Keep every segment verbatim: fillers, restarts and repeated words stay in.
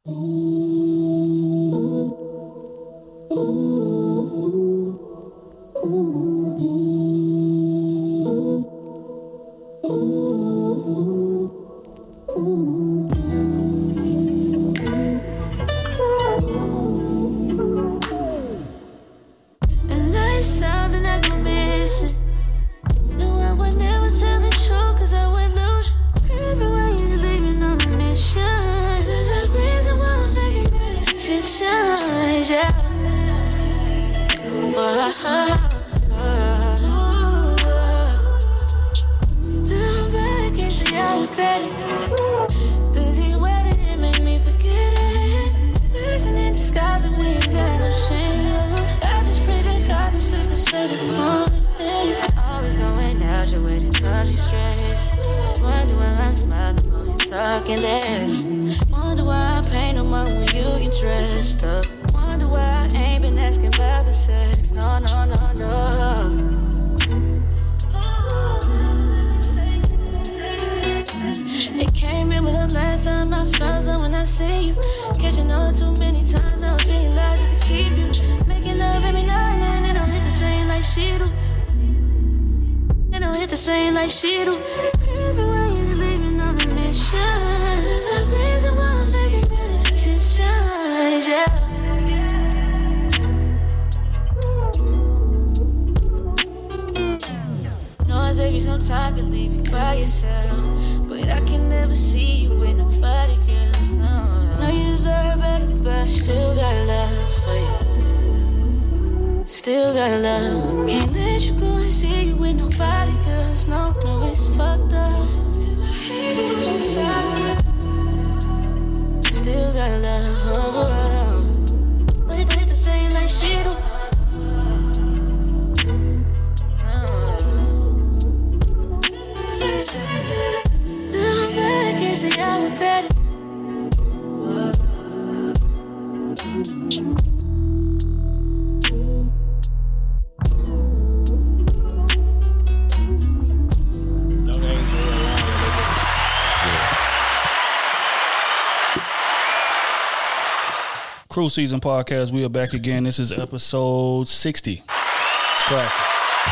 Crew Season Podcast, we are back again. This is episode sixty. It's cracking.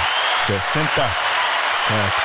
sesenta. It's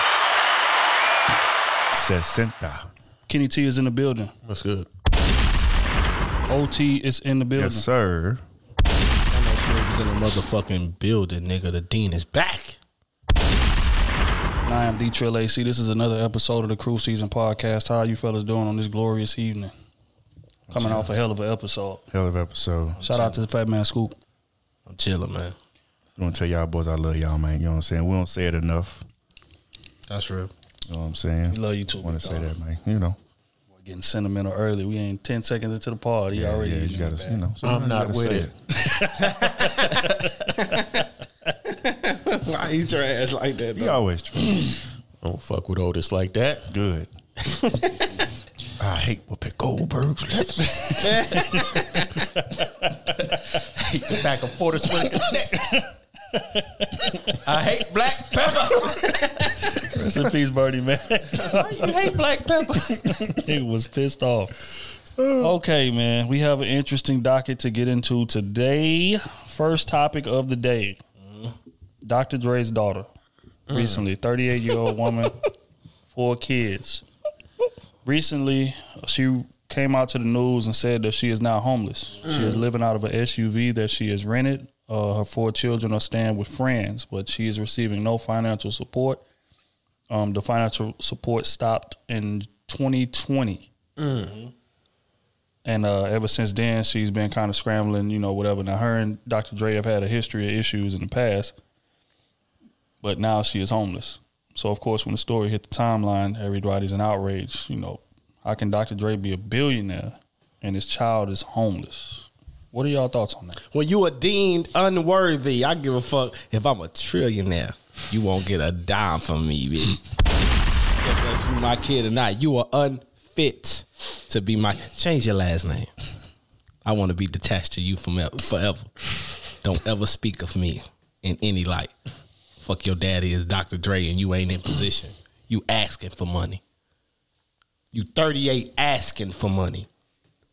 cracking. sesenta. Kenny T is in the building. What's good? O T is in the building. Yes, sir. I know Smooth is in the motherfucking building, nigga. The Dean is back. And I am D Trill A C. This is another episode of the Crew Season Podcast. How are you fellas doing on this glorious evening? Coming off a hell of an episode. Hell of an episode. Shout out to the Fat Man Scoop. I'm chilling, man. I want to tell y'all boys I love y'all, man. You know what I'm saying? We don't say it enough. That's real. You know what I'm saying? We love you too. I want to say that, man. You know. We're getting sentimental early. We ain't ten seconds into the party. Yeah, already. yeah, you got to, you know. I'm not with it. it. Why you trash like that, though? He always trash. Don't fuck with Otis like that. Good. I hate Whoopi Goldberg's lips. I hate the back and forth swing the neck. I hate black pepper. Rest in peace, Birdie, man. Why you hate black pepper? He was pissed off. Okay, man. We have an interesting docket to get into today. First topic of the day. Mm. Doctor Dre's daughter. Mm. Recently, thirty-eight-year-old woman, four kids. Recently, she came out to the news and said that she is now homeless. Mm. She is living out of an S U V that she has rented. Uh, her four children are staying with friends, but she is receiving no financial support. Um, the financial support stopped in twenty twenty. Mm. And uh, ever since then, she's been kind of scrambling, you know, whatever. Now, her and Doctor Dre have had a history of issues in the past, but now she is homeless. So, of course, when the story hit the timeline, everybody's in outrage. You know, how can Doctor Dre be a billionaire and his child is homeless? What are y'all thoughts on that? When you are deemed unworthy, I give a fuck if I'm a trillionaire. You won't get a dime from me, bitch. If you my kid or not, you are unfit to be my. Change your last name. I want to be detached to you from forever. Don't ever speak of me in any light. Fuck your daddy is Doctor Dre and you ain't in position. You asking for money. You thirty-eight asking for money.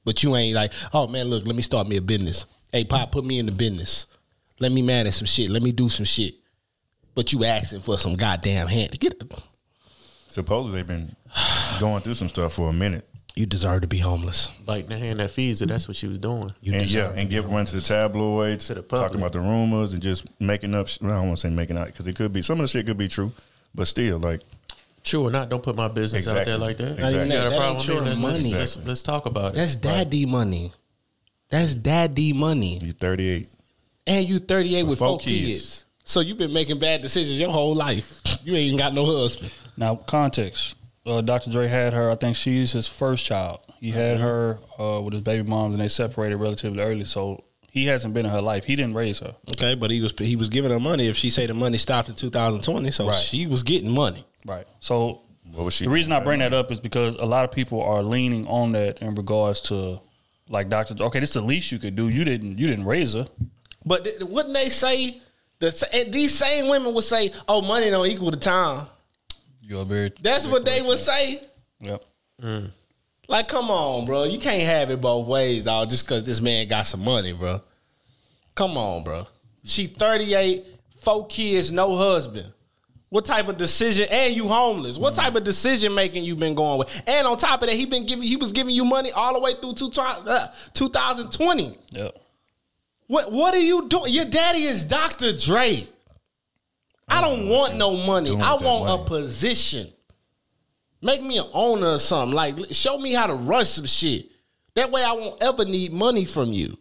But you ain't like, oh man, look, let me start me a business. Hey, Pop, put me in the business. Let me manage some shit. Let me do some shit. But you asking for some goddamn hand. Get it. Supposedly they've been going through some stuff for a minute. You deserve to be homeless. Biting the hand that feeds her. That's what she was doing. You and yeah, and give one to the tabloids, To the public. talking about the rumors and just making up. Well, I don't want to say making out because it could be some of the shit could be true, but still, like True or not, don't put my business out Exactly. there like that. Exactly. You got a That problem ain't with me? your Let's, money. let's, let's talk about it. That's daddy money. That's daddy money. you're thirty-eight. And you thirty-eight with, With four four kids. kids. So you've been making bad decisions your whole life. You ain't even got no husband. Now, context. Uh, Doctor Dre had her, I think she's his first child. He had her uh, with his baby moms, and they separated relatively early, so he hasn't been in her life. He didn't raise her. Okay, but he was he was giving her money if she say the money stopped in two thousand twenty, so Right. she was getting money. Right. So What was she? the reason I bring that up is because a lot of people are leaning on that in regards to, like, Doctor Dre. Okay, this is the least you could do. You didn't you didn't raise her. But th- wouldn't they say, the sa- and these same women would say, oh, money don't equal the time. You're very. That's what they would say. Yep. Like, come on, bro. You can't have it both ways, dog, just because this man got some money, bro. Come on, bro. She thirty-eight, four kids, no husband. What type of decision? And you homeless. What type of decision making you been going with? And on top of that, he been giving he was giving you money all the way through two, uh, two thousand twenty. Yep. What what are you doing? Your daddy is Doctor Dre. I don't want no money. doing I with that want a money. position. Make me an owner or something. Like, show me how to run some shit. That way I won't ever need money from you.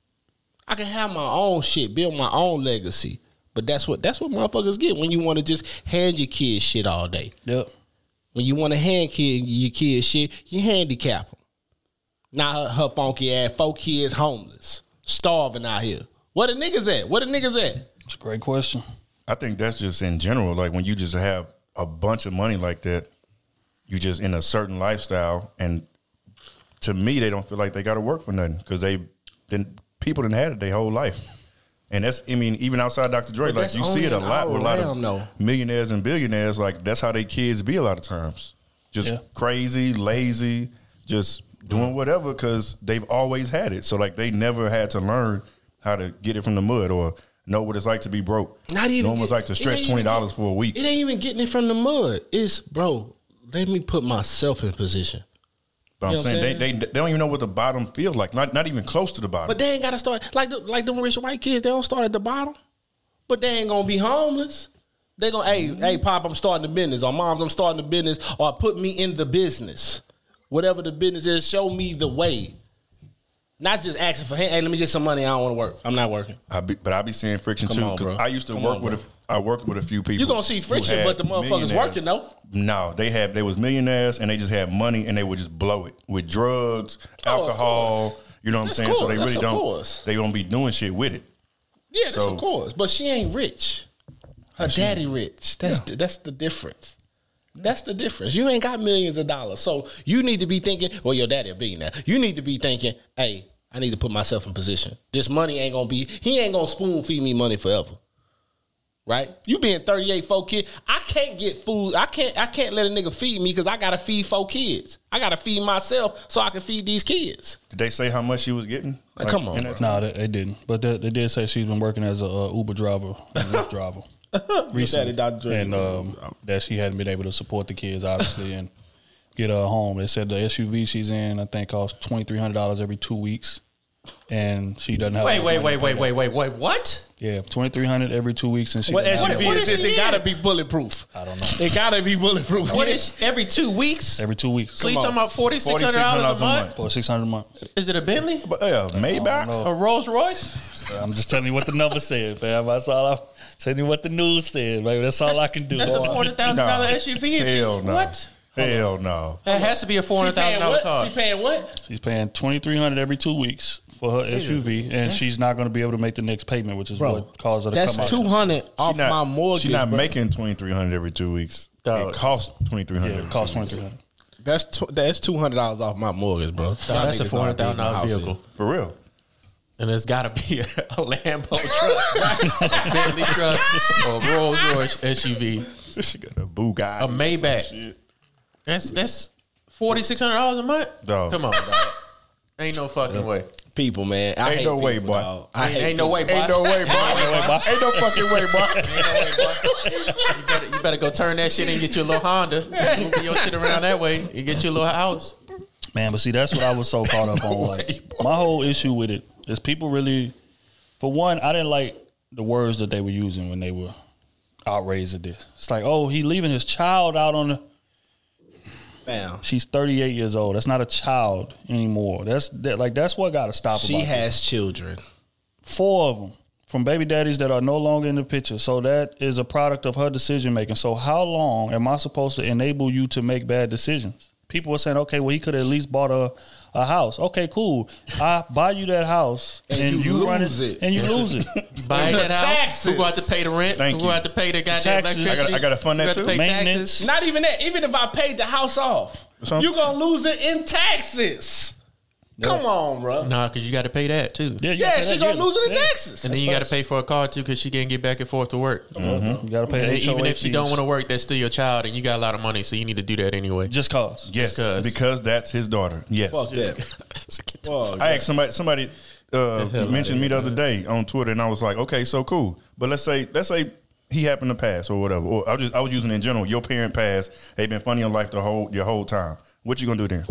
I can have my own shit, build my own legacy. But that's what that's what motherfuckers get when you want to just hand your kids shit all day. Yep. When you want to hand kid your kids shit, you handicap them. Now her, her funky ass, four kids homeless, starving out here. Where the niggas at? Where the niggas at? It's a great question. I think that's just in general. Like when you just have a bunch of money like that, you just in a certain lifestyle, and to me, they don't feel like they got to work for nothing because they then people done had it their whole life. And that's, I mean, even outside Doctor Dre, But like that's you see only it a in lot our with a lot realm, though. of millionaires and billionaires. Like that's how they kids be a lot of times, just Yeah. crazy, lazy, just doing whatever because they've always had it. So like they never had to learn how to get it from the mud or know what it's like to be broke. Not even know what it's get- like to it stretch ain't twenty even dollars get- for a week. It ain't even getting it from the mud. It's, bro, let me put myself in position. But I'm You know what I'm saying, they, they they don't even know what the bottom feels like. Not not even close to the bottom. But they ain't got to start, like the, like them rich white kids, they don't start at the bottom. But they ain't going to be homeless. They going to, hey, hey, Pop, I'm starting the business. Or Moms, I'm starting the business. Or put me in the business. Whatever the business is, show me the way. Not just asking for, hey, let me get some money. I don't want to work. I'm not working. I be, but I be seeing friction Come too. on, 'Cause bro. I used to Come work on, with a, I worked with a few people. You gonna see who friction, had but the motherfuckers millionaires. working, though. No, they had they was millionaires and they just had money and they would just blow it with drugs, Oh, of alcohol. course. You know what I'm That's saying? So cool. they That's really of don't. course. They don't be doing shit with it. Yeah, that's So- of course. But she ain't rich. Her daddy rich. That's the, that's the difference. That's the difference. You ain't got millions of dollars. So you need to be thinking, well, your daddy a billionaire. You need to be thinking, hey, I need to put myself in position. This money ain't gonna be, he ain't gonna spoon feed me money forever. Right? You being thirty-eight, four kids. I can't get food. I can't I can't let a nigga feed me because I gotta feed four kids. I gotta feed myself so I can feed these kids. Did they say how much she was getting? Like, come on, in that No, they, they didn't. But they, they did say she's been working as a uh, Uber driver and Lyft driver recently, Daddy, Doctor Dre. and um, that she hadn't been able to support the kids, obviously, and get her a home. They said the S U V she's in, I think, costs twenty three hundred dollars every two weeks, and she doesn't have. Wait, enough wait, money wait, to pay wait, that. wait, wait, wait. What? Yeah, twenty three hundred every two weeks, and she. What doesn't S have U V What is is this? she It gotta in? be bulletproof. I don't know. It gotta be bulletproof. What is every two weeks? Every two weeks. So you Come talking on. about forty six hundred dollars a month? For six hundred a month. Is it a Bentley? But yeah, Maybach. know. A Rolls Royce? I'm just telling you what the number said, fam. That's all I'm telling you what the news said, baby. That's all I can do. That's a Boy. four hundred thousand dollar S U V. Hell no. What? Hell no. It has to be a four hundred She thousand paying dollar what? car. She paying what? She's paying twenty three hundred every two weeks for her S U V, and she's not going to be able to make the next payment, which is Bro, what caused her to that's come out. two hundred off She not, my mortgage. She not bro. making twenty three hundred every two weeks. Dog. It costs twenty three hundred. Yeah, it costs twenty three hundred. That's tw- that's two hundred dollars off my mortgage, bro. No, that's a four hundred thousand dollar vehicle. For real. And it's got to be a, a Lambo truck, a Bentley truck, or a Rolls Royce S U V, She got a Bugatti. a Maybach. That's that's forty six hundred dollars a month. Dog. Come on, dog. Ain't no fucking way. People, man. I Ain't hate no way, people, boy. dog. I Ain't, hate ain't no way, boy. Ain't no way, boy. Ain't no fucking way, boy. Ain't no way, boy. You better, you better go turn that shit and get you a little Honda. Move your shit around that way. You get you a little house. Man, but see, that's what I was so caught up on. Like, my whole issue with it is people really, for one, I didn't like the words that they were using when they were outraged at this. It's like, oh, he leaving his child out on the. Fam. She's thirty-eight years old. That's not a child anymore. That's that, like that's what got to stop. She about has this. children. Four of them from baby daddies that are no longer in the picture. So that is a product of her decision making. So how long am I supposed to enable you to make bad decisions? People were saying, okay, well, he could have at least bought a, a house. Okay, cool. I buy you that house and, And you, you run lose it, it. and you lose it. Buy that house. Taxes. Who going to have to pay the rent? Thank Who you. going to have to pay the goddamn Taxes. electricity? I gotta- I gotta fund that Who got to too. pay Maintenance. taxes? Not even that. Even if I paid the house off, Some- you're going to lose it in taxes. Come on, bro. Nah, because you got to pay that too. Yeah, you Yeah, gotta she pay going that to lose it in yearly. taxes. And then you got to pay for a car too because she can't get back and forth to work. Yeah. You got to pay And the H O A even if she fees. don't want to work, that's still your child, and you got a lot of money, so you need to do that anyway. Just cause. Yes, Because- because that's his daughter. Yes. Fuck that. Fuck I asked somebody. Somebody uh, mentioned me the other day on Twitter, and I was like, "Okay, so cool." But let's say, let's say he happened to pass or whatever. Or I was just, I was using in general. Your parent passed. They've been funding your life the whole your whole time. What you gonna do then?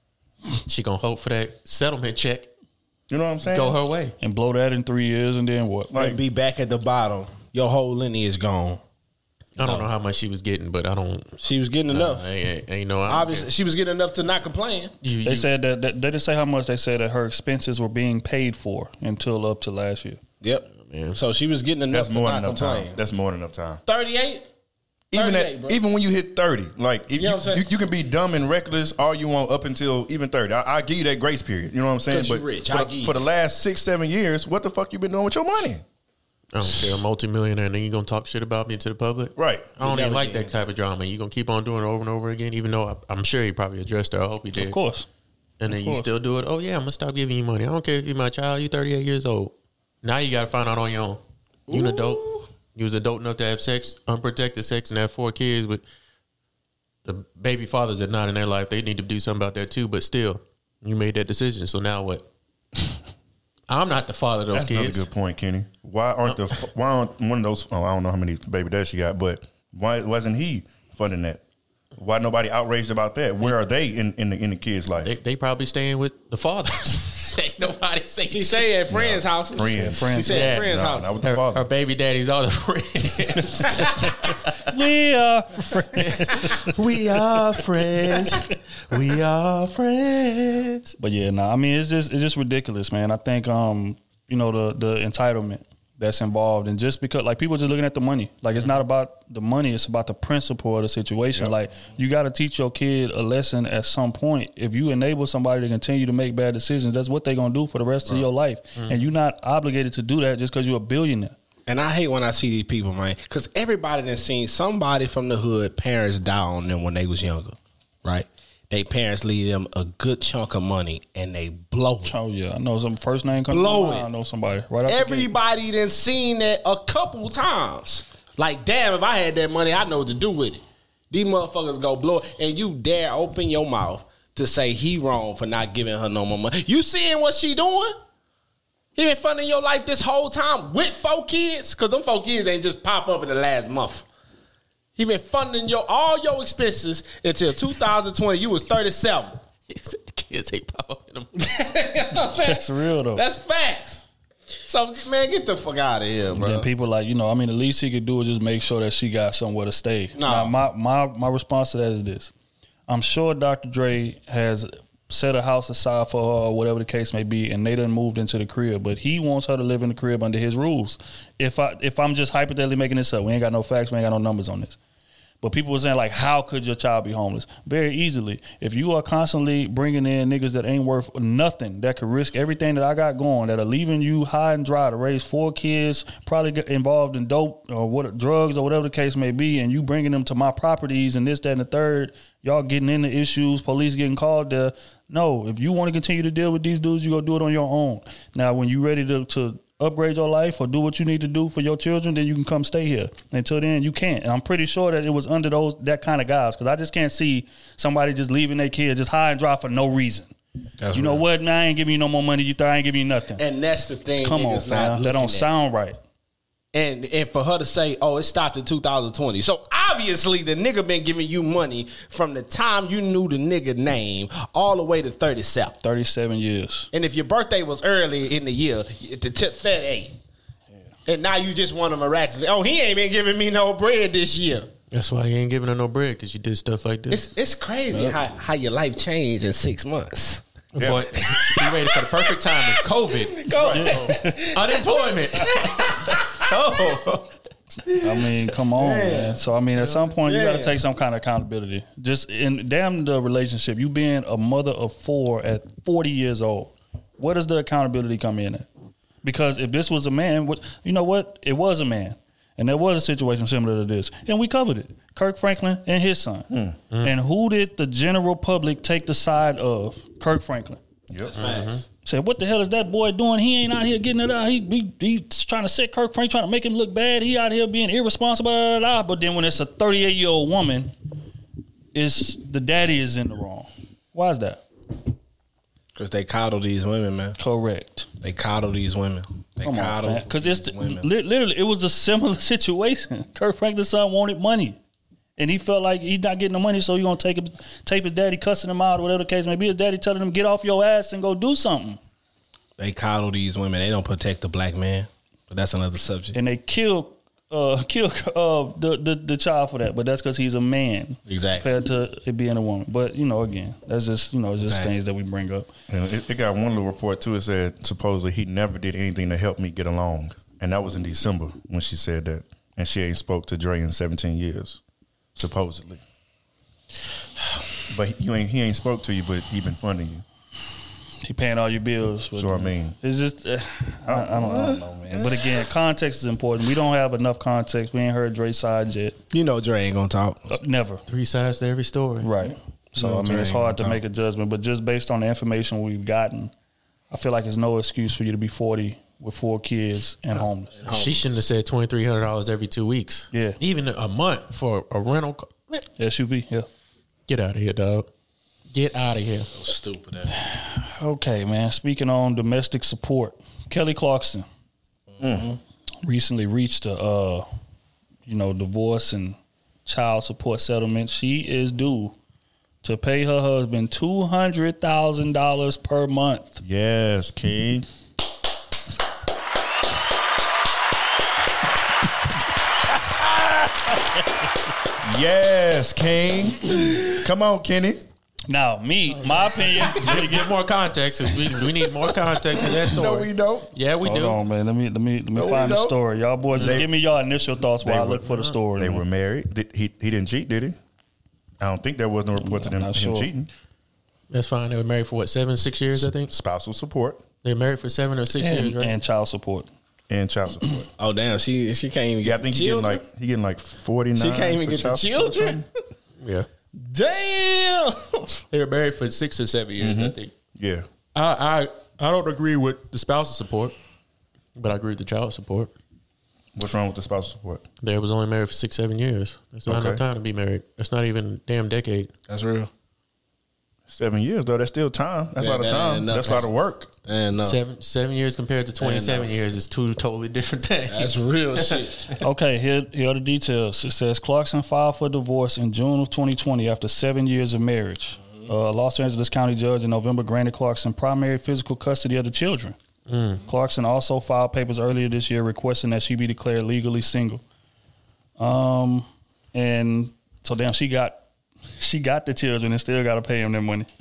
She gonna hope for that settlement check. You know what I'm saying? Go her way. And blow that in three years, and then what? Like, And be back at the bottom. Your whole lineage gone. I don't know how much she was getting, but I don't. She was getting Uh, enough. ain't, ain't, ain't no. I don't Obviously, care. she was getting enough to not complain. You, They you- said that, that they didn't say how much. They said that her expenses were being paid for until up to last year. Yep. man. So she was getting enough that's more to than not enough complain. time. That's more than enough time. thirty-eight? Even thirty-eight, at, bro. even when you hit thirty, like if You know you, what I'm saying? you, you can be dumb and reckless all you want up until even thirty. I, I give you that grace period. You know what I'm saying? 'Cause you But rich. for, I the, give you for the last six, seven years, what the fuck you been doing with your money? I don't care. Multimillionaire, and then you gonna talk shit about me to the public? Right. I don't You even never like did. that type of drama. You gonna keep on doing it over and over again, even though I, I'm sure he probably addressed her. I hope he did. Of course. And then Of you course. still do it. Oh yeah, I'm gonna stop giving you money. I don't care if you're my child. You're thirty-eight years old. Now you gotta find out on your own. You an adult. You was adult enough to have sex, unprotected sex, and have four kids with the baby fathers that not in their life. They need to do something about that too. But still, you made that decision. So now what? I'm not the father of those That's kids. another good point, Kenny. Why aren't the why aren't one of those? Oh, I don't know how many baby dads she got, but why wasn't he funding that? Why nobody outraged about that? Where are they in in the in the kid's life? They, they probably staying with the fathers. Ain't nobody say She say at friends' houses. Friends. She said Yeah. at friends' No, houses. not with the her, father. her baby daddy's all the friends. We are. We are friends. We are friends. But yeah, nah. I mean, it's just it's just ridiculous, man. I think um, you know, the the entitlement that's involved, and just because like people just looking at the money, like it's not about the money, it's about the principle of the situation. Yep. Like you got to teach your kid a lesson at some point. If you enable somebody to continue to make bad decisions, that's what they're gonna do for the rest of your life, and you're not obligated to do that just because you're a billionaire. And I hate when I see these people, man, because everybody done seen somebody from the hood, parents die on them when they was younger, right? They parents leave them a good chunk of money and they blow it. Oh yeah, I know some first name comes Blow to mind. it. I know somebody right out the gate. Everybody done seen that a couple times. Like, damn, if I had that money, I know what to do with it. These motherfuckers go blow it, and you dare open your mouth to say he wrong for not giving her no more money. You seeing what she doing? He been funding your life this whole time with four kids? Because them four kids ain't just pop up in the last month. He been funding your all your expenses until two thousand twenty. You was thirty-seven. He said the kids ain't pop up in them. You know what I'm saying? That's real though. That's facts. So, man, get the fuck out of here, bro. Then people like, you know, I mean, the least he could do is just make sure that she got somewhere to stay. No. Now, my, my, my response to that is this. I'm sure Doctor Dre has set a house aside for her or whatever the case may be, and they done moved into the crib, but he wants her to live in the crib under his rules. If, I, if I'm just hypothetically making this up, we ain't got no facts, we ain't got no numbers on this. But people were saying, like, how could your child be homeless? Very easily. If you are constantly bringing in niggas that ain't worth nothing, that could risk everything that I got going, that are leaving you high and dry to raise four kids, probably get involved in dope or what drugs or whatever the case may be, and you bringing them to my properties and this, that, and the third, y'all getting into issues, police getting called there. No, if you want to continue to deal with these dudes, you go do it on your own. Now, when you ready to, to upgrade your life or do what you need to do for your children, then you can come stay here. Until then, you can't. And I'm pretty sure that it was under those that kind of guys, because I just can't see somebody just leaving their kids just high and dry for no reason. That's you know real. what, man? I ain't giving you no more money. You thought I ain't giving you nothing. And that's the thing. Come on, niggas not fam. That looking don't at. sound right. And and for her to say, oh, it stopped in two thousand twenty. So obviously the nigga been giving you money from the time you knew the nigga name all the way to thirty-seven. thirty-seven years. And if your birthday was early in the year, the tip thirty-eight. Yeah. And now you just want to miraculously, oh, he ain't been giving me no bread this year. That's why he ain't giving her no bread, because you did stuff like this. It's it's crazy how, how your life changed in six months. Yeah. But he waited for the perfect time in COVID. Go Unemployment. Oh, I mean, come on, man. So I mean, at some point, you got to Yeah. take some kind of accountability. Just in damn the relationship, you being a mother of four at forty years old. Where does the accountability come in at? Because if this was a man, what you know what? It was a man. And there was a situation similar to this. And we covered it. Kirk Franklin and his son. Mm. And who did the general public take the side of? Kirk Franklin. yep. Mm-hmm. Said, what the hell is that boy doing? He ain't out here getting it out. He, he he's trying to set Kirk Franklin, trying to make him look bad. He out here being irresponsible. Blah, blah, blah. But then when it's a thirty-eight-year-old woman, it's the daddy is in the wrong. Why is that? Because they coddle these women, man. Correct. They coddle these women. They Come on, coddle because it's the, women. li- literally it was a similar situation. Kirk Franklin's son wanted money, and he felt like he's not getting the money, so he gonna take him, tape his daddy cussing him out or whatever the case may be. His daddy telling him get off your ass and go do something, They coddle these women. They don't protect the black man. But that's another subject. and they kill uh, kill uh, the, the the child for that. But that's because he's a man, Exactly. compared to it being a woman. But you know, again, that's just you know just Exactly. things that we bring up. And it, it got one little report too. It said supposedly he never did anything to help me get along, and that was in December when she said that. And she ain't spoke to Dre in seventeen years, supposedly. But you ain't he ain't spoke to you, but he been funding you. He paying all your bills. But So I mean, it's just uh, I, I, don't, I don't know, man. But again, context is important. We don't have enough context. We ain't heard Dre's side yet. You know Dre ain't gonna talk. Uh, never. Three sides to every story. Right. So, No, I mean, Dre it's ain't hard to gonna make a judgment, but just based on the information we've gotten, I feel like it's no excuse for you to be forty with four kids and homeless. She shouldn't have said twenty three hundred dollars every two weeks. Yeah. even a month for a rental. car. Man, S U V, yeah. get out of here, dog. Get out of here. Stupid. Okay, man. Speaking on domestic support, Kelly Clarkson recently reached a, uh, you know, divorce and child support settlement. She is due to pay her husband two hundred thousand dollars per month. yes, King. Yes, King. Come on, Kenny. Now, me, my opinion. Get, get more context. We, we need more context in that story. No, we don't. Yeah, we Hold do. on, man. Let me let me let me No, we find the don't. story. Y'all boys, just They- give me y'all initial thoughts while I were- look for the story. They man. were married. Did, he he didn't cheat, did he? I don't think there was no report to them, him not sure. cheating. That's fine. They were married for what, seven, six years, I think? Spousal support They were married for seven or six and, years, right? and child support. and child support. Oh damn, she she can't even Yeah, I get think the he getting children. like he getting like forty nine. She can't even get the children. yeah. Damn. They were married for six or seven years, I think. Yeah, I, I I don't agree with the spousal support, but I agree with the child support. what's wrong with the spousal support? They was only married for six, seven years. That's not Okay. enough time to be married. That's not even a damn decade. That's real. Seven years though, that's still time. That's Yeah, a lot of that ain't time. enough. That's a lot of work. And no, Seven seven years compared to twenty seven no. years is two totally different things. that's real shit. Okay, here, here are the details. It says Clarkson filed for divorce in June of twenty twenty after seven years of marriage. Uh, Los Angeles County judge in November granted Clarkson primary physical custody of the children. Clarkson also filed papers earlier this year requesting that she be declared legally single. Um, and so damn, she got she got the children and still got to pay him their money.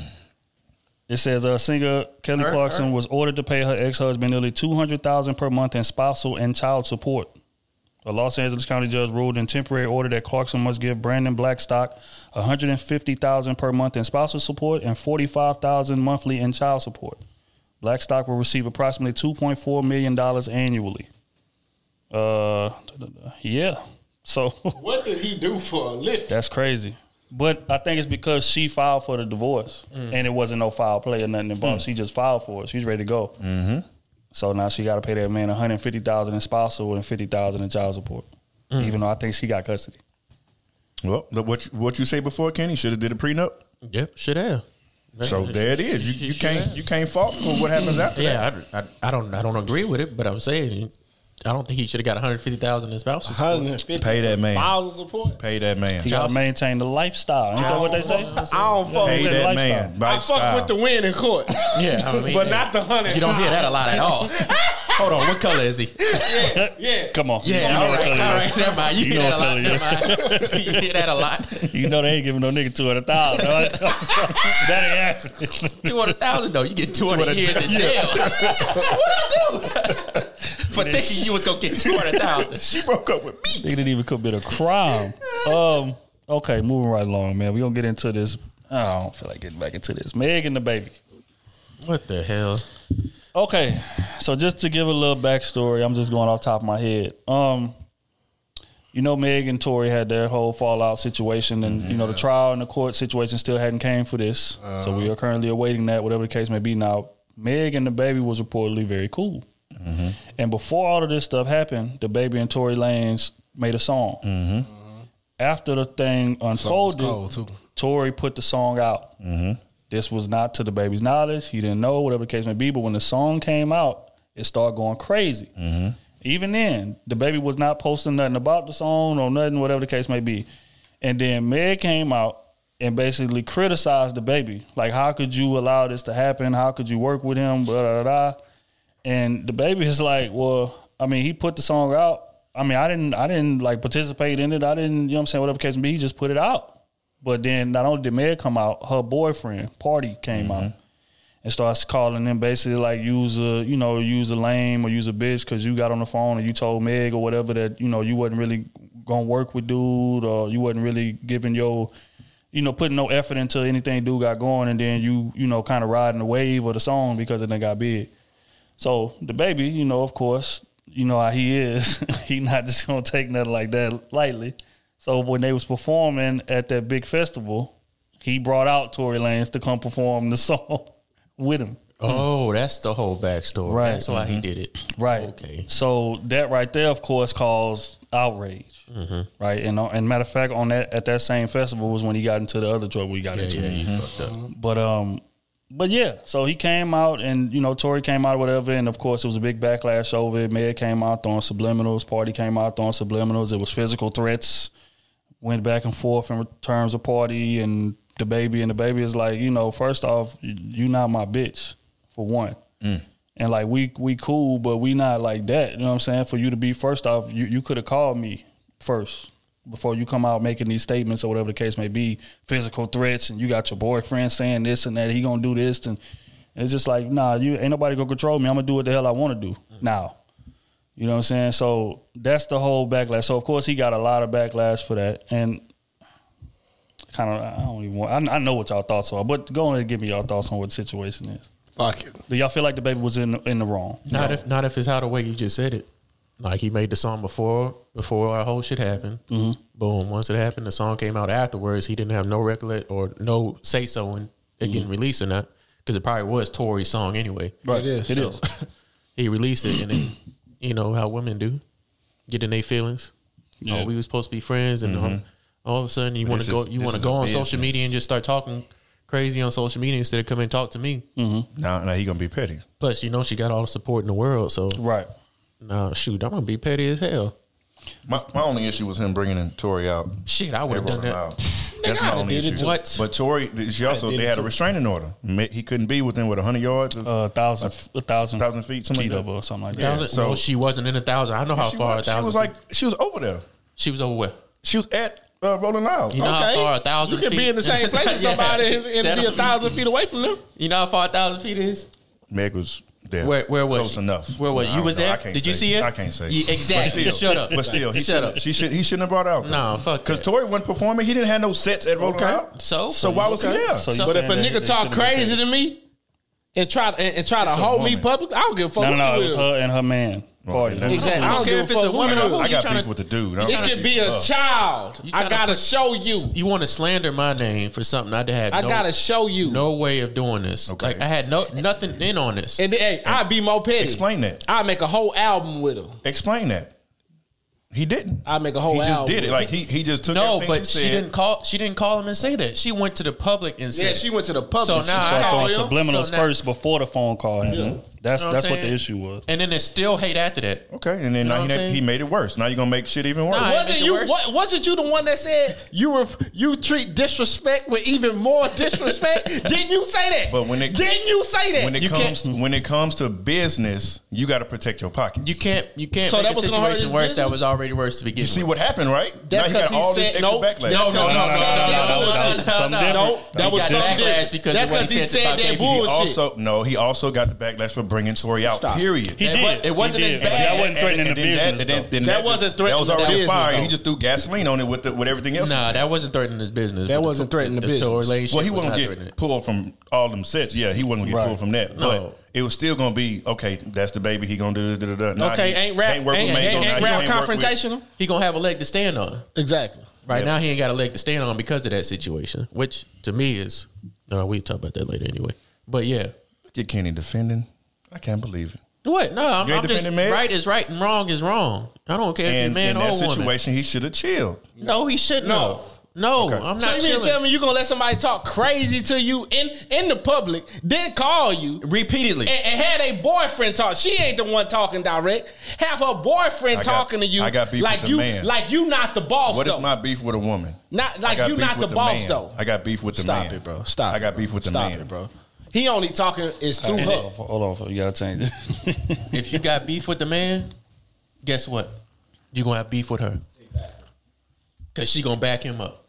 It says uh, singer Kelly Her- Clarkson her- was ordered to pay her ex-husband nearly two hundred thousand dollars per month in spousal and child support. A Los Angeles County judge ruled in temporary order that Clarkson must give Brandon Blackstock one hundred fifty thousand dollars per month in spousal support and forty-five thousand dollars monthly in child support. Blackstock will receive approximately two point four million dollars annually. Uh, yeah. So What did he do for a living? that's crazy. But I think it's because she filed for the divorce and it wasn't no foul play or nothing involved. She just filed for it. She's ready to go. Mm-hmm. So now she got to pay that man one hundred fifty thousand dollars in spousal and fifty thousand dollars in child support. Even though I think she got custody. Well, look, what you, what you say before, Kenny? Should have did a prenup. Yep, should have. So there it is. You, you can't you can't fault for what happens after that. Yeah, I, I, I don't I don't agree with it, but I'm saying I don't think he should have got one hundred fifty thousand in spousal one support. hundred fifty Pay that man. spousal support. Pay that man. You gotta maintain the lifestyle. Ain't that what they say? I don't fuck Pay with that lifestyle. man. I fuck Lifestyle. with the win in court. Yeah, I mean, But not the hundred. You don't hear that a lot at all. Hold on, what color is he? Yeah, yeah. Come on. Yeah, You know all what right, color all it is. right, never mind. You, You hear know that a lot. what Never color mind. You hear that a lot. You know they ain't giving no nigga two hundred thousand. That ain't happening. Two hundred thousand? No, you get two hundred years in jail. What I do? For thinking you was gonna get two hundred thousand. She broke up with me. They didn't even commit a crime. Um. Okay, moving right along, man. We gonna get into this. I don't feel like getting back into this. Meg and the baby. What the hell? Okay, so just to give a little backstory, I'm just going off the top of my head. Um, you know, Meg and Tory had their whole fallout situation, and you know the trial and the court situation still hadn't came for this. Uh-huh. So we are currently awaiting that, whatever the case may be. Now, Meg and the baby was reportedly very cool, mm-hmm. and before all of this stuff happened, the baby and Tory Lanez made a song. Mm-hmm. After the thing unfolded, Tory put the song out. Mm-hmm. This was not to the baby's knowledge. He didn't know, whatever the case may be. But when the song came out, it started going crazy. Mm-hmm. Even then, the baby was not posting nothing about the song or nothing, whatever the case may be. And then Meg came out and basically criticized the baby. Like, how could you allow this to happen? How could you work with him? Blah, blah, blah. And the baby is like, well, I mean, he put the song out. I mean, I didn't, I didn't like participate in it. I didn't, you know what I'm saying? Whatever the case may be, he just put it out. But then not only did Meg come out, her boyfriend, Party, came mm-hmm. out and starts calling them basically like use a, you know, use a lame or use a bitch because you got on the phone and you told Meg or whatever that, you know, you wasn't really going to work with dude or you wasn't really giving your, you know, putting no effort into anything dude got going and then you, you know, kind of riding the wave of the song because it done got big. So the baby, you know, of course, you know how he is. He not just going to take nothing like that lightly. So when they was performing at that big festival, he brought out Tory Lanez to come perform the song with him. Oh, that's the whole backstory. Right. That's why mm-hmm. he did it. Right. Okay. So that right there, of course, caused outrage. Mm-hmm. Right. And and matter of fact, on that at that same festival was when he got into the other trouble he got yeah, into. Yeah, he mm-hmm. fucked up. But um, but yeah. So he came out, and you know, Tory came out, or whatever, and of course, it was a big backlash over it. Meg came out throwing subliminals. Party came out throwing subliminals. It was physical threats. Went back and forth in terms of Party and the baby, and the baby is like, you know, first off, you not my bitch, for one. Mm. And like we we cool, but we not like that. You know what I'm saying? For you to be first off, you, you could have called me first before you come out making these statements or whatever the case may be, physical threats, and you got your boyfriend saying this and that, he gonna do this, and it's just like, nah, you ain't nobody gonna control me. I'm gonna do what the hell I wanna do mm. now. You know what I'm saying? So that's the whole backlash. So, of course, he got a lot of backlash for that. And kind of, I don't even want, I, I know what y'all thoughts are, but go on and give me y'all thoughts on what the situation is. Fuck it. Do y'all feel like the baby was in the, in the wrong? Not no. if not if it's how the way you just said it. Like he made the song before before our whole shit happened. Mm-hmm. Boom. Once it happened, the song came out afterwards. He didn't have no recollect or no say so in it mm-hmm. getting released or not. Because it probably was Tory's song anyway. Right. It is. It so, is. He released it and then, you know how women do, get in their feelings. Yeah. Oh, we were supposed to be friends, and mm-hmm. all, all of a sudden you want to go, you want to go on business. Social media and just start talking crazy on social media instead of coming and talk to me. Mm-hmm. Now, now he gonna be petty. Plus, you know, she got all the support in the world, so right. Nah, shoot, I'm gonna be petty as hell. My my only issue was him bringing in Tory out. Shit, I would have done that. Out. That's my only issue. What? But Tory, she also they had a restraining order. He couldn't be within what a hundred yards, of, uh, thousand, a, a thousand, thousand feet, something feet like of that. or something like that. Thousand, so well, she wasn't in a thousand. I know how far was, a thousand. She was like she was over there. She was over where? She was at uh, Rolling Loud. You know okay. how far a thousand? You can feet? be in the same place as somebody yeah. and, and be a thousand feet away from them. You know how far a thousand feet is? Meg was there. Where, where was close she? enough? Where was I you? Was know. there? I can't Did you say. see it? I can't say. Yeah, exactly. But still, Shut up. But still, he shut up. up. She should. He shouldn't have brought out. No, fuck. Because Tory wasn't performing. He didn't have no sets at Rolling Okay. Loud. So, so why was okay. he there? So But if a nigga talk crazy to me and try and, and try to It's a hold me woman. public, I don't give a fuck. No, no, no. who It was is. her and her man. Party. Well, Exactly. I I don't don't care give if a it's fuck a who woman it or is. who. I You got tryna- beef with the dude. I It don't- could be a uh, child. You I tryna gotta put- show you. You want to slander my name for something I had. I no, gotta show you. no way of doing this. Okay. Like I had no nothing in on this. And hey, I'd be more petty. Explain that. I'd make a whole album with him. Explain that. He didn't. I make a whole He just album. did it. Like he he just took. No, everything but she, she said. didn't call. She didn't call him and say that. She went to the public and said. Yeah, she went to the public. So She now I Start call throwing him. subliminals So now- first before the phone call. Mm-hmm. That's You know what that's I'm what the saying? issue was. And then there's still hate after that. Okay, and then You know now what he, I'm saying? he made it worse. Now you're gonna make shit even worse. Nah, Wasn't make it you? worse. What, wasn't you the one that said you were you treat disrespect with even more disrespect? Didn't you say that? But when it- didn't you say that? when it You comes can't- when it comes to business, you got to protect your pockets. You can't. You can't So make that a was gonna hurt his situation worse that business? was already worse to begin You see with. what happened, right? That's now he 'cause got he all this said- extra no, backlash. no, no, no, no, no, no, no, that's something different. No, that He was got something backlash different. because That's of what 'cause he he said said about that Baby. He bullshit. also no, he also got the backlash for bringing Tory out. Stop. Period. He It did. wa- it wasn't He as did. bad. That wasn't threatening And the then business. That, then, though. then That that wasn't just, that was threatening the already a fire. business, He though. just threw gasoline on it with the, with everything else. Nah, that wasn't threatening his business. That but wasn't threatening the the business. relationship Well, he was wasn't not gonna threatening get it. pulled from all them sets. Yeah, he wasn't gonna get Right. pulled from that. No. But it was still gonna be okay. That's the baby. He gonna do da da da. Now Okay, he ain't rap, can't work ain't, with ain't, Mango. ain't Now rap he can't work with- confrontational. He gonna have a leg to stand on. Exactly. Right Yep. now, he ain't got a leg to stand on because of that situation, which to me is. No, we talk about that later anyway. But yeah, Get Kenny defending. I can't believe it. what? No, I'm, You ain't I'm just defending Meg? right is right and wrong is wrong. I don't care if you're And man in or that woman. situation, he should have chilled. No, he shouldn't. No. have. No, Okay. I'm So not you mean to chilling. tell me you gonna let somebody talk crazy to you in in the public, then call you Repeatedly. and, and had a boyfriend talk? She ain't the one talking direct. Have her boyfriend I got- talking to you. I got beef like with the you, man. like you not the boss. What though. is my beef with a woman? Not I like got you beef not the with boss man. though. I got beef with the Stop man. it, bro. Stop. I got beef with the Stop man, it, bro. He only talking is through Hold her. on, hold on, you gotta change it. If you got beef with the man, guess what? You gonna have beef with her. Exactly. Cause she gonna back him up.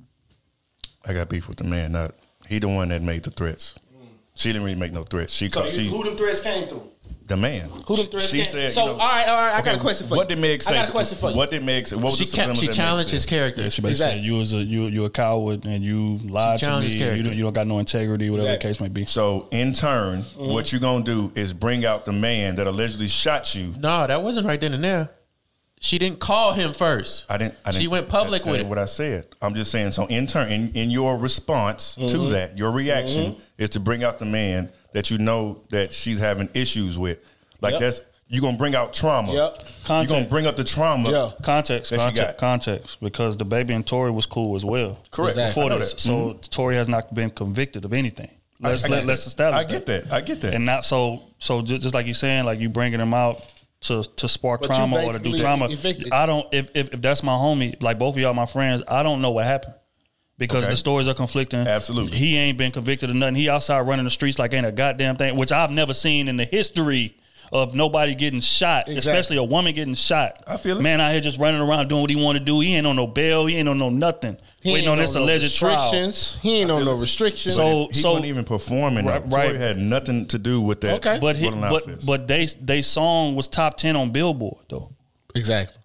I got beef with the man. Not he, the one that made the threats. She didn't really make no threats. She, So she you, who them threats came through? the man. Who them threats She came? said. So you know, all right, all right. I got okay, a question for What you. did Meg say? I got a question for you. What did Meg say? What was She the ca- subliminal she that Meg challenged said? his character. Yeah, she basically Exactly. said you was a you you a coward and you lied to me. challenged his and You character. don't, you don't got no integrity, whatever Exactly. the case may be. So in turn, Mm-hmm. what you gonna do is bring out the man that allegedly shot you. No, that wasn't right then and there. She didn't call him first. I didn't. I didn't She went public that- that with ain't it. What I said. I'm just saying. So in turn, in, in your response Mm-hmm. to that, your reaction is to bring out the man that you know that she's having issues with. Like Yep. that's you gonna bring out trauma. Yep. You're gonna Context. bring up the trauma. Yeah. Context, That she context, got. context, because the baby and Tory was cool as well. Correct. Exactly. Before I know this, that. so Mhm. Tory has not been convicted of anything. Let's I let, get let's that. establish. I get that. I get that. And not so so just, just like you're saying, like you bringing him out to to spark But you trauma or to do basically trauma. evicted. I don't. If, if if that's my homie, like both of y'all, my friends, I don't know what happened. Because Okay. the stories are conflicting. Absolutely. He ain't been convicted of nothing. He outside running the streets like ain't a goddamn thing, which I've never seen in the history of nobody getting shot, Exactly. especially a woman getting shot. I feel it. Man out here just running around doing what he want to do. He ain't on no bail. He ain't on no nothing. He Waiting ain't on this no alleged trial. restrictions. He ain't on no restrictions. So- he wasn't even performing. Right- Right, Tory right. had nothing to do with that. Okay. But he, Woodland but Outfits. but they they song was top ten on Billboard though. exactly.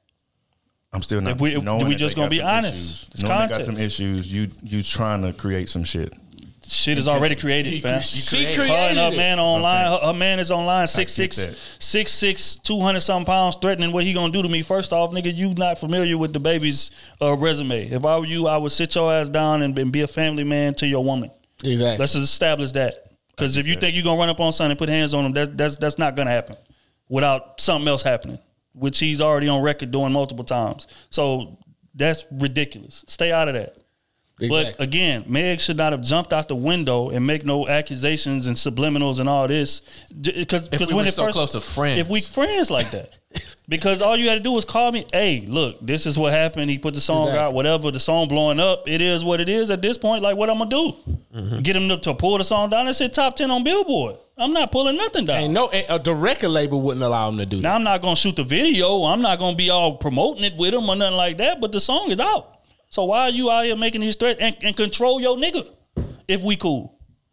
I'm still not. If we- knowing we that just they gonna got be them honest. issues, It's knowing they got context. them issues, you you trying to create some shit. Shit is already created, fam. She created Her and her created it. man online. I'm Her, her man is online. Six get six, that. six six, two hundred something pounds, threatening what he gonna do to me. First off, nigga, you not familiar with the baby's uh, resume. If I were you, I would sit your ass down and, and be a family man to your woman. Exactly. Let's establish that. Because if you think you're gonna run up on something and put hands on him, that, that's that's not gonna happen without something else happening, which he's already on record doing multiple times. So that's ridiculous. Stay out of that. Exactly. But again, Meg should not have jumped out the window and make no accusations and subliminals and all this. Because If we when were it so first, close to friends. if we friends like that, because all you had to do was call me. Hey, look, this is what happened. He put the song Exactly. out. Whatever, the song blowing up. It is what it is at this point. Like what I'm gonna do? Mm-hmm. Get him to, to pull the song down. It's at top ten on Billboard. I'm not pulling nothing down. Ain't no a the record label wouldn't allow him to do Now that. I'm not gonna shoot the video. I'm not gonna be all promoting it with him or nothing like that. But the song is out. So why are you out here making these threats and, and control your nigga if we cool?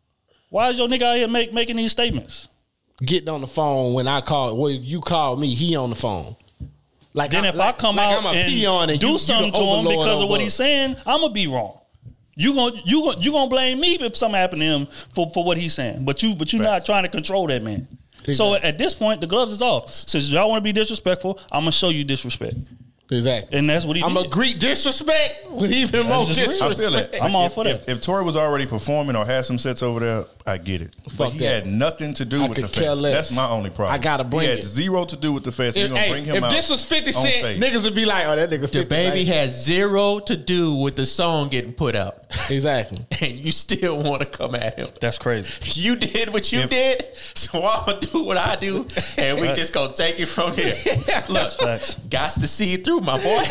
Why is your nigga out here make, making these statements? Getting on the phone when I call, well, you call me, he on the phone. Like Then I, if like, I come like out I'm a and peon and do you, you something the to him overlord because of over what us. he's saying, I'm gonna be wrong. You gonna you gonna you gonna blame me if something happened to him for, for what he's saying. But you but you're not trying to control that man. So Exactly. at this point, the gloves is off. Since y'all want to be disrespectful, I'm gonna show you disrespect, Exactly. and that's what he I'm did. gonna greet disrespect with even more just real. disrespect. I feel it. I'm all for that. If, if Tory was already performing or had some sets over there, I get it. Fuck But he that. had nothing to do I with the could care fest. less. That's my only problem. I gotta bring He had it. zero to do with the fest. We're If, gonna hey, bring him if out. this was fifty on Cent, stage. niggas would be like, "Oh, that nigga fifty." The baby like- has zero to do with the song getting put out, exactly. and you still want to come at him. That's crazy. You did what you If- did, so I'm gonna do what I do, and we just gonna take it from here. Look, Facts. got to see it through, my boy.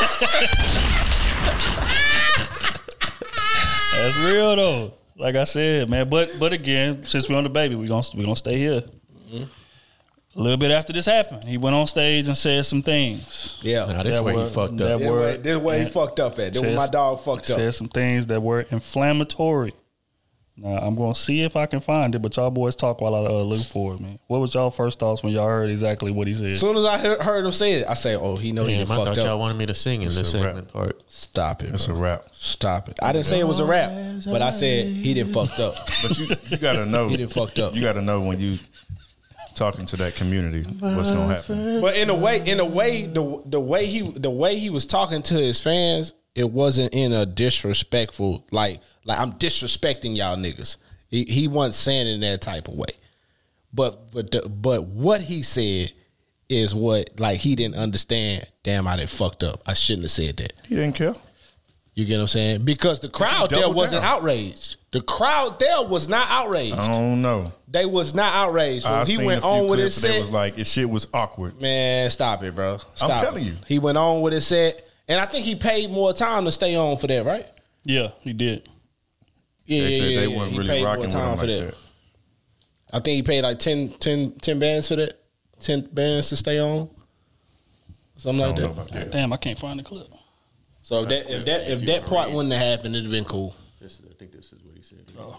That's real though. Like I said, man. But but again, since we're on the baby, we gonna we gonna stay here. Mm-hmm. A little bit after this happened, he went on stage and said some things. Yeah. Nah, this That way he were- fucked that up. This were- way, this way he and fucked up at. This way says- my dog fucked up. Said some things that were inflammatory. Now I'm gonna see if I can find it, but y'all boys talk while I uh, look for it, man. What was y'all first thoughts when y'all heard exactly what he said? As soon as I heard, heard him say it, I say, "Oh, he know he Damn, done I thought fucked y'all up." wanted me to sing in It's this a rap. segment part. Stop it. It's a bro. wrap. Stop it. I didn't say it was a rap, but I said he didn't fucked up. But you, you gotta know. He done fucked up. You gotta know when you talking to that community what's gonna happen. But in a way, in a way, the the way he the way he was talking to his fans, it wasn't in a disrespectful like like I'm disrespecting y'all niggas. He he wasn't saying it in that type of way. But but the, but what he said is what like he didn't understand. Damn, I done fucked up. I shouldn't have said that. He didn't care. You get what I'm saying? Because the crowd there doubled wasn't down. outraged. The crowd there was not outraged. I don't know. They was not outraged. So I he seen went a few on with clips his that set. was like, it shit was awkward. Man, stop it, bro. Stop telling it. you. He went on with his set. And I think he paid more time to stay on for that, right? Yeah, he did. Yeah, They yeah, said yeah, they yeah. weren't He really paid more rocking with time him for like that. that. I think he paid like ten, ten, ten bands for that. ten bands to stay on. Something I like don't know that. about that. Damn, I can't find the clip. So if that if that if that part wouldn't have happened, it'd have been cool. This, I think this is what he said.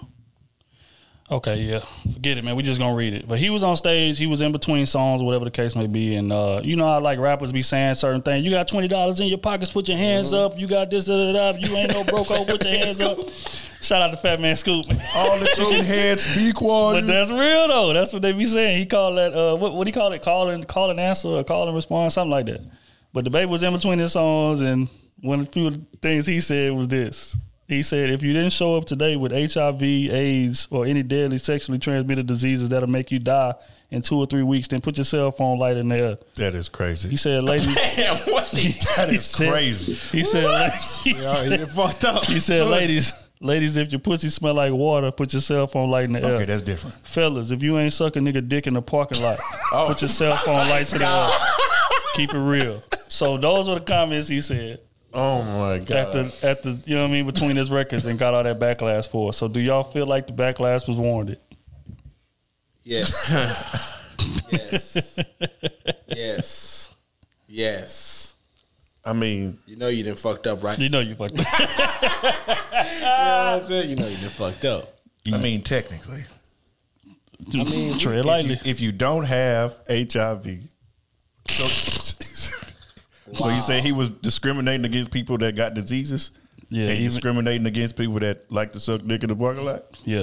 Okay, yeah. Forget it, man. We just gonna read it. But he was on stage, he was in between songs, whatever the case may be. And uh, you know how like rappers be saying certain things. You got twenty dollars in your pockets, put your hands Mm-hmm. up. You got this, da, da, da. You ain't no broke, put your hands up. Shout out to Fat Man Scoop. All the chicken heads be quiet. But that's real though. That's what they be saying. He called that uh what what do he call it? Call and call and answer or call and response, something like that. But the baby was in between his songs, and one of the few things he said was this. He said, if you didn't show up today with H I V, AIDS, or any deadly sexually transmitted diseases that'll make you die in two or three weeks, then put your cell phone light in the air. That is crazy. He said, ladies. Damn, what? That he is said- crazy. He said, ladies. He Yo, said, he done fucked up. he said, ladies, ladies, if your pussy smell like water, put your cell phone light in the air. Okay, that's different. Fellas, if you ain't suck a nigga dick in the parking lot, Oh. put your cell phone lights in the air. Keep it real. So those were the comments he said Oh my god! at the at the you know what I mean between his records and got all that backlash for. So do y'all feel like the backlash was warranted? Yes. yes. Yes. Yes. I mean, You know you done fucked up, right? You You know you fucked up. know what I'm saying? You know you done fucked up. I mean, technically, I mean, tread if you, lightly. if you don't have H I V, so, so you say he was discriminating against people that got diseases? Yeah, and even- discriminating against people that like to suck dick in the parking lot? Yeah,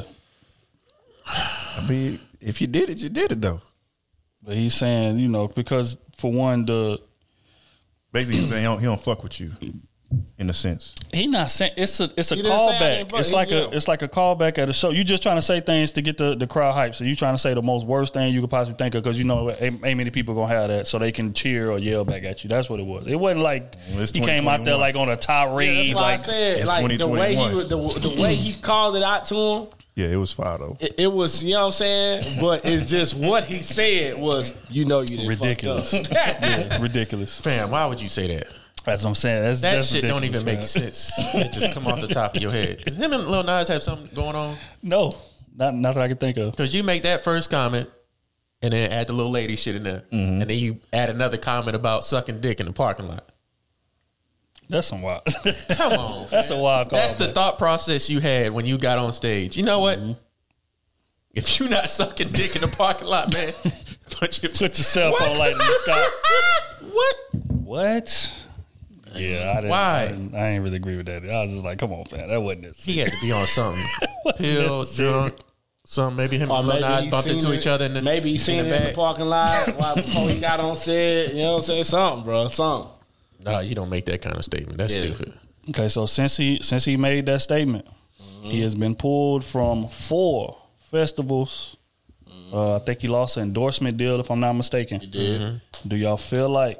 I mean, if you did it, you did it though. but he's saying you know because for one the Basically, he's saying he don't, he don't fuck with you, in a sense. he not saying it's a it's a He didn't say I callback. didn't fuck- It's he- like yeah. a it's like a callback at a show. You just trying to say things to get the, the crowd hype. So you trying to say the most worst thing you could possibly think of because you know ain't, ain't many people gonna have that, so they can cheer or yell back at you. That's what it was. It wasn't like Well, it's he came out there twenty twenty-one. like on a tirade. That's why like I said, It's like the way he twenty twenty-one. was, the, the way he called it out to him, Yeah, it was fire though. it, it was, you know what I'm saying? But it's just what he said was, you know, you didn't ridiculous. fucked up. Yeah, ridiculous. Fam, why would you say that? That's what I'm saying. That's, That that's shit don't ridiculous, even make man. sense. It just come off the top of your head. Does him and Lil Nas have something going on? No, not not that I can think of. Because you make that first comment and then add the little lady shit in there. Mm-hmm. And then you add another comment about sucking dick in the parking lot. That's some wild. Come on. That's a wild call. That's the man. thought process you had when you got on stage. You know what? Mm-hmm. If you not sucking dick in the parking lot, man, put your, Put your cell phone What? light in the sky. what? What? Yeah, I didn't. Why? I, didn't, I ain't really agree with that. I was just like, come on, man, that wasn't it. He had to be on something. Pill, necessary. drunk, some maybe him Or and Lil maybe Nas he bumped seen into it- each other in the maybe he seen in it the in the back. parking lot while before he got on set. You know what I'm saying? Something, bro. Something. Nah, you don't make that kind of statement. That's Yeah. stupid. Okay, so since he since he made that statement, he has been pulled from four festivals. Uh, I think he lost an endorsement deal, if I'm not mistaken. He did. Mm-hmm. Do y'all feel like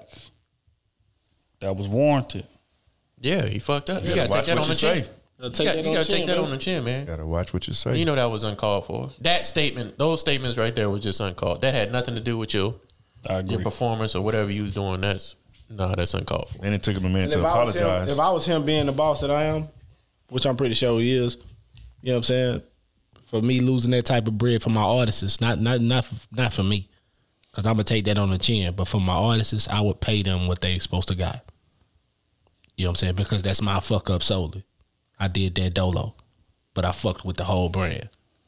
that was warranted? Yeah, he fucked up. You, You gotta, gotta take that watch on what the you chin. say. You gotta, you gotta take that on the chin, man. Gotta watch what you say. You know that was uncalled for. That statement, those statements right there, was just uncalled. That had nothing to do with you, I agree. your performance or whatever you was doing. That's nah, that's uncalled for. Then it took him a minute And to if I was him- apologize. if I was him being the boss that I am, which I'm pretty sure he is, you know what I'm saying? For me losing that type of bread for my artists, not not not not for me, because I'm gonna take that on the chin. But for my artists, I would pay them what they supposed to got. You know what I'm saying? Because that's my fuck up solely. I did that dolo, but I fucked with the whole brand.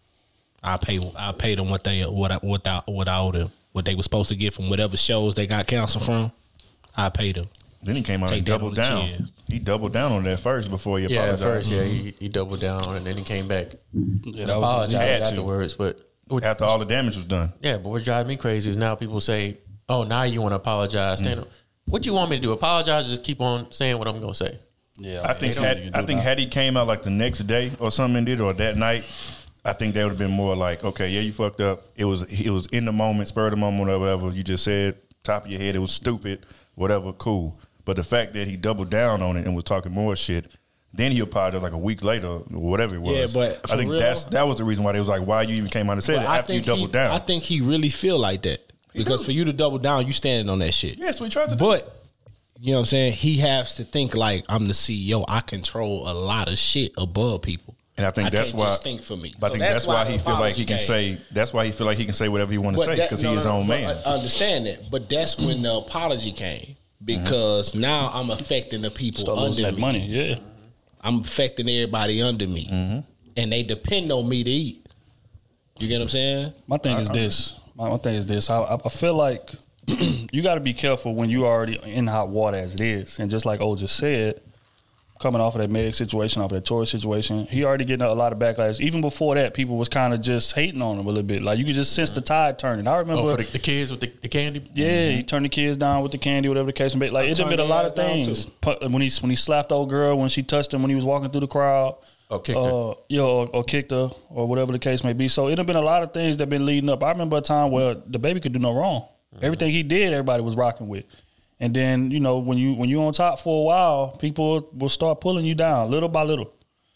I pay I pay them what they what I what I what I owe them, what they were supposed to get from whatever shows they got canceled from. I paid them. Then he came out Take and that doubled on the down. chin. He doubled down on that first before he Yeah, at apologized. first, yeah, he, he doubled down on it, and then he came back Yeah, and that was- apologized had to. afterwards. But what, After all the damage was done. yeah, but what drives me crazy is now people say, "Oh, now you want to apologize." Stand up. What you want me to do? Apologize? Or just keep on saying what I'm gonna say. Yeah, I think man, had you I do think not. had he came out like the next day or something and did or that night, I think that would have been more like, okay, yeah, you fucked up. It was it was in the moment, spur of the moment, or whatever. You just said top of your head, it was stupid, whatever, cool. But the fact that he doubled down on it and was talking more shit, then he apologized like a week later or whatever it was. Yeah, but I for think real- that's that was the reason why they was like, why you even came out and said But it I after you think doubled he, down. I think he really feel like that because for you to double down, you standing on that shit. Yes, we tried to do. But you know what I'm saying? He has to think like I'm the C E O. I control a lot of shit above people. And I think that's can't why. just think for me. But I So think that's, why, the he feel like he apology can came. say. That's why he feel like he can say whatever he want to But say that- because no, he no, his no, own but man. I understand that, but that's when the apology came because now I'm affecting the people Start losing under that me. money. Yeah, I'm affecting everybody under me, and they depend on me to eat. You get what I'm saying? my thing is this. My, my thing is this. I, I feel like you got to be careful when you already in hot water as it is, and just like O just said, coming off of that Meg situation, off of that Tory situation, he already getting a lot of backlash. Even before that, people was kind of just hating on him a little bit. Like you could just sense the tide turning. I remember. Oh, for the, the kids with the, the candy. Yeah, he turned the kids down with the candy, whatever the case may be. Like, it's been turned a lot their of ass down, things. too. Pu- When he when he slapped the old girl, when she touched him, when he was walking through the crowd. Oh, kicked her. Uh, yeah, or, or kicked her, or whatever the case may be. So it have been a lot of things that been leading up. I remember a time where the baby could do no wrong. Everything he did, everybody was rocking with. And then, you know, when you when you on top for a while, people will start pulling you down little by little.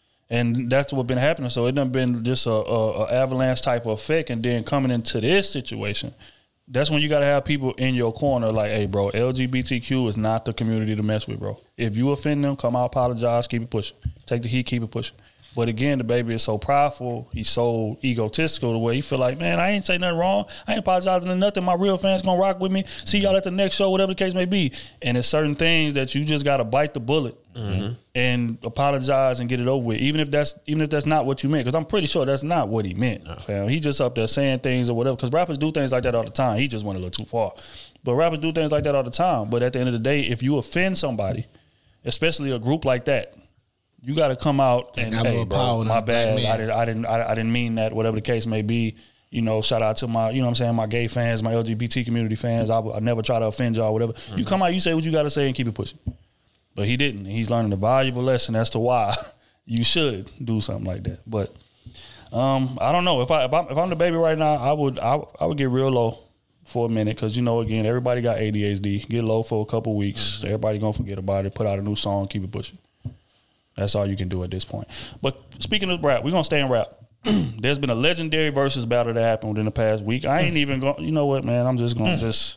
And that's what been happening. So it done been just a, a, a avalanche type of effect. And then coming into this situation, that's when you got to have people in your corner like, hey, bro, L G B T Q is not the community to mess with, bro. If you offend them, come out, apologize, keep it pushing. Take the heat, keep it pushing. But again, the baby is so prideful. He's so egotistical the way he feel like, man, I ain't say nothing wrong. I ain't apologizing to nothing. My real fans gonna rock with me. See y'all at the next show, whatever the case may be. And there's certain things that you just gotta bite the bullet and apologize and get it over with. Even if that's even if that's not what you meant. Because I'm pretty sure that's not what he meant. Fam. He just up there saying things or whatever. Because rappers do things like that all the time. He just went a little too far. But rappers do things like that all the time. But at the end of the day, if you offend somebody, especially a group like that, you got to come out and, got hey, more bro, power than my a black bad. man. I didn't, I didn't, I, I didn't mean that. Whatever the case may be, you know. Shout out to my, you know, what I'm saying, my gay fans, my L G B T community fans. I, I never try to offend y'all. Whatever. You come out, you say what you got to say, and keep it pushing. But he didn't. He's learning a valuable lesson as to why you should do something like that. But um, I don't know if I if I'm, if I'm the baby right now, I would I, I would get real low for a minute because you know again everybody got A D H D. Get low for a couple weeks. Mm-hmm. Everybody gonna forget about it. Put out a new song. Keep it pushing. That's all you can do at this point. But speaking of rap, we're gonna stay in rap. There's been a legendary versus battle that happened within the past week. I ain't even going. You know what, man? I'm just gonna mm. just.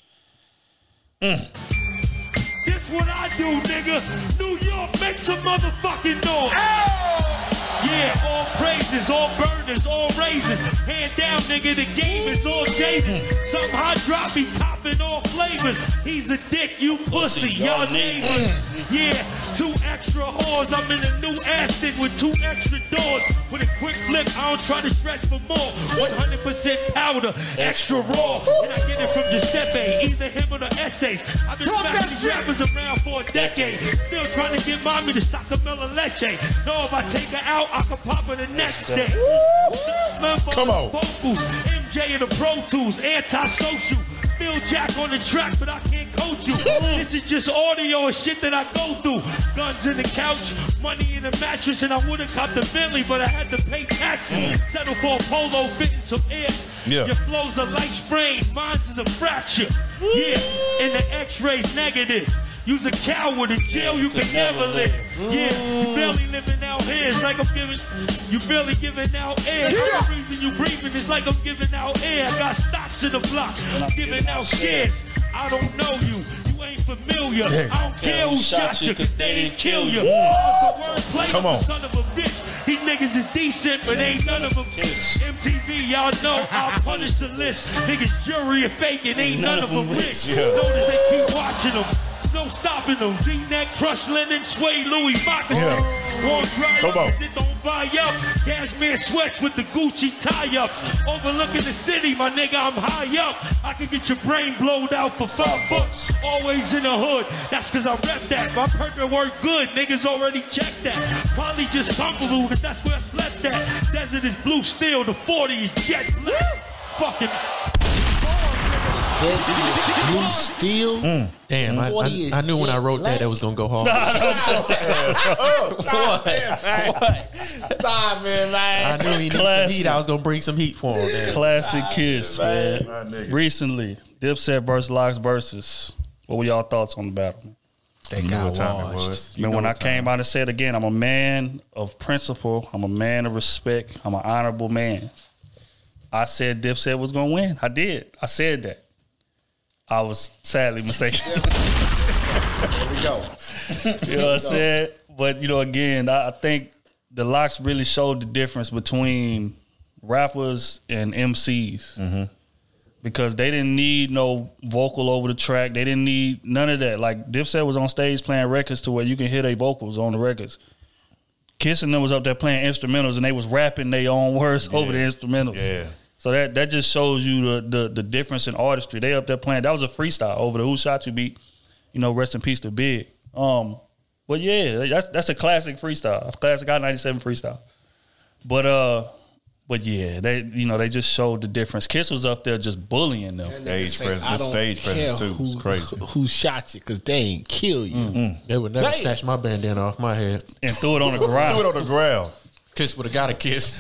Mm. This what I do, nigga. New York, make some motherfucking noise. Oh! Yeah, all praises, all burners, all raisins. Hand down, nigga, the game is all Jason. Some hot drop, he copping all flavors. He's a dick, you pussy, y'all neighbors. Yeah, two extra whores. I'm in a new Aston with two extra doors. With a quick flip, I don't try to stretch for more. one hundred percent powder, extra raw. And I get it from Giuseppe, either him or the essays. I've been smashing these rappers around for a decade. Still trying to get mommy to Sacamela Leche. Know if I take her out, I can pop her the next day. Come on. Vocals, M J in the Pro Tools, antisocial. Phil Jack on the track, but I can't coach you. This is just audio and shit that I go through. Guns in the couch, money in the mattress, and I would've copped the Bentley, but I had to pay taxes. Settle for a polo, fitting some air. Yeah. Your flow's a light sprain, mine's is a fracture. Yeah, and the x-ray's negative. You's a coward in jail, you can never live. Yeah, you barely living out here. It's like I'm giving, you barely giving out air. The reason you breathing is like I'm giving out air. I got stocks in the block, I'm giving out shares. I don't know you, you ain't familiar. I don't care who shot you, cause they didn't kill you. Come on. Son of a bitch. These niggas is decent, but ain't none of them. M T V, y'all know I'll punish the list. Niggas jury are faking, ain't none of them rich. Notice they keep watching them. No stopping them. V-neck, crushed linen, suede Louis moccasin. Yeah. Wrong dry Come on. ups, it don't buy up. Cashmere sweats with the Gucci tie-ups. Overlooking the city, my nigga, I'm high up. I can get your brain blowed out for five bucks. Always in the hood, that's cause I rep that. My purpose work good, niggas already checked that. Probably just comfortable, cause that's where I slept at. Desert is blue steel, the forty is jet black. Fucking... Blue steel. Mm. Damn, I, I, I knew when I wrote that that was gonna go hard. What? Stop it, man. I knew he needed some heat. I was gonna bring some heat for him. Man. Classic Kiss, man. Recently, Dipset versus Lox versus. What were y'all thoughts on the battle? They You know got what time it washed. was. You Man, know when I what time came out and said again, I'm a man of principle. I'm a man of respect. I'm an honorable man. I said Dipset was gonna win. I did. I said that. I was sadly mistaken. There we go. You know what I'm saying? But, you know, again, I, I think the Lox really showed the difference between rappers and M Cs. Mm-hmm. Because they didn't need no vocal over the track. They didn't need none of that. Like, Dipset was on stage playing records to where you can hear their vocals on the records. Kiss and them was up there playing instrumentals, and they was rapping their own words Yeah. over the instrumentals. Yeah. So that that just shows you the, the the difference in artistry. They up there playing. That was a freestyle over the Who Shot You beat. You know, rest in peace to Big. Um, but yeah, that's that's a classic freestyle, a classic I ninety-seven freestyle. But uh, but yeah, they you know they just showed the difference. Kiss was up there just bullying them. Stage Say, presence, I the don't stage care presence too who, was crazy. Who, who shot you? Because they ain't kill you. Mm. They would never Damn. snatch my bandana off my head. And threw it on the ground. Do it on the ground. Kiss would have got a kiss.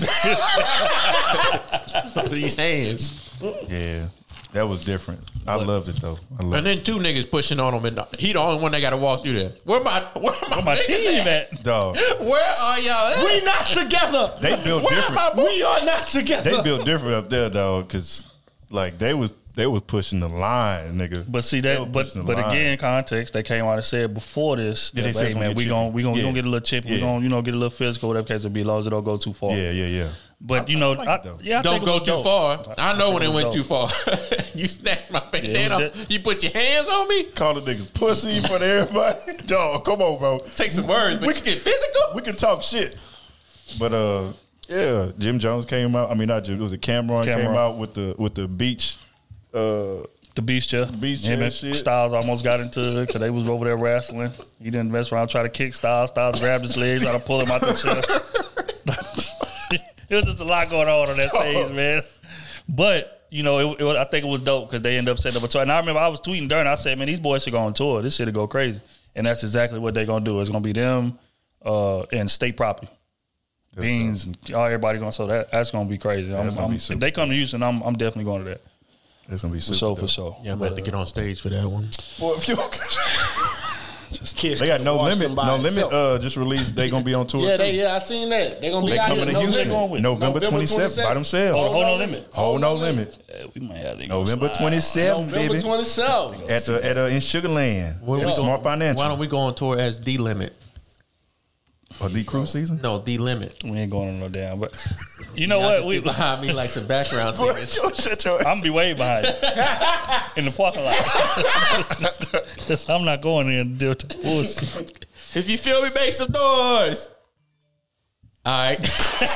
These hands. Yeah, that was different. I loved it though. I loved And then two niggas pushing on him, and he the only one that got to walk through there. Where my where my, My niggas team at? at. it. Dog, Where are y'all at? We not together. they built Where different. am I, boy? We are not together. They built different up there, dog, because like they was they was pushing the line, nigga. But see They was that, but pushing the but line. again, context. They came out and said before this, Yeah, that, they said hey it's man, gonna we get gonna chippy. we gonna we Yeah. gonna get a little chippy. We Yeah. gonna you know get a little physical, whatever case it be, as long as it don't go too far. Yeah, yeah, yeah. But you I- know, I like I, it though. yeah, I Don't think it go was too dope. far. I know think when it it was went too dope. far. You snatched my Yeah, bandana. it was You put your hands on me. Call the niggas pussy in front of everybody. Dog, come on, bro. Take some words, but We you get physical. We can talk shit. But uh, yeah, Jim Jones came out. I mean, not Jim. It was a Cameron, Cameron. came out with the with the beach. Uh, The beast chair. beast Him chair and shit. Styles almost got into it because they was over there wrestling. He didn't mess around, try to kick Styles. Styles grabbed his legs, try to pull him out the chair. It was just a lot going on on that stage, man. But, you know, it, it was, I think it was dope because they ended up setting up a tour. And I remember I was tweeting during, I said, man, these boys should go on tour. This shit will go crazy. And that's exactly what they're going to do. It's going to be them uh, and State Property. Beans, and all everybody going. So that that's going to be crazy. I'm, That's gonna I'm, be if super they come to Houston, I'm, I'm definitely going to that. it's gonna be For super sure, dope. for sure. Yeah, I'm about to get on stage for that one. Boy, if you Kids they got could've no washed limit. them by No limit. itself. Uh, just released. They gonna be on tour. Yeah, too. they, yeah, I seen that. They gonna be They out coming here. to No Houston limit. November November twenty-seventh by themselves. Oh, hold no limit. Hold no limit. Yeah, we might have to go November slide. twenty-seventh, November baby. twenty-seventh. At the at uh, in Sugarland. When At we Smart go- Financial. Why don't we go on tour as The Limit? Or the cruise season? No, The Limit. We ain't going on no damn. But you know Y'all what? just We, get behind me like some background Boy, singers. yo, shut your I'm gonna be way behind you in the parking lot. Just, I'm not going in and deal with the bullshit. If you feel me, make some noise. All right.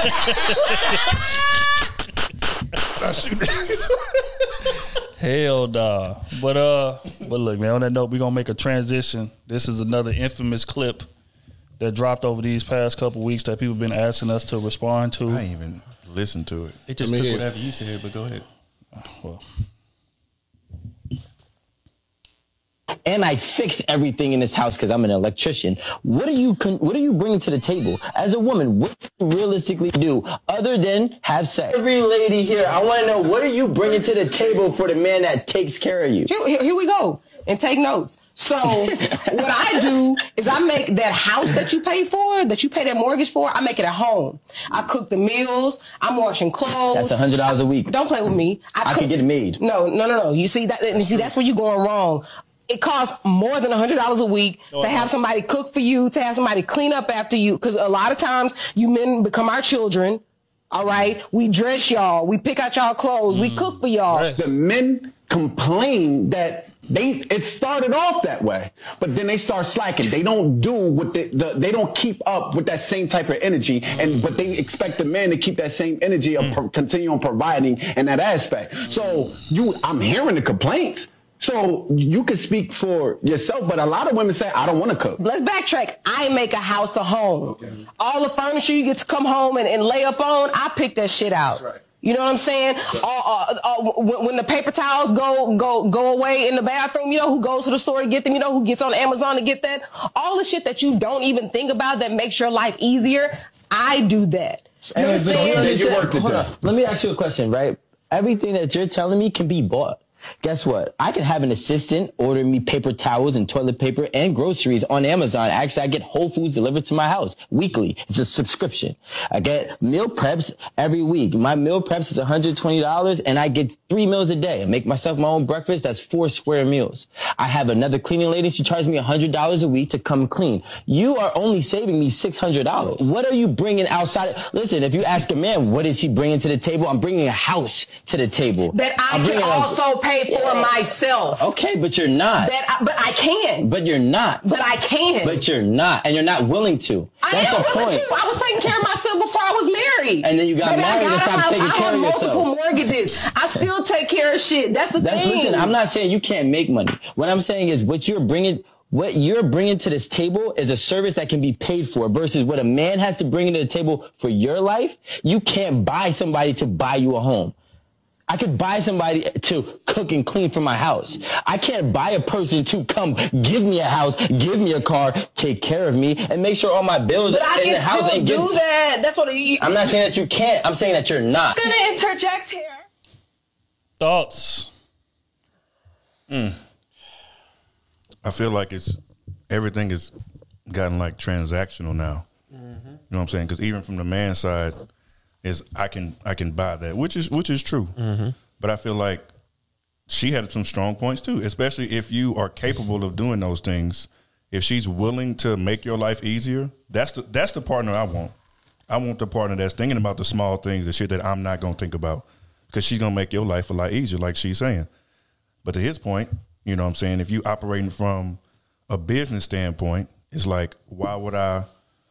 Hell nah. But uh, but look, man. On that note, we are gonna make a transition. This is another infamous clip that dropped over these past couple weeks that people been asking us to respond to. I ain't even listened to it. It just Let me took hear. whatever you said, but go ahead. Well, and I fix everything in this house because I'm an electrician. What are you con- What are you bringing to the table as a woman? What do you realistically do other than have sex? Every lady here, I want to know, what are you bringing to the table for the man that takes care of you? Here, here, here we go. And take notes. So what I do is I make that house that you pay for, that you pay that mortgage for, I make it at home. I cook the meals. I'm washing clothes. That's a hundred dollars a week. Don't play with me. I, I cook- can get it made. No, no, no, no. You see that? You see that's where you're going wrong. It costs more than a hundred dollars a week to have somebody cook for you, to have somebody clean up after you. Because a lot of times you men become our children. All right, we dress y'all, we pick out y'all clothes, mm. we cook for y'all. The men complain that they it started off that way, but then they start slacking. They don't do what the, the they don't keep up with that same type of energy, and but they expect the man to keep that same energy of pro, continue on providing in that aspect. So you, I'm hearing the complaints. So you can speak for yourself, but a lot of women say, I don't want to cook. Let's backtrack. I make a house a home. Okay. All the furniture you get to come home and, and lay up on, I pick that shit out. That's right. You know what I'm saying? Uh, uh, uh, when, when the paper towels go go go away in the bathroom, you know who goes to the store to get them? You know who gets on Amazon to get that? All the shit that you don't even think about that makes your life easier, I do that. You know what I'm saying? You worked it Hold on. Let me ask you a question, right? Everything that you're telling me can be bought. Guess what? I can have an assistant order me paper towels and toilet paper and groceries on Amazon. Actually, I get Whole Foods delivered to my house weekly. It's a subscription. I get meal preps every week. My meal preps is one hundred twenty dollars and I get three meals a day. I make myself my own breakfast. That's four square meals. I have another cleaning lady. She charges me one hundred dollars a week to come clean. You are only saving me six hundred dollars. What are you bringing outside? Listen, if you ask a man, what is he bringing to the table? I'm bringing a house to the table. That I can also pay for yeah. myself. Okay, but you're not. That I, but I can. But you're not. But I can. But you're not, and you're not willing to. I That's am the willing point. to. I was taking care of myself before I was married. And then you got Baby, married and stopped taking I care of yourself. multiple mortgages. I still take care of shit. That's the That's, thing. Listen, I'm not saying you can't make money. What I'm saying is what you're bringing. What you're bringing to this table is a service that can be paid for versus what a man has to bring to the table for your life. You can't buy somebody to buy you a home. I could buy somebody to cook and clean for my house. I can't buy a person to come give me a house, give me a car, take care of me, and make sure all my bills but are I in the house. But I can still and do give... that. That's what I... I'm not saying that you can't. I'm saying that you're not. I'm gonna interject here. Thoughts? Mm. I feel like it's everything has gotten like transactional now. Mm-hmm. You know what I'm saying? Because even from the man's side, is I can I can buy that, which is which is true. Mm-hmm. But I feel like she had some strong points too, especially if you are capable of doing those things. If she's willing to make your life easier, that's the that's the partner I want. I want the partner that's thinking about the small things, the shit that I'm not gonna think about, because she's gonna make your life a lot easier, like she's saying. But to his point, you know what I'm saying, if you operating from a business standpoint, it's like, why would I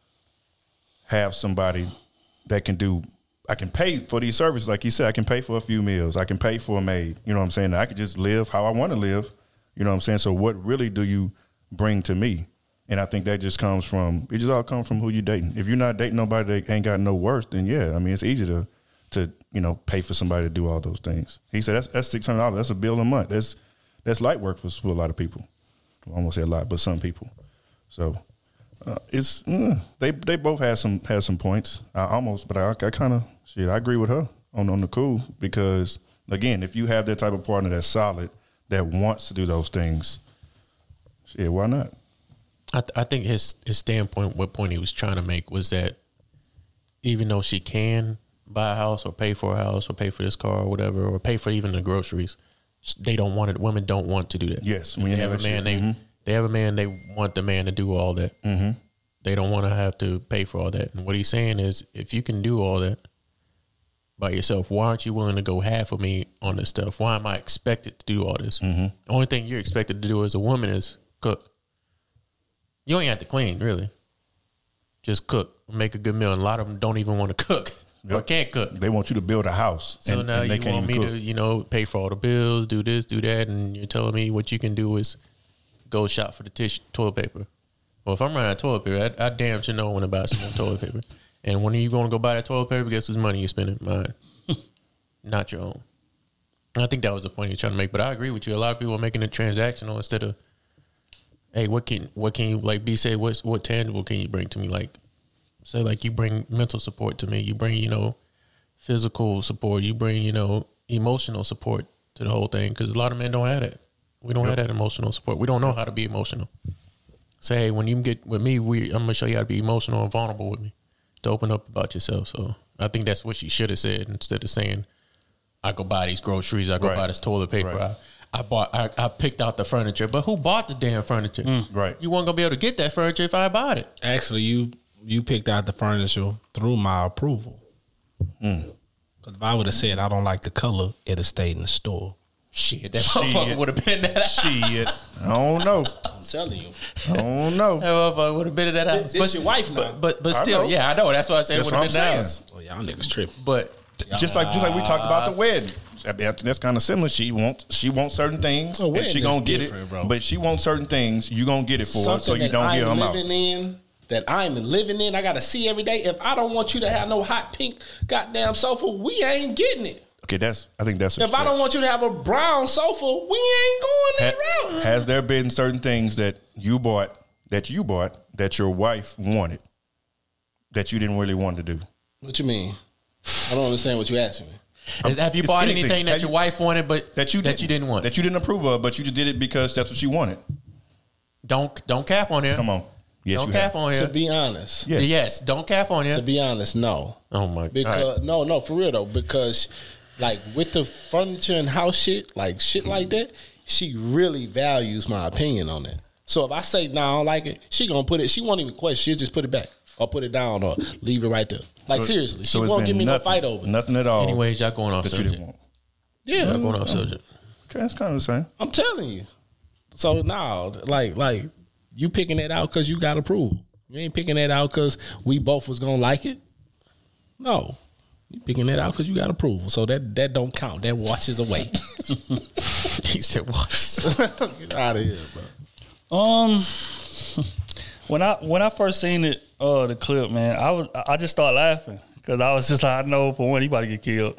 have somebody that can do, I can pay for these services, like you said, I can pay for a few meals, I can pay for a maid, you know what I'm saying? I could just live how I want to live, you know what I'm saying? So what really do you bring to me? And I think that just comes from, it just all comes from who you dating. If you're not dating nobody that ain't got no worth, then yeah, I mean, it's easy to, to you know, pay for somebody to do all those things. He said, that's that's six hundred dollars, that's a bill a month. That's that's light work for, for a lot of people. I won't say a lot, but some people. So uh, it's, mm, they they both had some had some points. I almost, but I, I kind of, shit, I agree with her on, on the cool, because, again, if you have that type of partner that's solid, that wants to do those things, shit, why not? I, th- I think his his standpoint, what point he was trying to make was that even though she can buy a house or pay for a house or pay for this car or whatever, or pay for even the groceries, they don't want it. Women don't want to do that. Yes, they have a man. They mm-hmm. they have a man. They want the man to do all that. Mm-hmm. They don't want to have to pay for all that. And what he's saying is, if you can do all that by yourself, why aren't you willing to go half of me on this stuff? Why am I expected to do all this? Mm-hmm. The only thing you're expected to do as a woman is cook. You don't even have to clean, really. Just cook, make a good meal. And a lot of them don't even want to cook. Yep. Or can't cook. They want you to build a house. So and, now and they you can't want me cook. to, you know, pay for all the bills, do this, do that, and you're telling me what you can do is go shop for the tissue, toilet paper. Well, if I'm running out of toilet paper, I, I damn sure know when to buy some more toilet paper. And when are you going to go buy that toilet paper? Guess whose money you're spending? Mine, not your own. I think that was the point you're trying to make. But I agree with you. A lot of people are making it transactional instead of, hey, what can what can you like B say? What what tangible can you bring to me? Like, say like you bring mental support to me. You bring you know, physical support. You bring you know emotional support to the whole thing. Because a lot of men don't have that. We don't yep. have that emotional support. We don't know how to be emotional. Say, hey, when you get with me, we I'm gonna show you how to be emotional and vulnerable with me, to open up about yourself. So I think that's what she should have said instead of saying, I go buy these groceries, I go right. buy this toilet paper. Right. I, I bought, I, I picked out the furniture, but who bought the damn furniture? Mm. Right. You weren't gonna be able to get that furniture if I bought it. Actually, you you picked out the furniture through my approval. Mm. Because if I would have said I don't like the color, it'd have stayed in the store. Shit, that motherfucker would have been that. Shit, I don't know. I'm telling you, I don't know. That motherfucker would have been in that house. This, this your wife now, but but, but still, yeah, I know. That's why I said it would have been that house. Well, y'all niggas tripping, but just like just like we talked about the wedding. That's kind of similar. She wants she wants certain things, well, and she gonna get it. Bro. But she wants certain things, you gonna get it for her, so you don't get them out. In, that I'm living in, I gotta see every day. If I don't want you to have no hot pink goddamn sofa, we ain't getting it. Okay, that's I think that's. A if stretch. I don't want you to have a brown sofa, we ain't going that ha- route. Has there been certain things that you bought that you bought that your wife wanted that you didn't really want to do? What you mean? I don't understand what you're asking me. Is, have you bought anything, anything that have your you, wife wanted, but that you that you didn't want, that you didn't approve of, but you just did it because that's what she wanted? Don't don't cap on here. Come on, yes, don't you cap have. on here. To be honest, yes. yes, don't cap on here. To be honest, no. Oh my, because right. no, no, for real though, because like with the furniture and house shit, like shit like that, she really values my opinion on that. So if I say no, nah, I don't like it, she gonna put it. She won't even question. She'll just put it back or put it down or leave it right there. Like so, seriously, so she won't give me nothing, no fight over it. Nothing at all. Anyways, y'all going off that subject. You didn't want. Yeah, y'all going off subject. Okay, that's kind of the same. I'm telling you. So now, like, like you picking that out because you got approval. You ain't picking that out because we both was gonna like it. No, you picking that out because you got approval. So that that don't count. That washes away. He said washes. Get out of here, bro. Um, when I when I first seen it, uh, the clip, man, I was I just started laughing because I was just like, I know for one, he about to get killed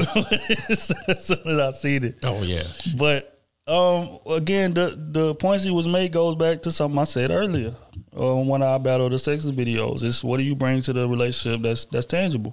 as soon as I seen it. Oh yeah, but um, again, the the points he was made goes back to something I said earlier on one of our Battle of the Sexes videos. It's what do you bring to the relationship that's that's tangible.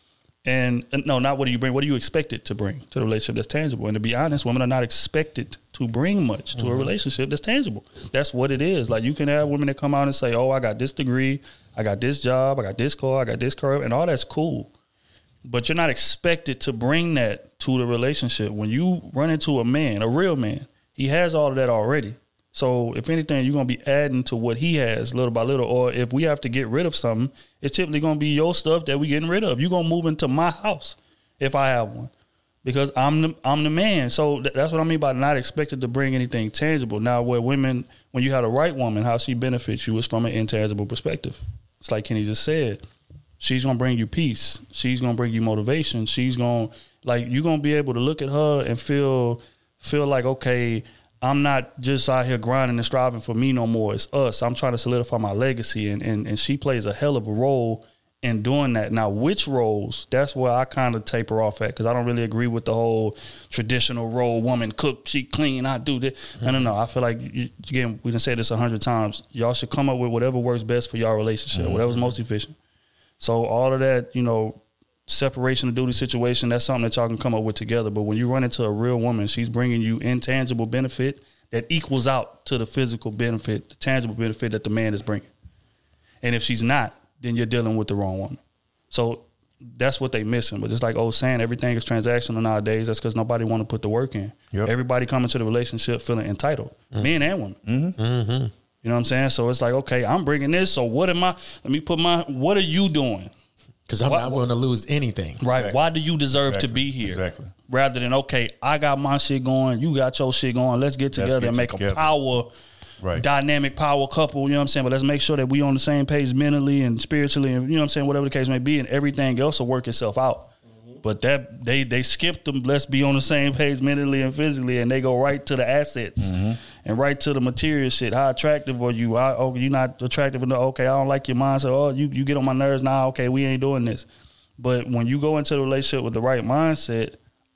And, and no, not what do you bring. What do you expect it to bring to the relationship that's tangible? And to be honest, women are not expected to bring much to mm-hmm. a relationship that's tangible. That's what it is. Like you can have women that come out and say, "Oh, I got this degree, I got this job, I got this car, I got this car," and all that's cool. But you're not expected to bring that to the relationship. When you run into a man, a real man, he has all of that already. So if anything, you're going to be adding to what he has little by little. Or if we have to get rid of something, it's typically going to be your stuff that we're getting rid of. You're going to move into my house if I have one because I'm the, I'm the man. So th- that's what I mean by not expected to bring anything tangible. Now, where women, when you have the right woman, how she benefits you is from an intangible perspective. It's like Kenny just said. She's going to bring you peace. She's going to bring you motivation. She's going to, like, you're going to be able to look at her and feel feel like, okay, I'm not just out here grinding and striving for me no more. It's us. I'm trying to solidify my legacy, and, and, and she plays a hell of a role in doing that. Now, which roles, that's where I kind of taper off at because I don't really agree with the whole traditional role, woman cook, she clean, I do this. Mm-hmm. No, no, no. I feel like, you, again, we done said this a hundred times. Y'all should come up with whatever works best for y'all relationship, mm-hmm. whatever's most efficient. So all of that, you know, separation of duty situation, that's something that y'all can come up with together. But when you run into a real woman, she's bringing you intangible benefit that equals out to the physical benefit, the tangible benefit that the man is bringing. And if she's not, then you're dealing with the wrong woman. So that's what they missing. But it's like old saying, everything is transactional nowadays. That's because nobody want to put the work in. Yep. Everybody coming to the relationship feeling entitled, mm-hmm. men and women. Mm-hmm. Mm-hmm. You know what I'm saying? So it's like, okay, I'm bringing this. So what am I? Let me put my. What are you doing? Because I'm what, not going to lose anything. Right. Exactly. Why do you deserve exactly. to be here? Exactly. Rather than, okay, I got my shit going, you got your shit going. Let's get together let's get and make together. a power, right. dynamic power couple. You know what I'm saying? But let's make sure that we on the same page mentally and spiritually and, you know what I'm saying, whatever the case may be, and everything else will work itself out. Mm-hmm. But that they they skipped them, let's be on the same page mentally and physically, and they go right to the assets mm-hmm. and right to the material shit. How attractive are you? I, oh, you're not attractive enough. Okay, I don't like your mindset. Oh, you, you get on my nerves now. Okay, we ain't doing this. But when you go into the relationship with the right mindset,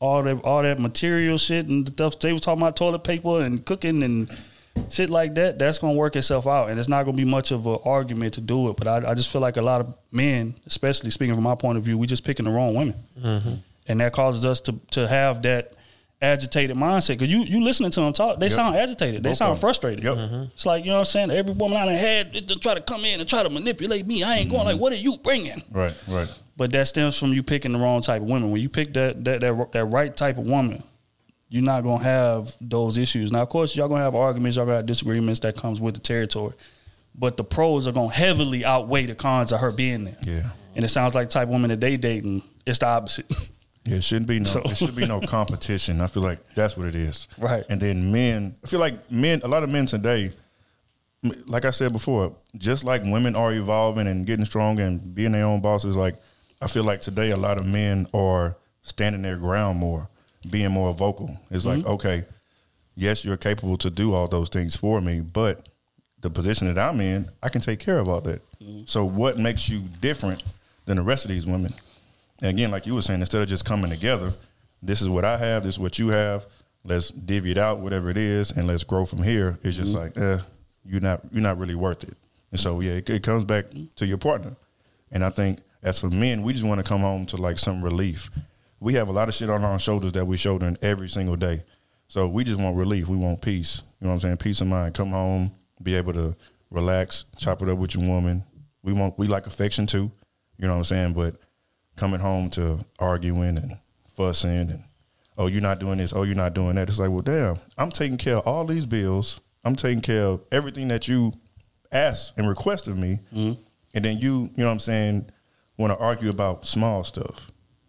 all that all that material shit and the stuff they was talking about, toilet paper and cooking and shit like that, that's gonna work itself out, and it's not gonna be much of an argument to do it. But I, I just feel like a lot of men, especially speaking from my point of view, we just picking the wrong women, mm-hmm. and that causes us to to have that agitated mindset. Because you you listening to them talk, they yep. sound agitated, they Both sound frustrated. Yep. Mm-hmm. It's like, you know what I'm saying, every woman I done had to try to come in and try to manipulate me. I ain't going mm-hmm. like, what are you bringing? Right, right. But that stems from you picking the wrong type of women. When you pick that that that, that right type of woman, you're not gonna have those issues. Now, of course, y'all gonna have arguments, y'all gonna have disagreements that comes with the territory. But the pros are gonna heavily outweigh the cons of her being there. Yeah. And it sounds like the type of woman that they dating, it's the opposite. Yeah, it shouldn't be no. So. It should be no competition. I feel like that's what it is. Right. And then men, I feel like men. A lot of men today, like I said before, just like women are evolving and getting stronger and being their own bosses. Like I feel like today, a lot of men are standing their ground more, being more vocal. It's mm-hmm. like, okay, yes, you're capable to do all those things for me, but the position that I'm in, I can take care of all that. Mm-hmm. So what makes you different than the rest of these women? And again, like you were saying, instead of just coming together, this is what I have, this is what you have. Let's divvy it out, whatever it is, and let's grow from here. It's just mm-hmm. like, eh, you're not you're not really worth it. And so yeah, it, it comes back to your partner. And I think as for men, we just want to come home to like some relief. We have a lot of shit on our shoulders that we shouldering every single day. So we just want relief. We want peace. You know what I'm saying? Peace of mind. Come home, be able to relax, chop it up with your woman. We want we like affection too. You know what I'm saying? But coming home to arguing and fussing and, oh, you're not doing this, oh, you're not doing that. It's like, well, damn, I'm taking care of all these bills. I'm taking care of everything that you asked and request of me. Mm-hmm. And then you, you know what I'm saying, want to argue about small stuff.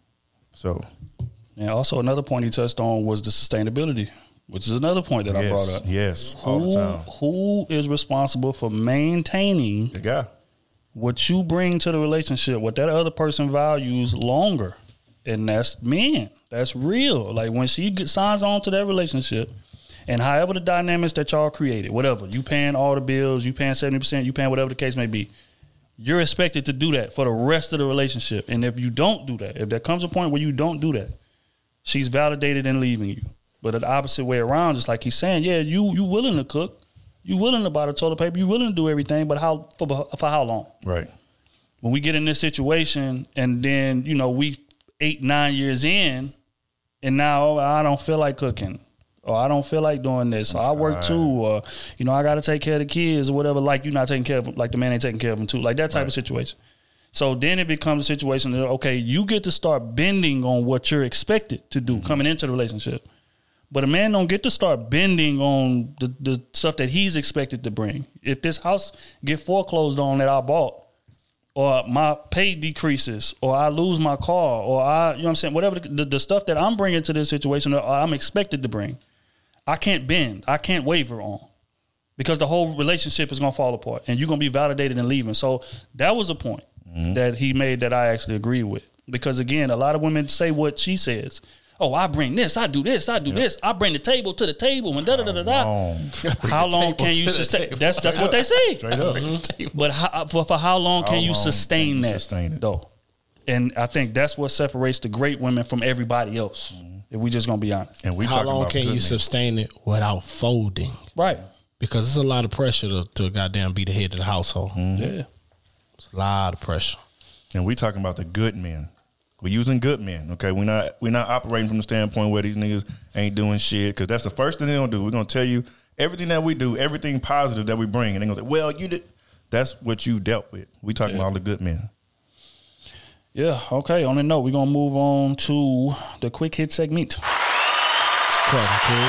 So. And also another point he touched on was the sustainability, which is another point that yes, I brought up. Yes, who, all the time. Who is responsible for maintaining the guy? What you bring to the relationship, what that other person values longer. And that's men. That's real. Like when she gets, signs on to that relationship, and however the dynamics that y'all created, whatever, you paying all the bills, you paying seventy percent, you paying whatever the case may be, you're expected to do that for the rest of the relationship. And if you don't do that, if there comes a point where you don't do that, she's validated in leaving you. But the opposite way around, just like he's saying, yeah, you you willing to cook, you willing to buy the toilet paper, you willing to do everything, but how for, for how long? Right. When we get in this situation and then, you know, we eight, nine years in and now oh, I don't feel like cooking or I don't feel like doing this or I work too or, you know, I got to take care of the kids or whatever, like you're not taking care of them, like the man ain't taking care of them too, like that type right. of situation. So then it becomes a situation that, okay, you get to start bending on what you're expected to do mm-hmm. coming into the relationship. But a man don't get to start bending on the, the stuff that he's expected to bring. If this house get foreclosed on that I bought, or my pay decreases, or I lose my car, or I, you know what I'm saying, whatever the, the, the stuff that I'm bringing to this situation, or I'm expected to bring, I can't bend, I can't waver on, because the whole relationship is gonna fall apart, and you're gonna be validated and leaving. So that was a point mm-hmm. that he made that I actually agree with, because again, a lot of women say what she says. Oh, I bring this, I do this, I do yep. this, I bring the table to the table, and da da da da da. How long can you sustain? That's that's what they say. Straight up. Mm-hmm. But how, for for how long how can you long sustain can you that? Sustain it though, and I think that's what separates the great women from everybody else. Mm-hmm. If we just gonna be honest. And we how long can you men. sustain it without folding? Right. Because it's a lot of pressure to, to goddamn be the head of the household. Mm-hmm. Yeah, it's a lot of pressure. And we talking about the good men. We're using good men, okay? We're not we're not operating from the standpoint where these niggas ain't doing shit, because that's the first thing they're gonna do. We're gonna tell you everything that we do, everything positive that we bring, and they're gonna say, well, you did. That's what you dealt with. We talking yeah. about all the good men. Yeah, okay. On that note, we're gonna move on to the quick hit segment. Cool.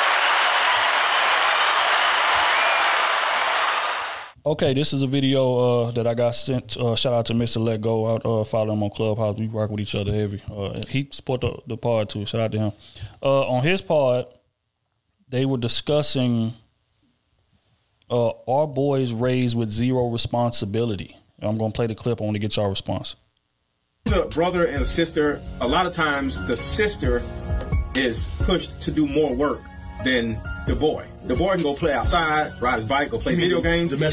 Okay, this is a video uh, that I got sent. Uh, shout out to Mister Let Go. I uh, follow him on Clubhouse. We rock with each other heavy. Uh, he support the, the pod too. Shout out to him. Uh, on his pod, they were discussing uh, are boys raised with zero responsibility? I'm going to play the clip. I want to get y'all response. A brother and a sister, a lot of times the sister is pushed to do more work than the boy. The boy can go play outside, ride his bike, go play video games. Domestically.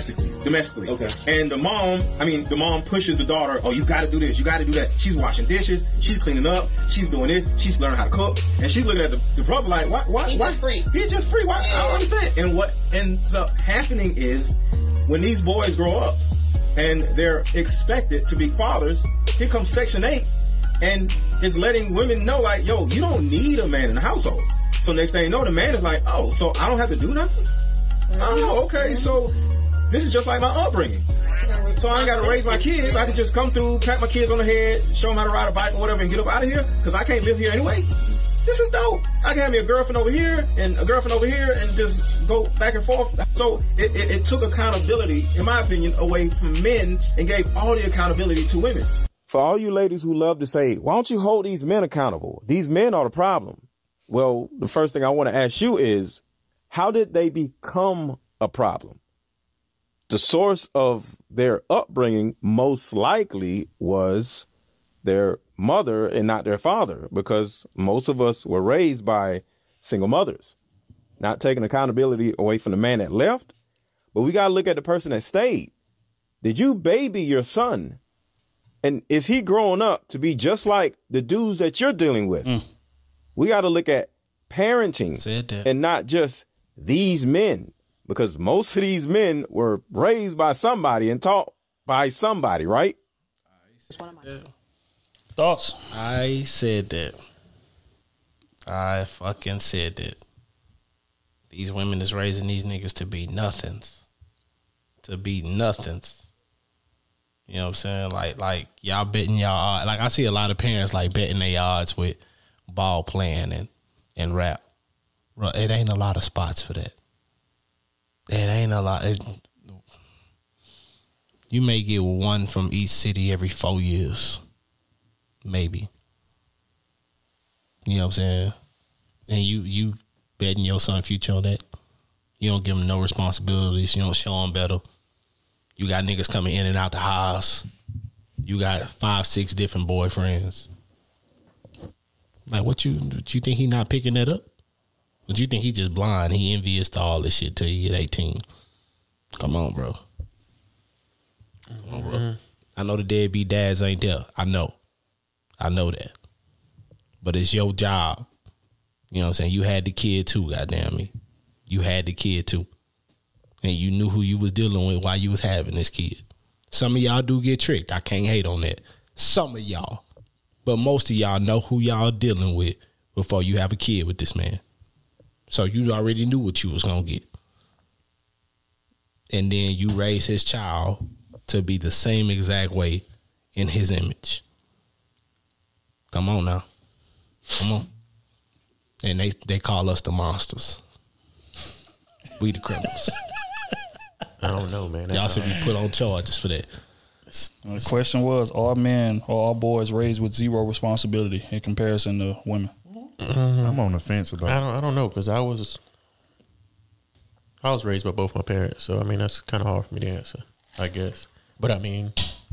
domestically. Okay. And the mom, I mean, the mom pushes the daughter, oh, you gotta do this, you gotta do that. She's washing dishes, she's cleaning up, she's doing this, she's learning how to cook. And she's looking at the, the brother like, why, why, He's why? just free. He's just free. Why? I don't understand. And what ends up happening is when these boys grow up and they're expected to be fathers, here comes Section eight and it's letting women know like, yo, you don't need a man in the household. So next thing you know, the man is like, oh, so I don't have to do nothing? Mm-hmm. Oh, okay. Mm-hmm. So this is just like my upbringing. So I ain't got to raise my kids. I can just come through, pat my kids on the head, show them how to ride a bike or whatever and get up out of here because I can't live here anyway. This is dope. I can have me a girlfriend over here and a girlfriend over here and just go back and forth. So it, it, it took accountability, in my opinion, away from men and gave all the accountability to women. For all you ladies who love to say, why don't you hold these men accountable? These men are the problem. Well, the first thing I want to ask you is, how did they become a problem? The source of their upbringing most likely was their mother and not their father, because most of us were raised by single mothers, not taking accountability away from the man that left. But we got to look at the person that stayed. Did you baby your son? And is he growing up to be just like the dudes that you're dealing with? Mm. We got to look at parenting and not just these men, because most of these men were raised by somebody and taught by somebody, right? Yeah. Thoughts? I said that. I fucking said that. These women is raising these niggas to be nothings. To be nothings. You know what I'm saying? Like, like y'all betting y'all odds. Like, I see a lot of parents like betting their odds with ball playing and, and rap. Bro, it ain't a lot of spots for that. It ain't a lot. It, you may get one from each city every four years. Maybe. You know what I'm saying? And you, you betting your son future on that. You don't give him no responsibilities. You don't show him better. You got niggas coming in and out the house. You got five, six different boyfriends. Like, what you, what you think he not picking that up? What you think he just blind? He envious to all this shit till you get eighteen. Come on, bro. Come on, bro. Mm-hmm. I know the deadbeat dads ain't there. I know. I know that. But it's your job. You know what I'm saying? You had the kid too, goddamn me. You had the kid too. And you knew who you was dealing with while you was having this kid. Some of y'all do get tricked. I can't hate on that. Some of y'all. But most of y'all know who y'all dealing with before you have a kid with this man. So you already knew what you was going to get. And then you raise his child to be the same exact way in his image. Come on now. Come on. And they, they call us the monsters. We the criminals. I don't know, man. That's Y'all should be put on charges for that. The question was, are men or are boys raised with zero responsibility in comparison to women? Mm-hmm. I'm on the fence about I don't I don't know, because I was I was raised by both my parents, so I mean that's kind of hard for me to answer, I guess. But I mean,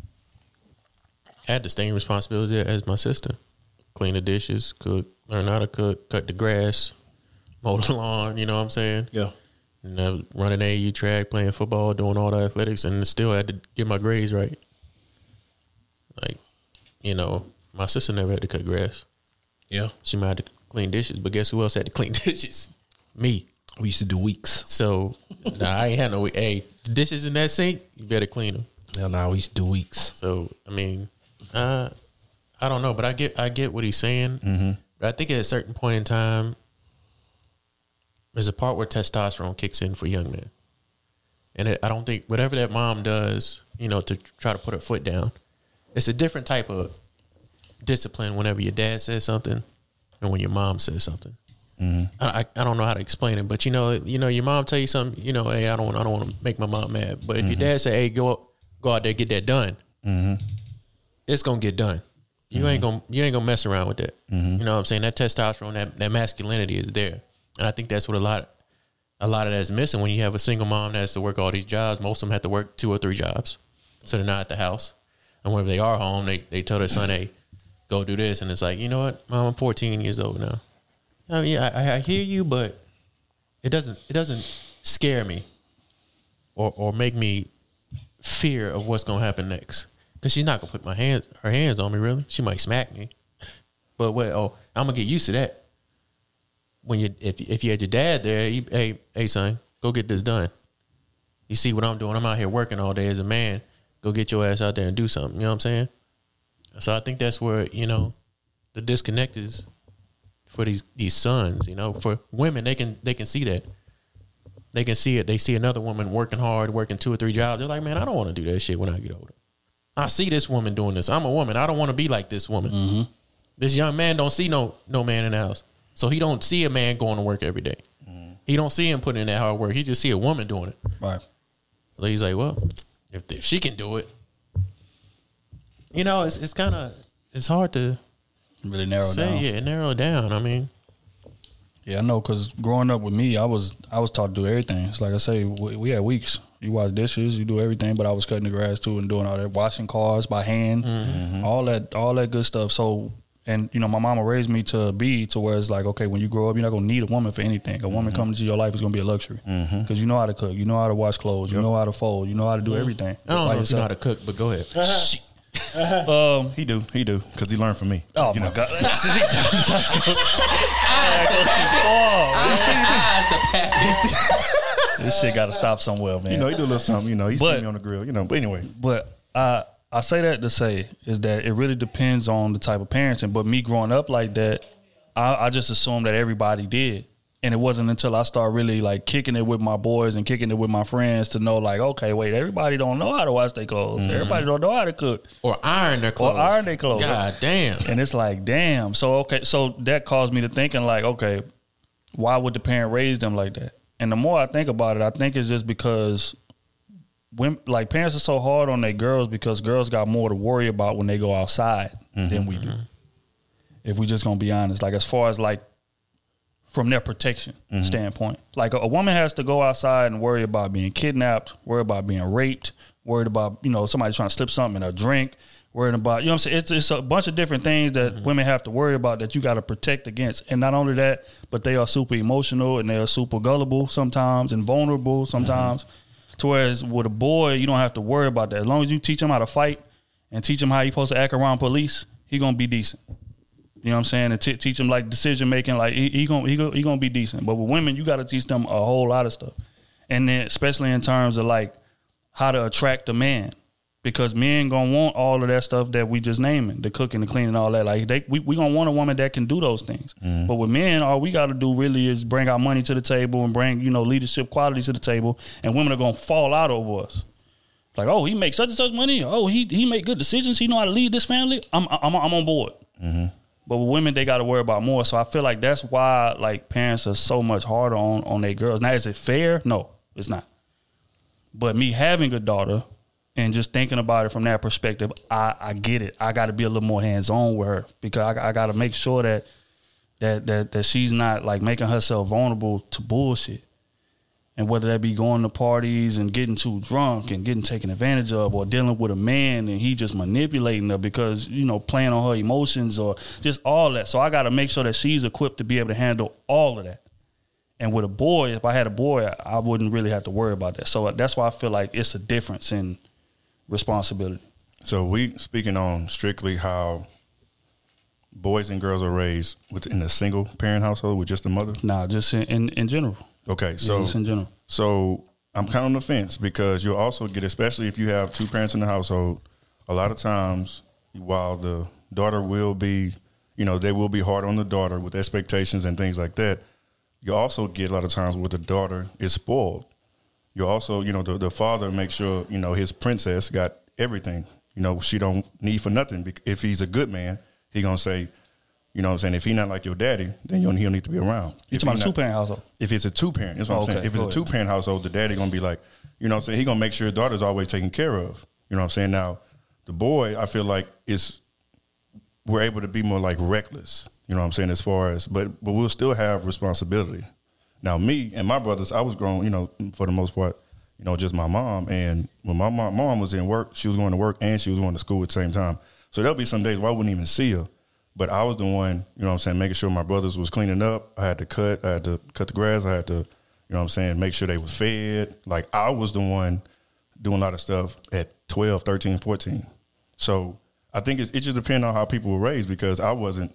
I had the same responsibility as my sister. Clean the dishes, cook, learn how to cook, cut the grass, mow the lawn, you know what I'm saying? Yeah. And I was running A A U track, playing football, doing all the athletics, and still had to get my grades right. Like, you know, my sister never had to cut grass. Yeah. She might have to clean dishes, but guess who else had to clean dishes? Me. We used to do weeks. So, nah, I ain't had no, hey, the dishes in that sink, you better clean them. Hell no, nah, we used to do weeks. So, I mean, uh, I don't know, but I get I get what he's saying. Mm-hmm. But I think at a certain point in time, there's a part where testosterone kicks in for young men. And it, I don't think, whatever that mom does, you know, to try to put her foot down, it's a different type of discipline whenever your dad says something and when your mom says something. Mm-hmm. I, I don't know how to explain it, but you know, you know, your mom tell you something, you know, hey, I don't, I don't want to make my mom mad. But if mm-hmm. your dad say, hey, go, go out there, get that done, mm-hmm. it's gonna get done. You mm-hmm. ain't gonna, you ain't gonna mess around with that. Mm-hmm. You know what I'm saying? That testosterone, that, that masculinity is there, and I think that's what a lot, a lot of that's missing when you have a single mom that has to work all these jobs. Most of them have to work two or three jobs, so they're not at the house. And whenever they are home, they they tell their son, hey, go do this, and it's like, you know what, Mom, I'm fourteen years old now. I mean, I, I hear you, but it doesn't it doesn't scare me or or make me fear of what's gonna happen next. Because she's not gonna put my hands, her hands on me. Really, she might smack me. But what? Oh, I'm gonna get used to that. When you, if if you had your dad there, he, hey, hey, son, go get this done. You see what I'm doing? I'm out here working all day as a man. Go get your ass out there and do something. You know what I'm saying? So I think that's where, you know, the disconnect is for these these sons. You know, for women, they can they can see that. They can see it. They see another woman working hard, working two or three jobs. They're like, man, I don't want to do that shit when I get older. I see this woman doing this. I'm a woman. I don't want to be like this woman. Mm-hmm. This young man don't see no no man in the house. So he don't see a man going to work every day. Mm. He don't see him putting in that hard work. He just see a woman doing it. Right. So he's like, well, if, if she can do it, you know, it's it's kind of it's hard to really narrow say, down. Yeah, narrow it down. I mean, yeah, I know, because growing up with me, I was I was taught to do everything. It's like I say, we, we had weeks. You wash dishes, you do everything, but I was cutting the grass too and doing all that, washing cars by hand, mm-hmm. all that, all that good stuff. So. And, you know, my mama raised me to be to where it's like, okay, when you grow up, you're not going to need a woman for anything. A woman mm-hmm. coming into your life is going to be a luxury. Because mm-hmm. you know how to cook. You know how to wash clothes. Yep. You know how to fold. You know how to do mm-hmm. everything. I don't know if you know how to cook, but go ahead. um, he do. He do. Because he learned from me. Oh, you my know. God. This shit got to stop somewhere, man. You know, he do a little something. You know, he see me on the grill. You know, but anyway. But I... I say that to say is that it really depends on the type of parenting. But me growing up like that, I, I just assumed that everybody did. And it wasn't until I started really like kicking it with my boys and kicking it with my friends to know like, okay, wait, everybody don't know how to wash their clothes. Mm-hmm. Everybody don't know how to cook. Or iron their clothes. Or iron their clothes. God damn. And it's like, damn. So, okay, so that caused me to thinking like, okay, why would the parent raise them like that? And the more I think about it, I think it's just because When, like parents are so hard on their girls because girls got more to worry about when they go outside mm-hmm. than we do. If we just gonna be honest, like as far as like from their protection mm-hmm. standpoint, like a, a woman has to go outside and worry about being kidnapped, worry about being raped, worried about you know somebody trying to slip something in a drink, worried about you know what I'm saying. It's, it's a bunch of different things that mm-hmm. women have to worry about that you got to protect against. And not only that, but they are super emotional and they are super gullible sometimes and vulnerable sometimes. Mm-hmm. To whereas with a boy, you don't have to worry about that. As long as you teach him how to fight and teach him how he's supposed to act around police, he gonna be decent. You know what I'm saying? And t- teach him like decision making, like he, he gonna he gonna he gonna be decent. But with women, you got to teach them a whole lot of stuff, and then especially in terms of like how to attract a man, because men gonna want all of that stuff that we just naming, the cooking, the cleaning, all that. Like they we we gonna want a woman that can do those things. Mm. But with men, all we got to do really is bring our money to the table and bring you know leadership qualities to the table, and women are gonna fall out over us. Like, oh, he makes such and such money. Oh, he he make good decisions. He know how to lead this family. I'm I'm I'm on board. Mm-hmm. But with women, they got to worry about more. So I feel like that's why like parents are so much harder on on their girls. Now, is it fair? No, it's not. But me having a daughter and just thinking about it from that perspective, I, I get it. I got to be a little more hands on with her because I, I got to make sure that that that that she's not like making herself vulnerable to bullshit. And whether that be going to parties and getting too drunk and getting taken advantage of, or dealing with a man and he just manipulating her because, you know, playing on her emotions or just all that. So I got to make sure that she's equipped to be able to handle all of that. And with a boy, if I had a boy, I wouldn't really have to worry about that. So that's why I feel like it's a difference in responsibility. So we speaking on strictly how boys and girls are raised within a single parent household with just a mother? Nah, just in, in, in general. Okay, so yeah, just in general. So I'm kind of on the fence because you'll also get, especially if you have two parents in the household, a lot of times while the daughter will be, you know, they will be hard on the daughter with expectations and things like that, you also get a lot of times where the daughter is spoiled. You also, you know, the, the father makes sure, you know, his princess got everything. You know, she don't need for nothing. If he's a good man, he going to say, you know what I'm saying, if he not like your daddy, then you he'll need to be around. You talking about a two-parent household? If it's a two-parent, that's what oh, I'm saying. Okay. If it's Go a two-parent household, the daddy going to be like, you know what I'm saying, he going to make sure his daughter's always taken care of. You know what I'm saying? Now, the boy, I feel like, is we're able to be more like reckless. You know what I'm saying, as far as, but but we'll still have responsibility. Now, me and my brothers, I was grown, you know, for the most part, you know, just my mom. And when my mom, mom was in work, she was going to work and she was going to school at the same time. So there'll be some days where I wouldn't even see her. But I was the one, you know what I'm saying, making sure my brothers was cleaning up. I had to cut, I had to cut the grass. I had to, you know what I'm saying, make sure they was fed. Like I was the one doing a lot of stuff at twelve, thirteen, fourteen. So I think it's, it just depends on how people were raised because I wasn't,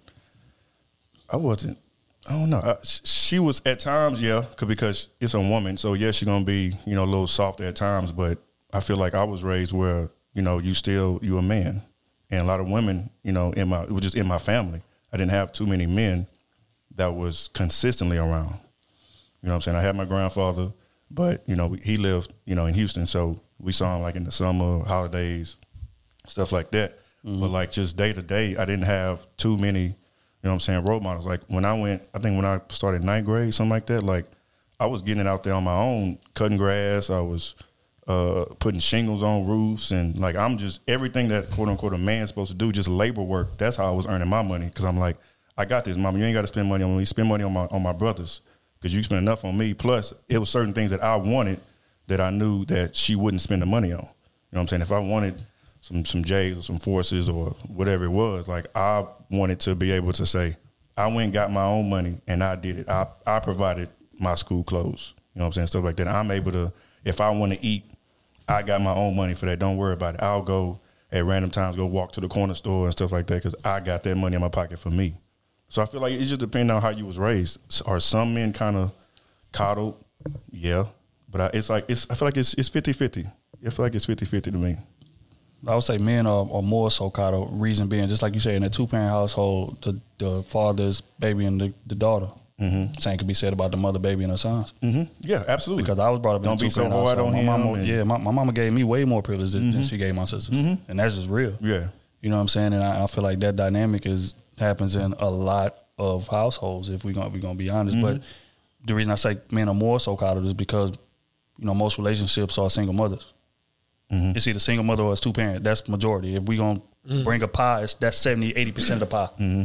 I wasn't, I don't know. I, she was at times, yeah, because it's a woman. So, yeah, she's going to be, you know, a little softer at times. But I feel like I was raised where, you know, you still, you a man. And a lot of women, you know, in my, it was just in my family. I didn't have too many men that was consistently around. You know what I'm saying? I had my grandfather, but, you know, he lived, you know, in Houston. So we saw him like in the summer, holidays, stuff like that. Mm-hmm. But like just day to day, I didn't have too many, you know what I'm saying, role models. Like when I went, I think when I started ninth grade, something like that, like I was getting it out there on my own, cutting grass. I was uh, putting shingles on roofs. And like I'm just, everything that quote unquote a man's supposed to do, just labor work. That's how I was earning my money. Cause I'm like, I got this, mama. You ain't got to spend money on me. Spend money on my on my brothers because you spend enough on me. Plus, it was certain things that I wanted that I knew that she wouldn't spend the money on. You know what I'm saying? If I wanted some some J's or some Forces or whatever it was, like I wanted to be able to say, I went and got my own money and I did it. I, I provided my school clothes. You know what I'm saying? Stuff like that. I'm able to, if I want to eat, I got my own money for that. Don't worry about it. I'll go at random times, go walk to the corner store and stuff like that because I got that money in my pocket for me. So I feel like it just depends on how you was raised. Are some men kind of coddled? Yeah. But I, it's like, it's, I feel like it's it's fifty-fifty. I feel like it's fifty-fifty to me. I would say men are, are more so coddled. Reason being, just like you say, in a two-parent household, the, the father's baby and the, the daughter. Mm-hmm. Same could be said about the mother, baby, and her sons. Mm-hmm. Yeah, absolutely. Because I was brought up Don't in a two-parent household. Don't be so hard on my him. mama, yeah, my, my mama gave me way more privilege mm-hmm. than she gave my sisters. Mm-hmm. And that's just real. Yeah. You know what I'm saying? And I, I feel like that dynamic is happens in a lot of households, if we're going we gonna be honest. Mm-hmm. But the reason I say men are more so coddled is because, you know, most relationships are single mothers. Mm-hmm. It's either single mother or it's two parent. That's majority. If we gonna mm-hmm. bring a pie, it's, that's seventy, eighty percent of the pie. Mm-hmm.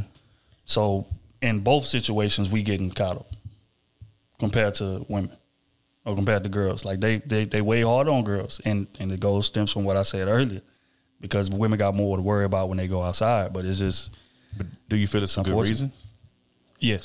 So in both situations, we getting coddled compared to women or compared to girls. Like they they, they way harder on girls, and and it goes stems from what I said earlier, because women got more to worry about when they go outside. But it's just. But do you feel it's a good reason? Yes,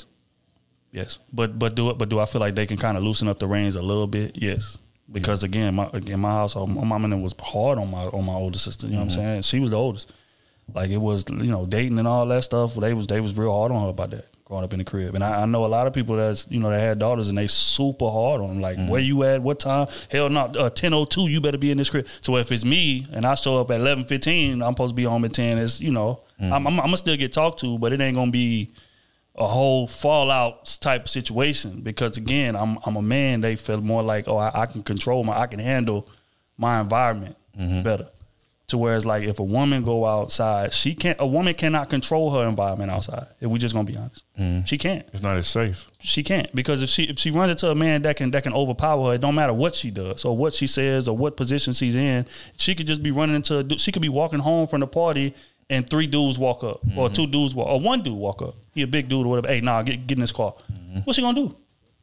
yes. But but do it. But do I feel like they can kind of loosen up the reins a little bit? Yes. Because again, my in my household, my mom and them was hard on my on my older sister. You know mm-hmm. what I'm saying? She was the oldest. Like it was, you know, dating and all that stuff. They was they was real hard on her about that growing up in the crib. And I, I know a lot of people that's you know that had daughters and they super hard on them. Like mm-hmm. where you at? What time? Hell no, uh, ten oh two. You better be in this crib. So if it's me and I show up at eleven fifteen, I'm supposed to be home at ten. It's you know, mm-hmm. I'm, I'm, I'm gonna still get talked to, but it ain't gonna be a whole fallout type of situation, because again, I'm I'm a man. They feel more like, oh, I, I can control my, I can handle my environment mm-hmm. better. To whereas like if a woman go outside, she can't. A woman cannot control her environment outside. If we just gonna be honest, mm-hmm. she can't. It's not as safe. She can't, because if she if she runs into a man that can that can overpower her, it don't matter what she does or what she says or what position she's in. She could just be running into. A, she could be walking home from the party. And three dudes walk up, mm-hmm. or two dudes walk, or one dude walk up. He a big dude or whatever. Hey, nah, get get in this car. Mm-hmm. What's she gonna do?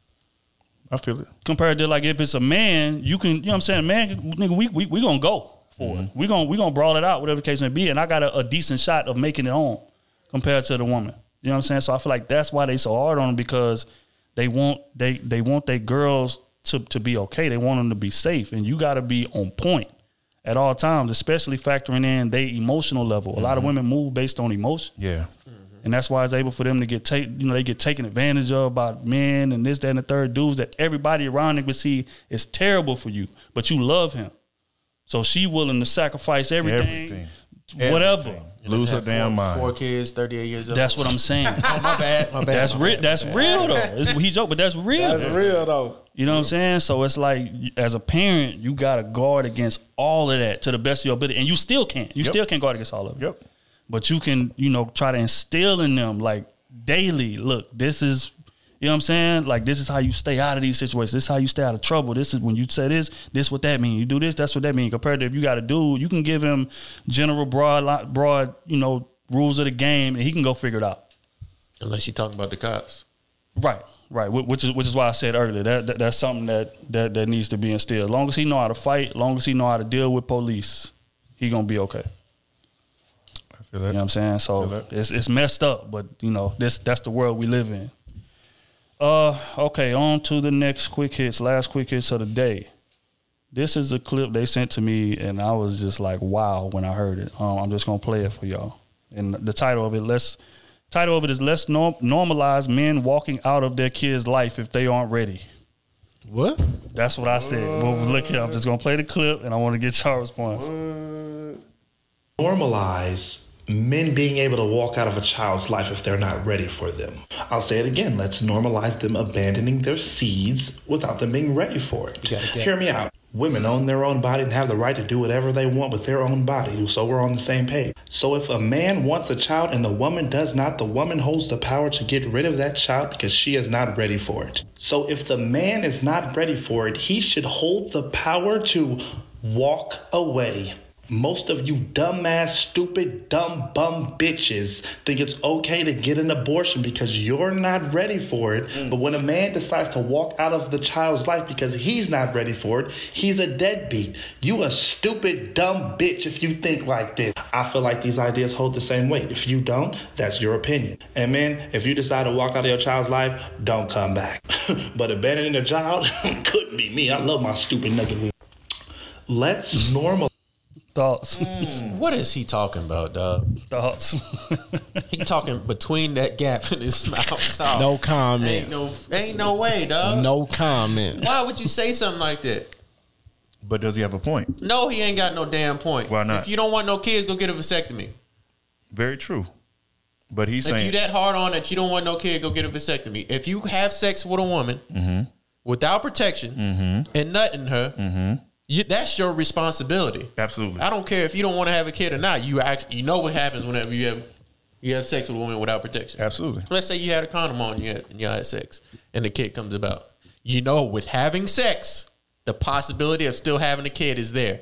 I feel it. Compared to like if it's a man, you can, you know what I'm saying, man, nigga, we we we gonna go for mm-hmm. it. We gonna we gonna brawl it out, whatever the case may be. And I got a, a decent shot of making it home compared to the woman. You know what I'm saying? So I feel like that's why they so hard on them, because they want they they want their girls to to be okay. They want them to be safe, and you got to be on point at all times, especially factoring in their emotional level. Mm-hmm. A lot of women move based on emotion. Yeah. Mm-hmm. And that's why it's able for them to get take, you know, they get taken advantage of by men and this, that, and the third, dudes that everybody around them would see is terrible for you, but you love him. So she willing to sacrifice everything, everything. whatever. Everything. Lose her damn four, mind. Four kids, thirty-eight years old. That's what I'm saying. Oh, my bad. My bad. That's my real. bad, That's bad. real though. It's, he joke, but that's real. That's real though. You know what I'm saying? So it's like, as a parent, you got to guard against all of that to the best of your ability, and you still can't. You yep. still can't guard against all of it. Yep. But you can, you know, try to instill in them like daily. Look, this is. You know what I'm saying? Like, this is how you stay out of these situations. This is how you stay out of trouble. This is when you say this, this what that mean. You do this, that's what that mean. Compared to if you got a dude, you can give him general broad, broad, you know, rules of the game, and he can go figure it out. Unless you talk about the cops. Right, right. Which is which is why I said earlier that, that that's something that, that that needs to be instilled. As long as he know how to fight, as long as he know how to deal with police, he gonna be okay. I feel that. You know what I'm saying? So it's it's messed up, but you know this that's the world we live in. Uh, okay, on to the next quick hits, last quick hits of the day. This is a clip they sent to me, and I was just like, wow, when I heard it. Um, I'm just going to play it for y'all. And the title of it, let's title of it is Let's norm, Normalize Men Walking Out of Their Kids' Life If They Aren't Ready. What? That's what I said. Well, look here, I'm just going to play the clip, and I want to get y'all response. Normalize men being able to walk out of a child's life if they're not ready for them. I'll say it again. Let's normalize them abandoning their seeds without them being ready for it. Hear me out. Women own their own body and have the right to do whatever they want with their own body, so we're on the same page. So if a man wants a child and the woman does not, the woman holds the power to get rid of that child because she is not ready for it. So if the man is not ready for it, he should hold the power to walk away. Most of you dumbass, stupid, dumb bum bitches think it's okay to get an abortion because you're not ready for it. Mm. But when a man decides to walk out of the child's life because he's not ready for it, he's a deadbeat. You a stupid, dumb bitch if you think like this. I feel like these ideas hold the same weight. If you don't, that's your opinion. And man, if you decide to walk out of your child's life, don't come back. But abandoning a child couldn't be me. I love my stupid nigga. Let's normalize. Thoughts. Mm. What is he talking about, dog? Thoughts. He talking between that gap in his mouth. Dog. No comment. Ain't no, ain't no way, dog. No comment. Why would you say something like that? But does he have a point? No, he ain't got no damn point. Why not? If you don't want no kids, go get a vasectomy. Very true. But he's if saying, you that hard on that you don't want no kid, go get a vasectomy. If you have sex with a woman mm-hmm. without protection mm-hmm. and nutting her, mm-hmm. You, that's your responsibility. Absolutely. I don't care if you don't want to have a kid or not. You actually, you know what happens whenever you have you have sex with a woman without protection. Absolutely. Let's say you had a condom on and you had, and you had sex, and the kid comes about. You know, with having sex, the possibility of still having a kid is there.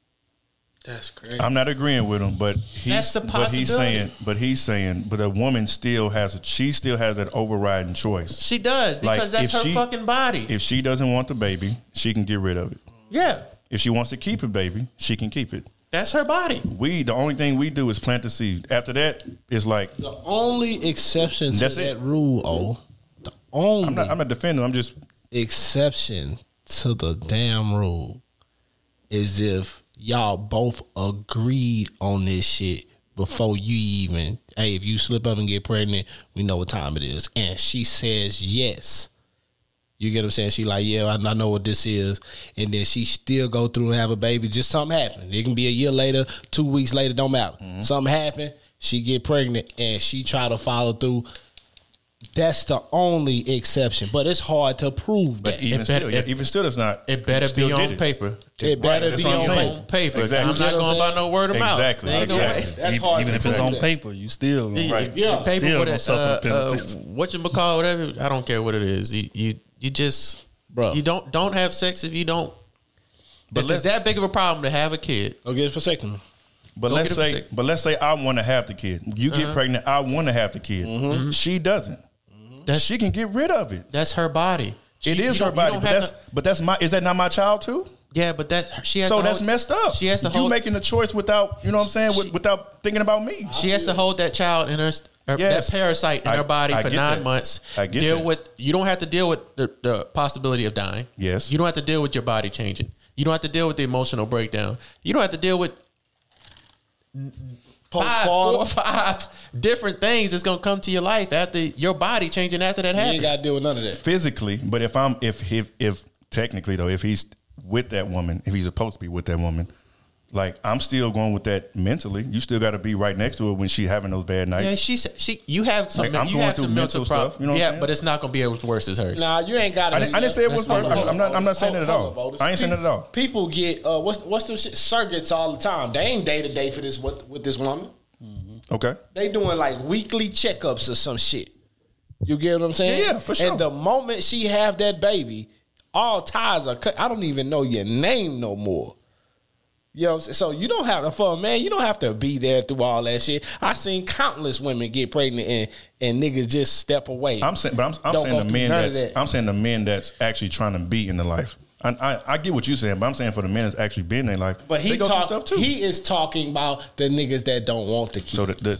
That's crazy. I'm not agreeing with him, but he's That's the but he's possibility. saying, but he's saying, but a woman still has a, she still has that overriding choice. She does because Like, that's if her she- fucking body. If she doesn't want the baby, she can get rid of it. Yeah, If she wants to keep a baby, she can keep it. that's her body. We the only thing we do is plant the seed. After that, it's like The only exception to That's that it. rule, oh, the only I'm not. I'm not defending. I'm just exception to the damn rule is if y'all both agreed on this shit before you even, hey, if you slip up and get pregnant, we know what time it is. And she says yes. You get what I'm saying? She like, yeah, I I know what this is. And then she still go through and have a baby. Just something happened. It can be a year later, two weeks later, don't matter. Mm-hmm. Something happened. She get pregnant and she try to follow through. That's the only exception. But it's hard to prove But that. even It still, better- yeah, it- even still, it's not. It better still be did on it. paper. It better that's be what I'm on saying. paper. Paper. Exactly. I'm not going by no word of mouth. Exactly. Ain't no Exactly. way. That's even, hard even to if it's prove on that. paper, you still gonna, Yeah, Right. Yeah. paper Still with gonna it. suffer Uh, the uh, penalties. what you call whatever. I don't care what it is. You you, you just Bro. You don't don't have sex if you don't. But But if it's let's- that big of a problem to have a kid, Go get a vasectomy. But Go let's get a say, vasect- but let's say I want to have the kid. You get Uh-huh. pregnant. I want to have the kid. Mm-hmm. She doesn't. That's- she can get rid of it. that's her body. It She- is you her don't- you body, don't but have that's to- but that's my. Is that not my child too? yeah, but that she has. So to that's hold, messed up. She has to you hold. making a choice without, you know what I'm saying, with, She- without thinking about me. She has to hold that child in her, her Yes. that parasite in I- her body I for get nine that. months. I get deal that. with. You don't have to deal with the, the possibility of dying. Yes. You don't have to deal with your body changing. You don't have to deal with the emotional breakdown. You don't have to deal with five, four or five different things that's gonna come to your life after your body changing after that You happens. ain't got to deal with none of that. Physically, but if I'm if if if technically though, if he's with that woman, if he's supposed to be with that woman, like I'm still going with that mentally. You still got to be right next to her when she having those bad nights. Yeah, she said she. You have some. Like, I'm you going have through some mental, mental problems. stuff, you know what yeah, I'm saying? but it's not gonna be as worse as hers. Nah, you ain't got to. I didn't- I didn't say it was That's worse. not- I'm- I'm not- I'm not saying hold it at all. on, Boldus. I ain't saying it at all. People get uh, what's what's the shit? Surrogates all the time. They ain't day to day for this with, with this woman. Okay. They doing like weekly checkups or some shit. You get what I'm saying? Yeah, yeah, for sure. And the moment she have that baby, all ties are cut. I don't even know your name no more. You know what I'm saying? So you don't have to, for a man, you don't have to be there through all that shit. I seen countless women get pregnant and, and niggas just step away. I'm saying, but I'm, I'm Don't saying go the through men none of that's that. I'm saying the men that's actually trying to be in the life. I, I, I get what you're saying, but I'm saying for the men that's actually been in their life, But he they go talk, through stuff too. he is talking about the niggas that don't want to keep. so the, the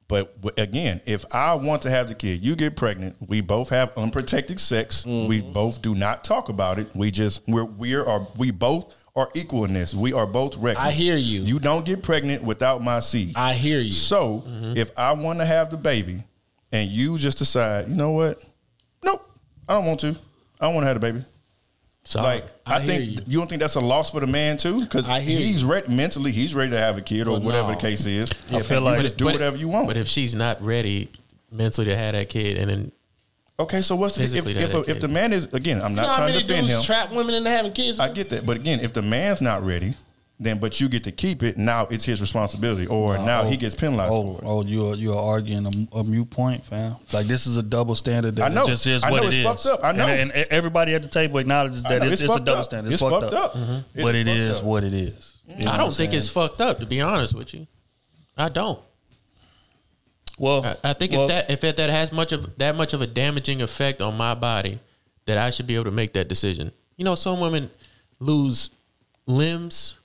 But w- again, if I want to have the kid, you get pregnant, we both have unprotected sex. Mm-hmm. We both do not talk about it. We just we're we are we both are equal in this. We are both reckless. I hear you. You don't get pregnant without my seed. I hear you. So mm-hmm. if I want to have the baby, and you just decide, you know what? Nope, I don't want to. I don't want to have the baby. So like I, I think you. you don't think that's a loss for the man too, because he's you. ready mentally. He's ready to have a kid or well, whatever no. the case is. I feel like just do but, whatever you want. But if she's not ready mentally to have that kid, and then okay, so what's the if if, if, if the man is again? I'm not you know trying to defend him. Trap women into having kids. I get that, but again, if the man's not ready, then but you get to keep it. Now it's his responsibility, or uh, now oh, he gets penalized oh, for it. Oh, you're you're arguing a, a mute point, fam. Like this is a double standard. That I know. It just is I what know it it's is. fucked up. I know. And, and everybody at the table acknowledges that it's, it's, it's a double up. standard. It's, It's fucked, fucked up. up. Mm-hmm. But it, it is up. what it is. You know I don't what think saying? it's fucked up, to be honest with you. I don't. Well, I, I think well, if that if that has much of that much of a damaging effect on my body, that I should be able to make that decision. You know, some women lose limbs,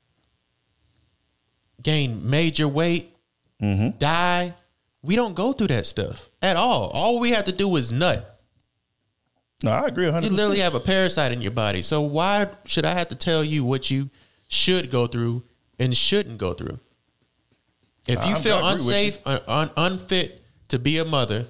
gain major weight, mm-hmm. die. We don't go through that stuff at all. All we have to do is nut. No, I agree one hundred percent. You literally have a parasite in your body. So why should I have to tell you what you should go through and shouldn't go through? If you I, feel I unsafe, un, un, unfit to be a mother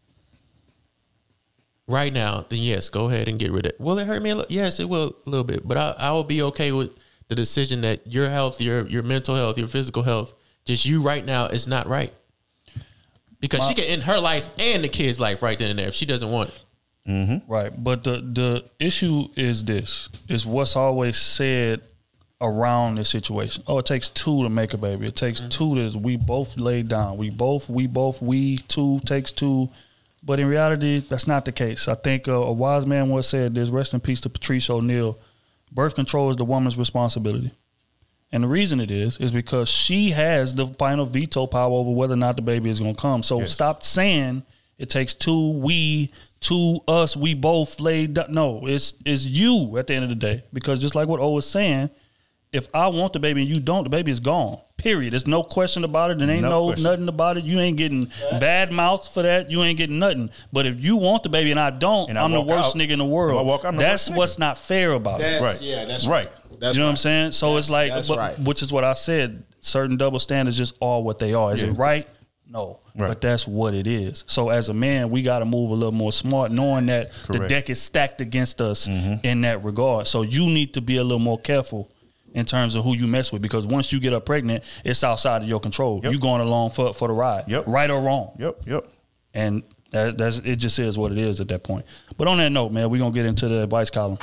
right now, then yes, go ahead and get rid of it. Will it hurt me a little? Yes, it will a little bit. But I, I will be okay with the decision that your health, your your mental health, your physical health, just you right now is not right. Because My, she can end her life and the kid's life right then and there if she doesn't want it. Mm-hmm. Right. But the, the issue is this, is what's always said around this situation. Oh, it takes two to make a baby. It takes mm-hmm. two to, we both lay down. We both, we both, we, two takes two. But in reality, that's not the case. I think uh, a wise man once said this, rest in peace to Patrice O'Neal, birth control is the woman's responsibility. And the reason it is, is because she has the final veto power over whether or not the baby is going to come. So yes. Stop saying it takes two, we, two, us, we both laid down. No, it's, it's you at the end of the day. Because just like what O was saying, if I want the baby and you don't, the baby is gone. Period. There's no question about it. There ain't no, no nothing about it. You ain't getting bad mouth for that. You ain't getting nothing. But if you want the baby and I don't, and I'm I the worst out, nigga in the world. Walk, that's what's nigga. Not fair about that's, it. Right. Yeah, that's right. That's you know right. what I'm saying? So that's, it's like, but, right. which is what I said. Certain double standards just are what they are. Is yeah. it right? No. Right. But that's what it is. So as a man, we got to move a little more smart, knowing that Correct. The deck is stacked against us mm-hmm. in that regard. So you need to be a little more careful in terms of who you mess with, because once you get up pregnant, it's outside of your control. Yep. You going along for for the ride, yep. right or wrong. Yep, yep. And that, that's it. Just is what it is at that point. But on that note, man, we're gonna get into the advice column.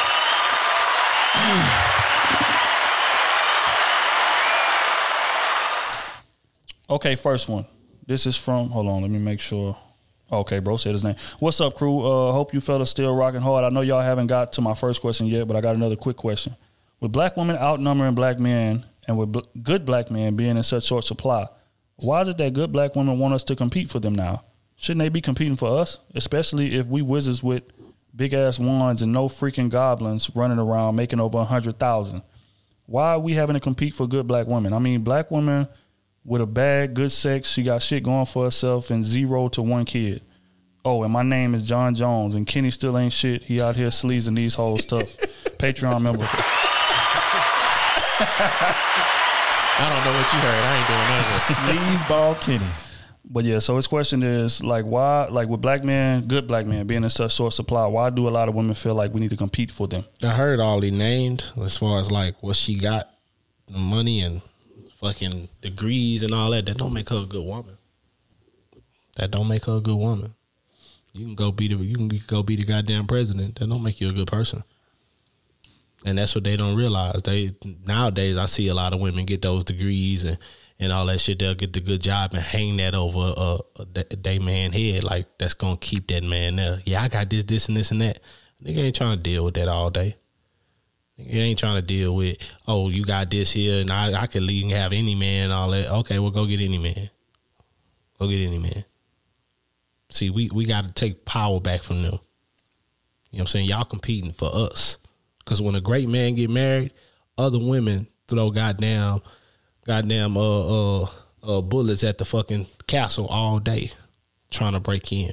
Okay, first one. This is from. Hold on, let me make sure. Okay, bro said his name. What's up, crew? Uh, hope you fellas still rocking hard. I know y'all haven't got to my first question yet, but I got another quick question. With black women outnumbering black men and with bl- good black men being in such short supply, why is it that good black women want us to compete for them now? Shouldn't they be competing for us? Especially if we wizards with big-ass wands and no freaking goblins running around making over one hundred thousand. Why are we having to compete for good black women? I mean, black women with a bag, good sex, she got shit going for herself and zero to one kid. Oh, and my name is John Jones, and Kenny still ain't shit. He out here sleazing these hoes tough. Patreon member. I don't know what you heard. I ain't doing none of this. Sleazeball Kenny. But yeah, so his question is like, why, like with black men, good black men being in such short supply, why do a lot of women feel like we need to compete for them? I heard all he named as far as like what she got, the money and fucking degrees and all that. That don't make her a good woman. That don't make her a good woman. You can go be the you can go be the goddamn president. That don't make you a good person. And that's what they don't realize. They nowadays I see a lot of women get those degrees and, and all that shit. They'll get the good job and hang that over a, a, a day man head like that's gonna keep that man there. Yeah, I got this, this, and this and that. Nigga ain't trying to deal with that all day. Nigga ain't trying to deal with, oh, you got this here and I I could leave and have any man and all that. Okay, well go get any man. Go get any man. See, we, we got to take power back from them. You know what I'm saying? Y'all competing for us. Because when a great man get married, other women throw goddamn, goddamn uh, uh, uh, bullets at the fucking castle all day trying to break in.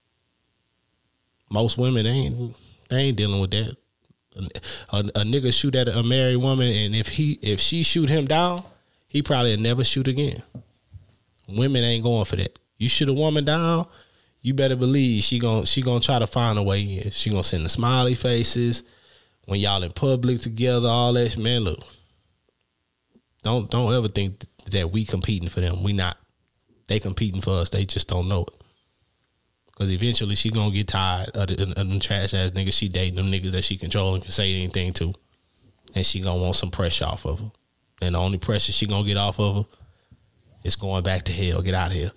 Most women ain't they ain't dealing with that. A, a, a nigga shoot at a married woman, and if he if she shoot him down, he probably never shoot again. Women ain't going for that. You shoot a woman down, you better believe she gon' she gonna try to find a way in. She gonna send the smiley faces when y'all in public together, all that. Man, look, don't don't ever think that we competing for them. We not. They competing for us. They just don't know it. Because eventually she gonna get tired of, the, of them trash ass niggas she dating, them niggas that she controlling, can say anything to, and she gonna want some pressure off of her. And the only pressure she gonna get off of her is going back to hell. Get out of here.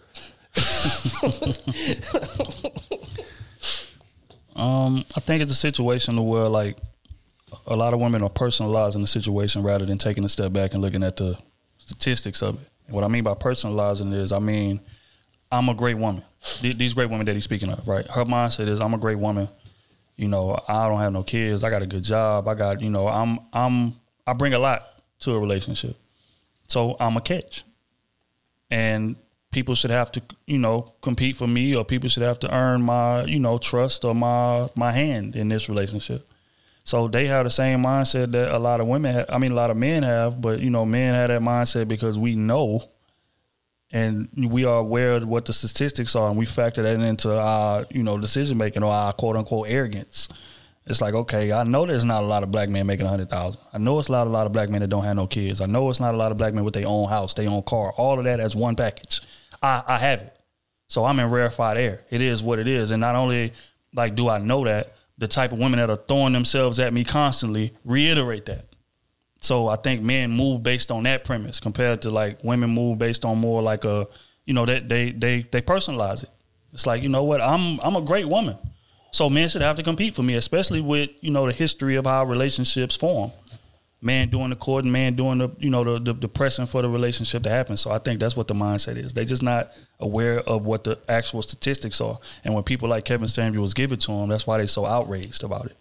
um, I think it's a situation where like a lot of women are personalizing the situation rather than taking a step back and looking at the statistics of it. And what I mean by personalizing is, I mean, I'm a great woman. These great women that he's speaking of, right? Her mindset is, I'm a great woman. You know, I don't have no kids. I got a good job. I got, you know, I'm, I'm, I bring a lot to a relationship. So I'm a catch. And people should have to, you know, compete for me, or people should have to earn my, you know, trust or my, my hand in this relationship. So they have the same mindset that a lot of women have, I mean, a lot of men have, but, you know, men have that mindset because we know and we are aware of what the statistics are, and we factor that into our, you know, decision making or our quote unquote arrogance. It's like, okay, I know there's not a lot of black men making a hundred thousand. I know it's not a lot of black men that don't have no kids. I know it's not a lot of black men with their own house, their own car, all of that as one package. I, I have it. So I'm in rarefied air. It is what it is. And not only like do I know that, the type of women that are throwing themselves at me constantly reiterate that. So I think men move based on that premise compared to like women move based on more like a, you know, that they, they, they personalize it. It's like, you know what, I'm I'm a great woman. So men should have to compete for me, especially with, you know, the history of how relationships form. Man doing the courting, man doing the, you know, the, the, the pressing for the relationship to happen. So I think that's what the mindset is. They're just not aware of what the actual statistics are. And when people like Kevin Samuels give it to them, that's why they're so outraged about it.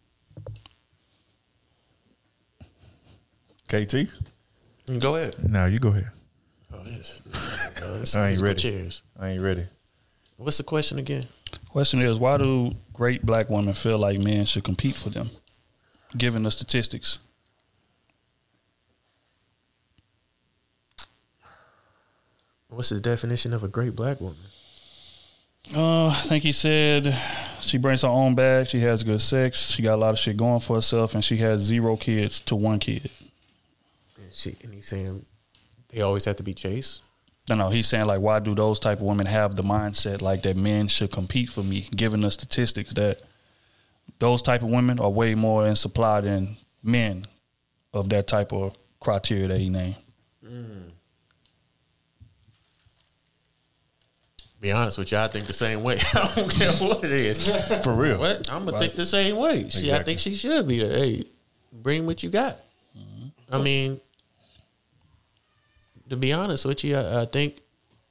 K T? Go ahead. No, you go ahead. Oh, this. Uh, this I ain't ready. Cheers. I ain't ready. What's the question again? Question is, why do great black women feel like men should compete for them, given the statistics? What's the definition of a great black woman? Uh, I think he said she brings her own bag, she has good sex, she got a lot of shit going for herself, and she has zero kids to one kid. And, she, and he's saying they always have to be chased? No, no, he's saying like, why do those type of women have the mindset like that men should compete for me, given the statistics that those type of women are way more in supply than men of that type of criteria that he named. Mm. Be honest with you, I think the same way. I don't care what it is. For real. What? I'm going Right. to think the same way. See, Exactly. I think she should be there. Hey, bring what you got. Mm-hmm. I mean, to be honest with you, I, I think,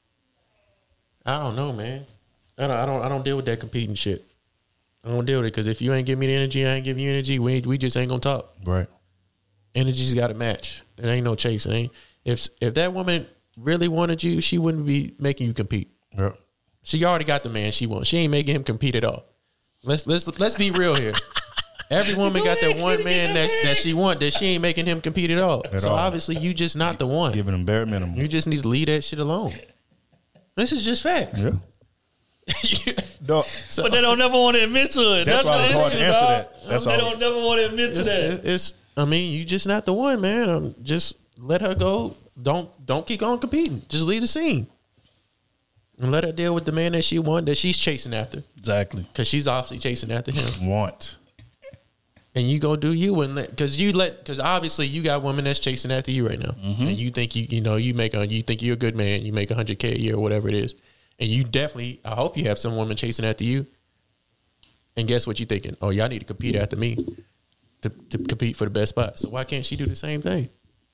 I don't know, man. I don't, I don't, I don't deal with that competing shit. I don't deal with it because if you ain't give me the energy, I ain't give you energy. We we just ain't gonna talk. Right. Energy's got to match. It ain't no chase. It ain't if if that woman really wanted you, she wouldn't be making you compete. Yep. She already got the man she wants. She ain't making him compete at all. Let's let's let's be real here. Every woman got that one man that that she want that she ain't making him compete at all. At so all. obviously you just not the one. Giving them bare minimum. You just need to leave that shit alone. This is just facts. Yeah. No, So- But they don't never want to admit to it. That's why the it's hard to issue, answer dog. that. That's they all. don't never want to admit to It's, that. it's I mean, you just not the one, man. Um, just let her go. Don't don't keep on competing. Just leave the scene. And let her deal with the man that she want, that she's chasing after. Exactly. Because she's obviously chasing after him. Want. And you go do you and let, because you let, because obviously you got women that's chasing after you right now, Mm-hmm. and you think you you know you make a you think you're a good man, you make a hundred k a year or whatever it is, and you definitely, I hope you have some woman chasing after you. And guess what you thinking? Oh, y'all need to compete after me to to compete for the best spot. So why can't she do the same thing?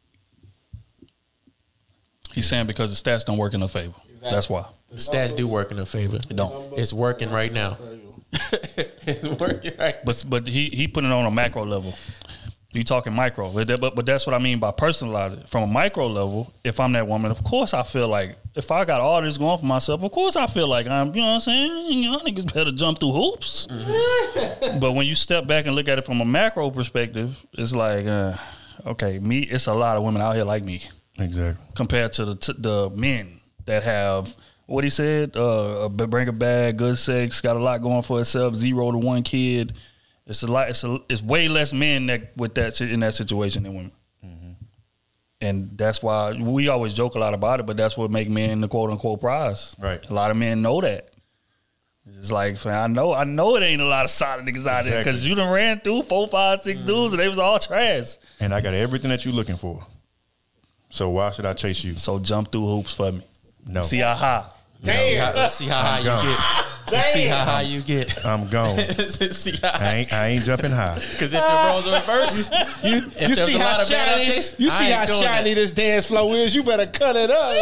He's saying because the stats don't work in her favor. That's why. The stats do work in her favor. It don't. It's working right now. It's working right. But but he he put it on a macro level. You talking micro, but, that, but but that's what I mean by personalizing. From a micro level, if I'm that woman, of course I feel like if I got all this going for myself, of course I feel like I'm, you know what I'm saying? You know, niggas better jump through hoops. Mm-hmm. But when you step back and look at it from a macro perspective, it's like, uh, okay, me, it's a lot of women out here like me. Exactly. Compared to the t- the men that have, what he said, uh, bring a bag, good sex, got a lot going for itself, zero to one kid. It's a lot. It's a, it's way less men that with that in that situation than women, mm-hmm. and that's why we always joke a lot about it. But that's what make men the quote unquote prize. Right. A lot of men know that. It's like I know, I know it ain't a lot of solid niggas out exactly. there because you done ran through four, five, six mm-hmm. dudes and they was all trash. And I got everything that you're looking for. So why should I chase you? So jump through hoops for me. No. See how high. Damn. Let's see how high you get. Let's see how high you get. I'm gone. see how I ain't, I ain't jumping high. Because if the roles are reversed, you, you see how shiny, chase, you see how shiny this dance flow is. You better cut it up.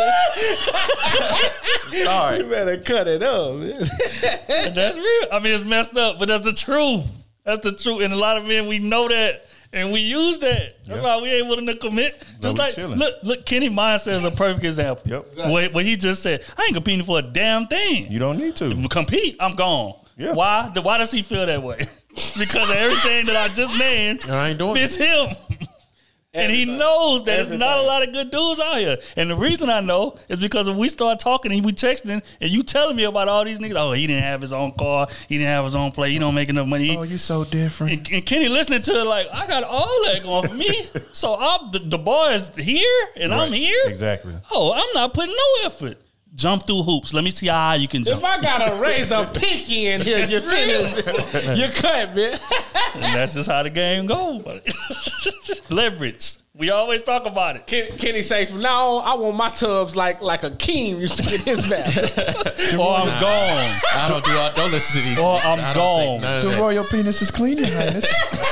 Sorry, you better cut it up. Man. That's real. I mean, it's messed up, but that's the truth. That's the truth. And a lot of men, we know that. And we use that. That's yep. why we ain't willing to commit. Just no, like, chilling. look, look, Kenny Mindset is a perfect example. Yep. Exactly. What, what he just said, I ain't competing for a damn thing. You don't need to. Compete, I'm gone. Yeah. Why? Why does he feel that way? Because of everything that I just named I ain't doing fits him. And he knows that there's not a lot of good dudes out here. And the reason I know is because if we start talking and we texting and you telling me about all these niggas, oh, he didn't have his own car, he didn't have his own play, he don't make enough money. Oh, you so different. And, and Kenny listening to it like, I got all that going for me. So I'm, the, the bar is here and right. I'm here. Exactly. Oh, I'm not putting no effort. Jump through hoops. Let me see how high you can jump. If I gotta raise a pinky in here, you're finished. You're cut, man. And that's just how the game goes. Leverage. We always talk about it. Ken, Kenny say, from now on, I want my tubs like like Akeem used to get his back. Or I'm gone. I don't do. I don't listen to these. Or I'm I gone. The royal penis is clean, Your Highness.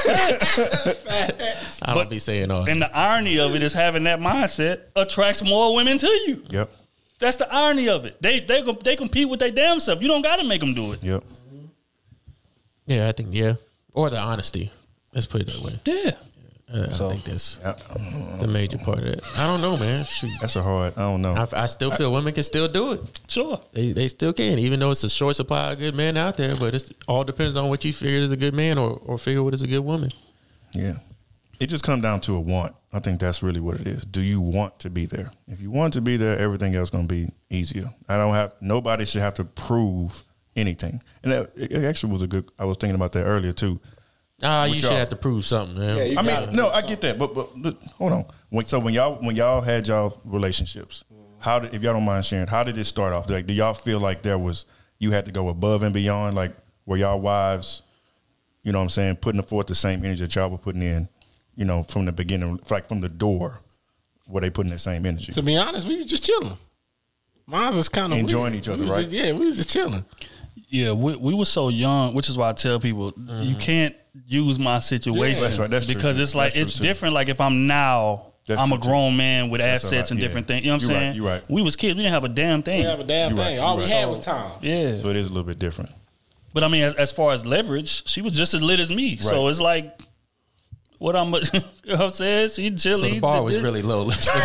I don't but, be saying all. And the irony of it is having that mindset attracts more women to you. Yep. That's the irony of it. They they they compete with their damn self. You don't got to make them do it. Yep. Yeah, I think yeah, or the honesty. Let's put it that way. Yeah. Uh, so, I think that's yeah. the major part of it. I don't know, man. Shoot. That's a hard. I don't know. I, I still feel I, women can still do it. Sure, they they still can, even though it's a short supply of good men out there. But it all depends on what you figure is a good man, or or figure what is a good woman. Yeah, it just comes down to a want. I think that's really what it is. Do you want to be there? If you want to be there, everything else going to be easier. I don't have. Nobody should have to prove anything. And that, it actually was a good. I was thinking about that earlier too. Ah, uh, you should have to prove something, man. Yeah, I mean, no, I get that, but but look, hold on. When, so when y'all when y'all had y'all relationships, how did, if y'all don't mind sharing, how did it start off? Like, do y'all feel like there was you had to go above and beyond? Like, were y'all wives, you know what I'm saying, putting forth the same energy that y'all were putting in, you know, from the beginning, like from the door, were they putting the same energy? To be honest, we were just chilling. Mine was kind of enjoying weird. each other, we right? Just, yeah, we was just chilling. Yeah, we, we were so young, which is why I tell people mm-hmm. you can't use my situation. Yeah. That's right. That's because true. It's like That's it's different. Like if I'm now, That's I'm a grown too. man with That's assets right. and yeah. different things. You know what I'm You're saying? Right. You're right. We was kids. We didn't have a damn thing. We didn't have a damn You're thing. right. All You're we right. had was time. Yeah. So it is a little bit different. But I mean, as, as far as leverage, she was just as lit as me. Right. So it's like, what I'm, you know what I'm saying? She chilling. So the bar was really low.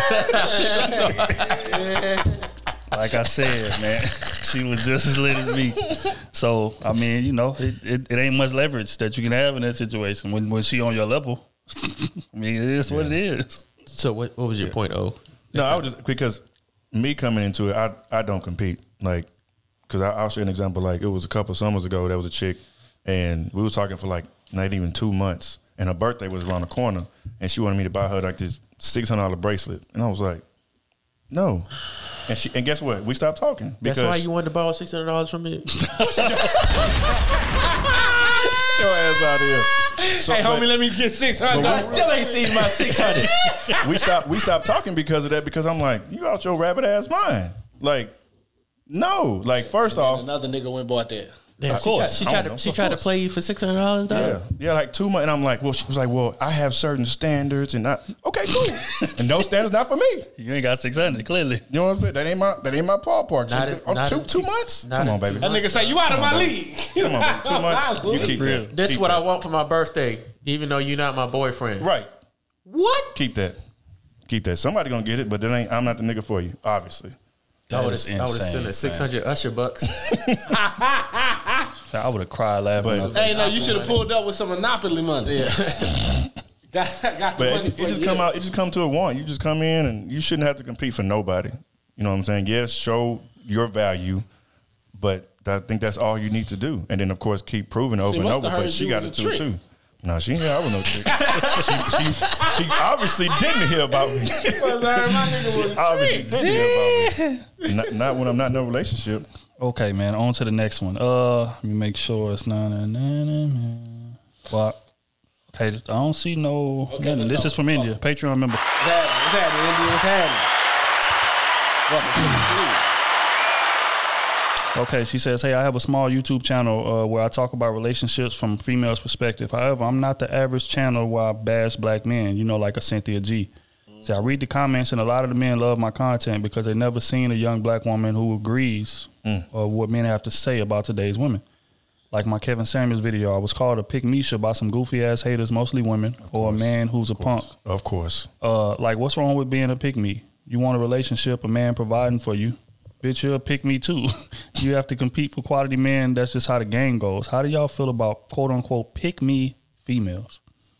Like I said, man, she was just as lit as me. So, I mean, you know, it, it, it ain't much leverage that you can have in that situation when, when she on your level. I mean, it is yeah. what it is. So what what was your yeah. point, O? No, I was just, because me coming into it, I, I don't compete. Like, because I'll share an example. Like, it was a couple of summers ago, there was a chick, and we was talking for like not even two months, and her birthday was around the corner, and she wanted me to buy her like this six hundred dollars bracelet. And I was like, no. And she and guess what? We stopped talking. That's why you wanted to borrow six hundred dollars from me. Get your ass out of here. So, hey, homie, but, let me get six hundred dollars. I still ain't seen my six hundred dollars. we stopped. We stopped talking because of that. Because I'm like, you out your rabbit ass mind. Like, no. Like, first off, another nigga went and bought that. Yeah, of course, she tried, she tried to she tried to play you for six hundred dollars. Yeah, yeah, like two months. And I'm like, well, she was like, well, I have certain standards, and I okay, cool. And those standards not for me. You ain't got six hundred, clearly. You know what I'm saying? That ain't my that ain't my ballpark. Not so, a, on not two a, two months. Come on, baby. That nigga say you out of my league. Come on, baby. Two months. You keep real. that. This keep is what that. I want for my birthday. Even though you're not my boyfriend. Right. What? Keep that. Keep that. Somebody gonna get it, but that ain't. I'm not the nigga for you. Obviously. I would have sent a six hundred Usher bucks. I would have cried laughing. Hey, no, you should have pulled up with some Monopoly money. Yeah. got, got the But money it, for it just you. come out. It just come to a want. You just come in, and you shouldn't have to compete for nobody. You know what I'm saying? Yes, show your value, but I think that's all you need to do. And then, of course, keep proving over She and must over. have But heard she you got was it a too, trick. too. No, she ain't hear. I was no trick. she, she, she obviously didn't hear about me. She obviously didn't hear about me. Not, not when I'm not in no relationship. Okay, man. On to the next one. Uh, let me make sure it's not. Well, okay. I don't see no. Okay, let's this go. is from India. Patreon member. What's happening? What's happening, India? What's happening? Welcome to the sleep. Okay, she says, hey, I have a small YouTube channel uh, where I talk about relationships from females' perspective. However, I'm not the average channel where I bash black men, you know, like a Cynthia G. So I read the comments, and a lot of the men love my content because they never seen a young black woman who agrees mm. uh, what men have to say about today's women. Like my Kevin Samuels video, I was called a pick-me-sha by some goofy-ass haters, mostly women, or a man who's a punk. Of course. Uh, like, what's wrong with being a pick-me? You want a relationship, a man providing for you. Bitch, you're a pick-me too. You have to compete for quality men. That's just how the game goes. How do y'all feel about quote-unquote pick-me females?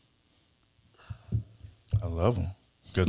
I love them. Good.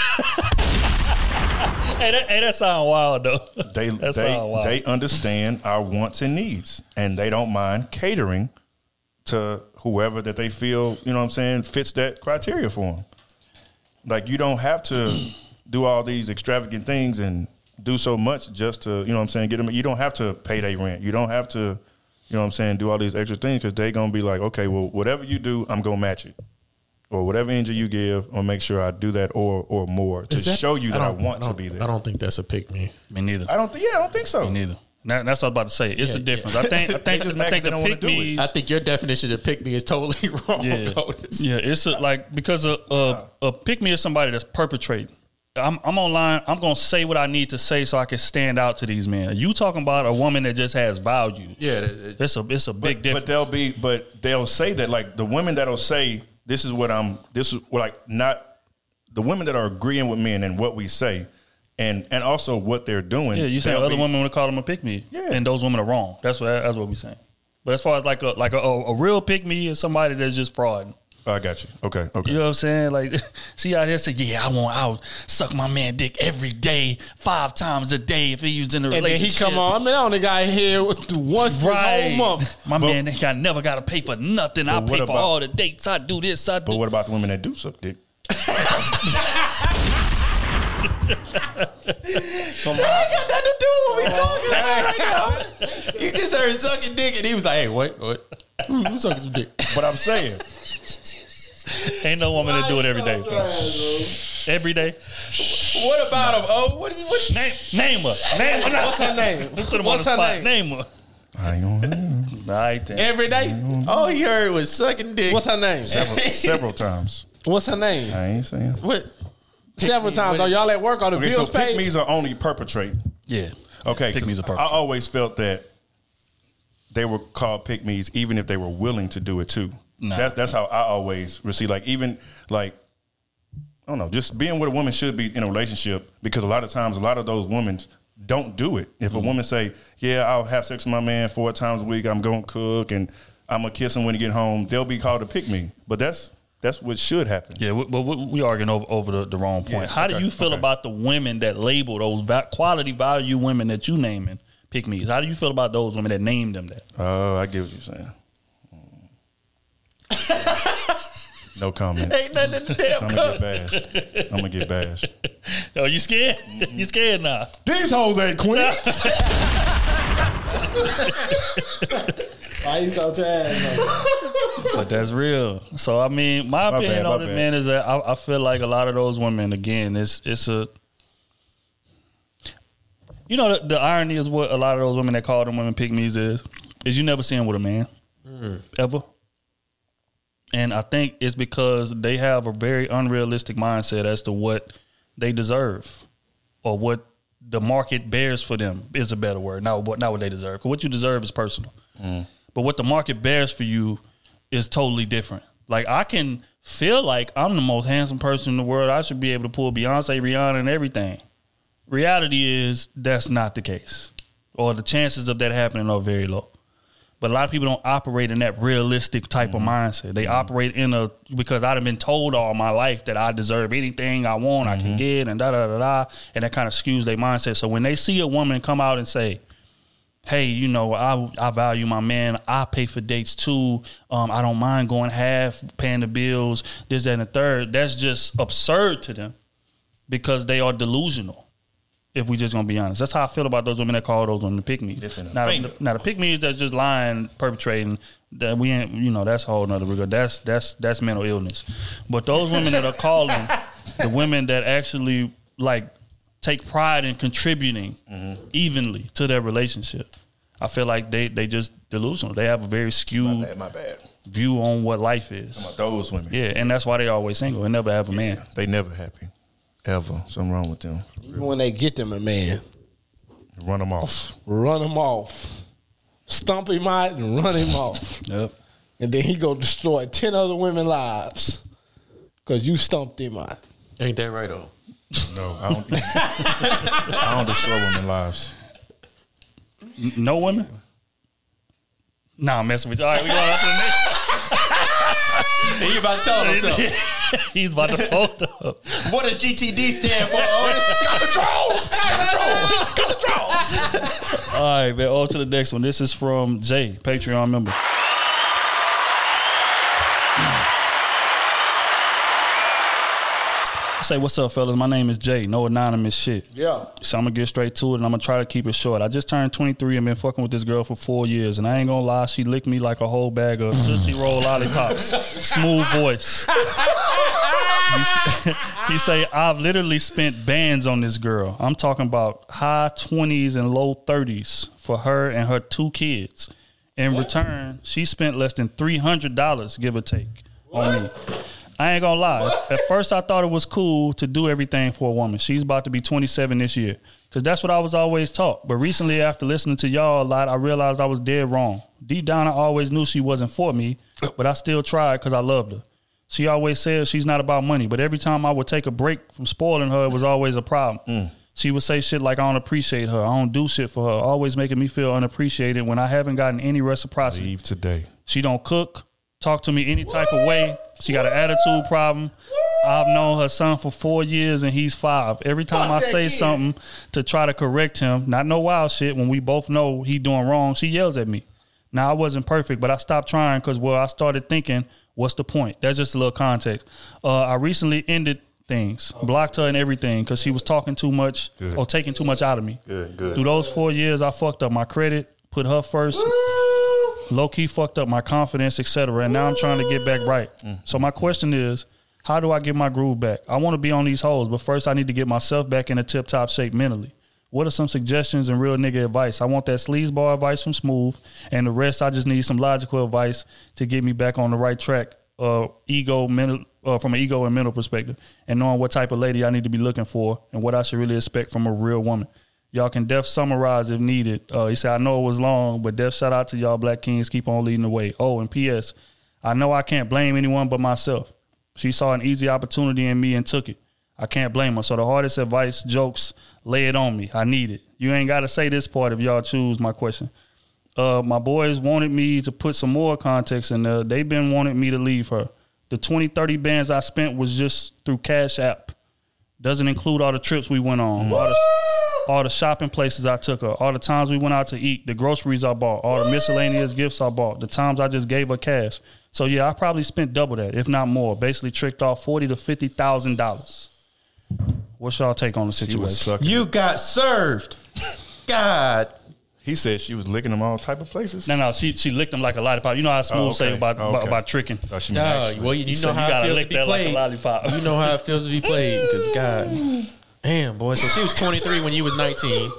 hey, that, hey, that sound wild, though. They that they, sound wild. they understand our wants and needs, and they don't mind catering to whoever that they feel, you know what I'm saying, fits that criteria for them. Like, you don't have to do all these extravagant things and do so much just to, you know what I'm saying, get them. You don't have to pay their rent. You don't have to, you know what I'm saying, do all these extra things because they're going to be like, okay, well, whatever you do, I'm going to match it. Or whatever energy you give, I'll make sure I do that or or more to that, show you that I, I want I to be there. I don't think that's a pick me. Me neither. I don't think. Yeah, I don't think so. Me neither. That, that's what I was about to say. It's Yeah, a difference. yeah. I think. I think. just I mad think 'cause they the don't wanna pick do it. me's. I think your definition of pick me is totally wrong. Yeah, Otis. yeah. It's a, like because a, a a pick me is somebody that's perpetrating. I'm I'm online. I'm gonna say what I need to say so I can stand out to these men. You talking about a woman that just has value? Yeah, it, it, It's a it's a big But, difference. but they'll be, but they'll say that like the women that'll say this is what I'm. This is like not the women that are agreeing with men and what we say, and and also what they're doing. Yeah, you saying they'll other be- women want to call them a pick me, Yeah. and those women are wrong. That's what that's what we saying. But as far as like a like a, a, a real pick me is somebody that's just fraud. Oh, I got you. Okay, okay. You know what I'm saying? Like, see out here say, yeah, I want, I'll suck my man dick every day, five times a day if he was in a And then relationship. he come on. I mean, I only got here with- once Right. this whole month. My But- man, think I never got to pay for nothing. I But pay what for about- all the dates. I do this, I But do. what about the women that do suck dick? Come on. That ain't got nothing to do with what we talking about right now. He just heard sucking dick and he was like, hey, what? What? Who, who sucking some dick? But I'm saying, Ain't no woman that do it every day. Every day. What about him? Oh, what is what? Name, name her. Name her. What's her name? Put him What's on the her spot. name? Name her. I ain't gonna. All right, then. Every day. All he heard was sucking dick. What's her name? Several, several times. What's her name? I ain't saying. What? Several times. Are y'all at work? Are the Okay, so bills paid? pick me's are only perpetrate. Yeah. Okay, Pick me's a 'cause purpose. I always felt that they were called pick me's even if they were willing to do it too. Nah. That's that's how I always receive. Like even like I don't know, just being with a woman should be in a relationship because a lot of times a lot of those women don't do it. If a woman say, "Yeah, I'll have sex with my man four times a week. I'm gonna cook and I'm gonna kiss him when he get home," they'll be called a pick me. But that's that's what should happen. Yeah, we- but we, we arguing over, over the, the wrong point. Yeah, How do okay, you feel okay. about the women that label those va- quality value women that you naming pick me's? How do you feel about those women that named them that? Oh, I get what you're saying. No comment. Ain't nothing to damn I'm gonna get bashed. I'm gonna get bashed. Oh, you scared? You scared now? These hoes ain't queens. Why you so trash? But that's real. So I mean, my, My opinion bad, my on it, bad. man, is that I, I feel like a lot of those women, again, it's it's a. You know, the, the irony is what a lot of those women that call them women pick me's is, is you never see them with a man Mm. ever. And I think it's because they have a very unrealistic mindset as to what they deserve or what the market bears for them is a better word. Not what, not what they deserve. 'Cause what you deserve is personal. Mm. But what the market bears for you is totally different. Like, I can feel like I'm the most handsome person in the world. I should be able to pull Beyonce, Rihanna, and everything. Reality is that's not the case. Or the chances of that happening are very low. But a lot of people don't operate in that realistic type mm-hmm. of mindset. They mm-hmm. operate in a, because I've been told all my life that I deserve anything I want, mm-hmm. I can get, and da da da da. And that kind of skews their mindset. So when they see a woman come out and say, hey, you know, I I value my man. I pay for dates too. Um, I don't mind going half, paying the bills, this, that, and the third. That's just absurd to them because they are delusional. If we just gonna be honest, that's how I feel about those women that call those women pick-me's. Now, the, now the pick-me's that's just lying, perpetrating. That we ain't, you know, that's a whole nother regard. That's that's that's mental illness. But those women that are calling, the women that actually like take pride in contributing mm-hmm. evenly to their relationship, I feel like they they just delusional. They have a very skewed my bad, my bad. view on what life is. About those women, yeah, and that's why they always single and never have a man. Yeah, they never happy. Ever. Something wrong with them. Even when they get them a man. Run them off. Run him off. Stomp him out and run him off. Yep. And then he go destroy ten other women's lives because you stumped him out. Ain't that right, though? No, I don't. I don't destroy women's lives. N- no women? Nah, I'm messing with you. All right, we going on to the next. He about to tell himself. He's about to fold up. What does G T D stand for? Otis? Got the draws. Got the draws. Got the draws. All right, man. On to the next one. This is from Jay, Patreon member. Say, what's up, fellas? My name is Jay. No anonymous shit. Yeah. So I'm going to get straight to it, and I'm going to try to keep it short. I just turned twenty-three and been fucking with this girl for four years, and I ain't going to lie, she licked me like a whole bag of Tootsie Roll lollipops. Smooth voice. He, he say, I've literally spent bands on this girl. I'm talking about high twenties and low thirties for her and her two kids. In what? Return, she spent less than three hundred dollars, give or take, what? on me. I ain't gonna lie. At first, I thought it was cool to do everything for a woman. She's about to be twenty-seven this year. Because that's what I was always taught. But recently, after listening to y'all a lot, I realized I was dead wrong. Deep down, I always knew she wasn't for me, but I still tried because I loved her. She always said she's not about money, but every time I would take a break from spoiling her, it was always a problem. Mm. She would say shit like, I don't appreciate her. I don't do shit for her. Always making me feel unappreciated when I haven't gotten any reciprocity. Leave today. She don't cook, talk to me any type of way. She got an attitude problem. I've known her son for four years and he's five. Every time Fuck I say kid. something to try to correct him, not no wild shit, when we both know he doing wrong, she yells at me. Now, I wasn't perfect, but I stopped trying because, well, I started thinking, what's the point? That's just a little context. Uh, I recently ended things, blocked her and everything because she was talking too much good. or taking too much out of me. Good, good. Through those four years, I fucked up my credit, put her first, low-key fucked up my confidence, et cetera, and now I'm trying to get back right. Mm. So my question is, how do I get my groove back? I want to be on these hoes, but first I need to get myself back in a tip-top shape mentally. What are some suggestions and real nigga advice? I want that sleazeball advice from Smooth, and the rest I just need some logical advice to get me back on the right track, uh, ego, mental, uh, from an ego and mental perspective, and knowing what type of lady I need to be looking for and what I should really expect from a real woman. Y'all can def summarize if needed. Uh, he said, I know it was long, but def shout out to y'all Black Kings. Keep on leading the way. Oh, and P S, I know I can't blame anyone but myself. She saw an easy opportunity in me and took it. I can't blame her. So the hardest advice, jokes, lay it on me. I need it. You ain't got to say this part if y'all choose my question. Uh, my boys wanted me to put some more context in there. They've been wanting me to leave her. The twenty, thirty bands I spent was just through Cash App. Doesn't include all the trips we went on. All the, all the shopping places I took her. All the times we went out to eat. The groceries I bought. All the miscellaneous gifts I bought. The times I just gave her cash. So, yeah, I probably spent double that, if not more. Basically tricked off forty thousand to fifty thousand dollars. What's y'all take on the situation? You got served. God. He said she was licking them all type of places. No, no, she she licked them like a lollipop. You know how Smooth oh, okay. say about, oh, about okay. about tricking. Oh, she no, well, you, you know how you it feels to be played. Like you know how it feels to be played. Because God, damn boy. So she was twenty-three when you was nineteen.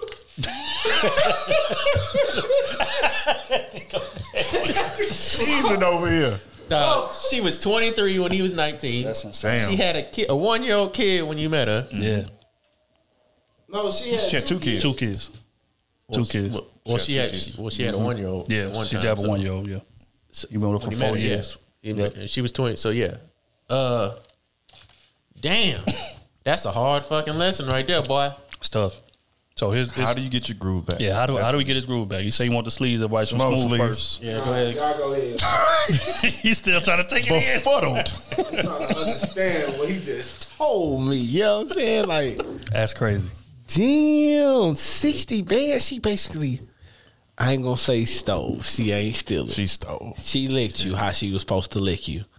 Season over here. No, she was twenty-three when he was nineteen. That's insane. She had a kid, a one-year-old kid when you met her. Yeah. No, she had, she had two kids. Two kids. Well, two kids. Well, well she, she had. She, well, she had mm-hmm. a one-year-old. Yeah, one she time, did have a so. one-year-old. Yeah. So you been with her for four her, years. Yeah. Yep. She was twenty. So yeah. Uh, damn, that's a hard fucking lesson right there, boy. It's tough. So his, his how do you get your groove back? Yeah, how do That's how do we get his groove back? You say you want the sleeves of white Small smooth sleeves. first. Yeah, go ahead. Y'all go ahead. He's still trying to take it in. Befuddled. I'm trying to understand what he just told me. You know what I'm saying? Like, that's crazy. Damn, sixty bands. She basically, I ain't gonna say stole. She ain't stealing. She stole. She licked you how she was supposed to lick you.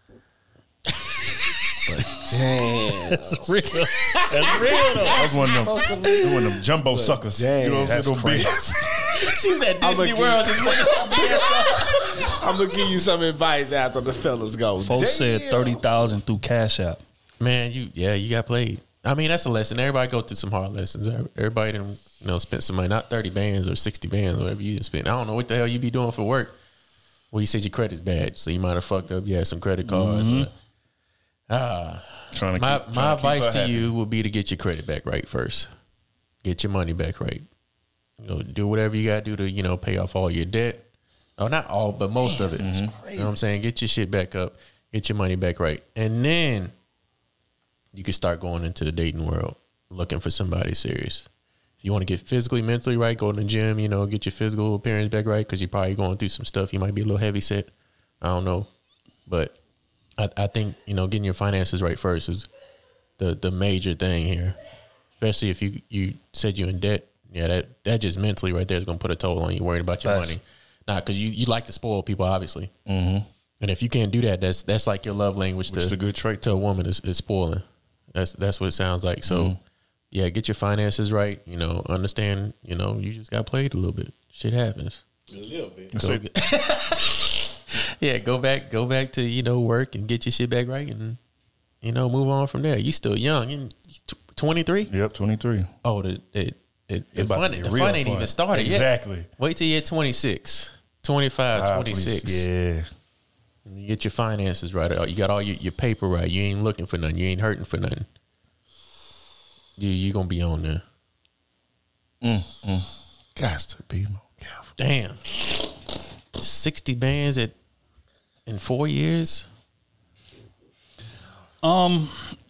But damn, that's real. That's real though. That was one of them, one of them jumbo suckers. Damn, you know what I'm saying? crazy. She was at Disney World just looking at I'm gonna give you some advice after the fellas go. Folks Damn. said thirty thousand through Cash App. Man, you yeah, you got played. I mean, that's a lesson. Everybody go through some hard lessons. Everybody done, you know, spent some money, not thirty bands or sixty bands, whatever you spent. I don't know what the hell you be doing for work. Well, you said your credit's bad, so you might have fucked up. You had some credit cards. Mm-hmm. But, ah, trying to my keep, my trying to keep advice her to happy. you would be to get your credit back right first. Get your money back right. You know, do whatever you gotta do to, you know, pay off all your debt. Oh, not all, but most of it. You know what I'm saying? Get your shit back up. Get your money back right, and then you can start going into the dating world, looking for somebody serious. If you want to get physically, mentally right, go to the gym, you know, get your physical appearance back right, because you're probably going through some stuff. You might be a little heavy set. I don't know. But I, I think, you know, getting your finances right first is the the major thing here. Especially if you, you said you're in debt. Yeah, that, that just mentally right there is going to put a toll on you, worrying about your Facts. money. Nah, because you, you like to spoil people, obviously. Mm-hmm. And if you can't do that, that's that's like your love language Which to, is a good trait. to a woman is, is spoiling. That's that's what it sounds like. So, Mm-hmm. yeah, get your finances right. You know, understand. You know, you just got played a little bit. Shit happens. A little bit. Go get- yeah, go back, go back to you know work and get your shit back right, and you know move on from there. You still young, and twenty-three. Yep, twenty-three. Oh, the it, it, the about fun, to the get real fun ain't fun. even started yet. Exactly. Wait till you're twenty-six, twenty-five, Ah, twenty-six. Yeah. You get your finances right. You got all your, your paper right. You ain't looking for nothing. You ain't hurting for nothing. You you gonna be on there. Mm, mm. Got to be more careful. Damn, sixty bands at in four years. Um,